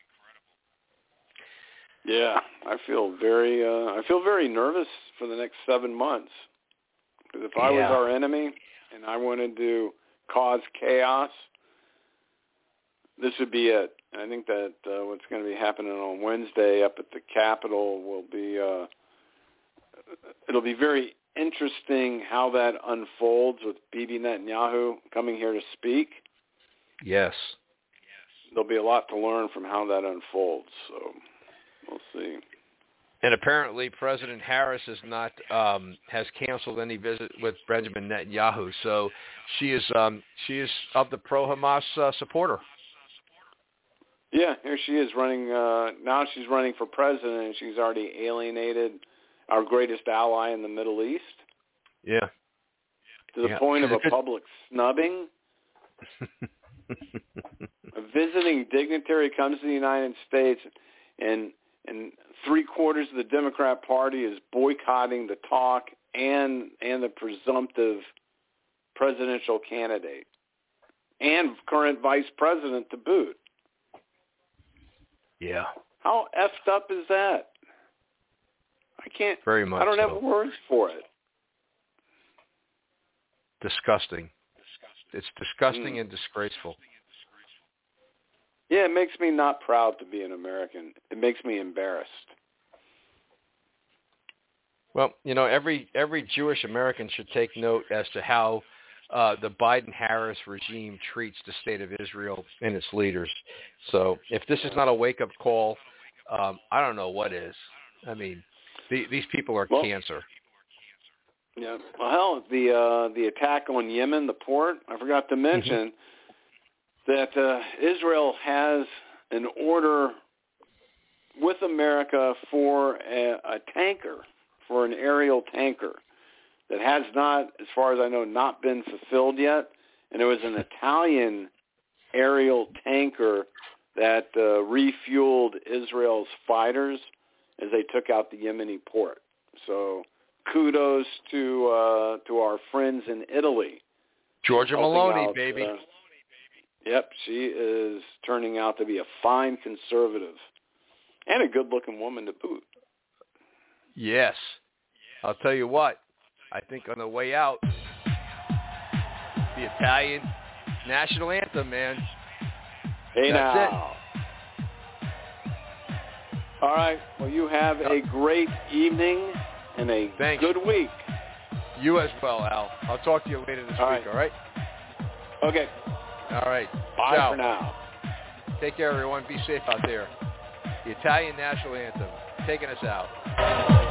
Yeah, I feel very uh, I feel very nervous for the next seven months. Because if I yeah. was our enemy and I wanted to cause chaos, this would be it. And I think that uh, what's going to be happening on Wednesday up at the Capitol will be uh, it'll be very interesting how that unfolds with Bibi Netanyahu coming here to speak. Yes. There'll be a lot to learn from how that unfolds. So we'll see. And apparently, President Harris is not um, has canceled any visit with Benjamin Netanyahu. So she is um, she is of the pro-Hamas uh, supporter. Yeah, here she is running. Uh, now she's running for president, and she's already alienated our greatest ally in the Middle East. Yeah. To the yeah. point of a public snubbing. A visiting dignitary comes to the United States, and and three quarters of the Democrat Party is boycotting the talk and and the presumptive presidential candidate and current vice president to boot. Yeah. How effed up is that? I can't. Very much. I don't so. have words for it. Disgusting. It's disgusting mm. and disgraceful. Yeah, it makes me not proud to be an American. It makes me embarrassed. Well, you know, every every Jewish American should take note as to how uh, the Biden-Harris regime treats the state of Israel and its leaders. So if this is not a wake-up call, um, I don't know what is. I mean, the, these people are well, cancer. Yeah. Well, hell, the uh, the attack on Yemen, the port, I forgot to mention, that uh, Israel has an order with America for a, a tanker, for an aerial tanker that has not, as far as I know, not been fulfilled yet. And it was an Italian aerial tanker that uh, refueled Israel's fighters as they took out the Yemeni port. So kudos to uh, to our friends in Italy. Georgia Maloney, out, baby. Uh, yep, she is turning out to be a fine conservative and a good-looking woman to boot. Yes. I'll tell you what. I think on the way out, the Italian national anthem, man. Hey, That's now. It. All right. Well, you have a great evening and a Thanks. good week. You as well, Al. I'll talk to you later this all week, right. all right? Okay. All right. Bye Ciao. for now. Take care, everyone. Be safe out there. The Italian national anthem taking us out.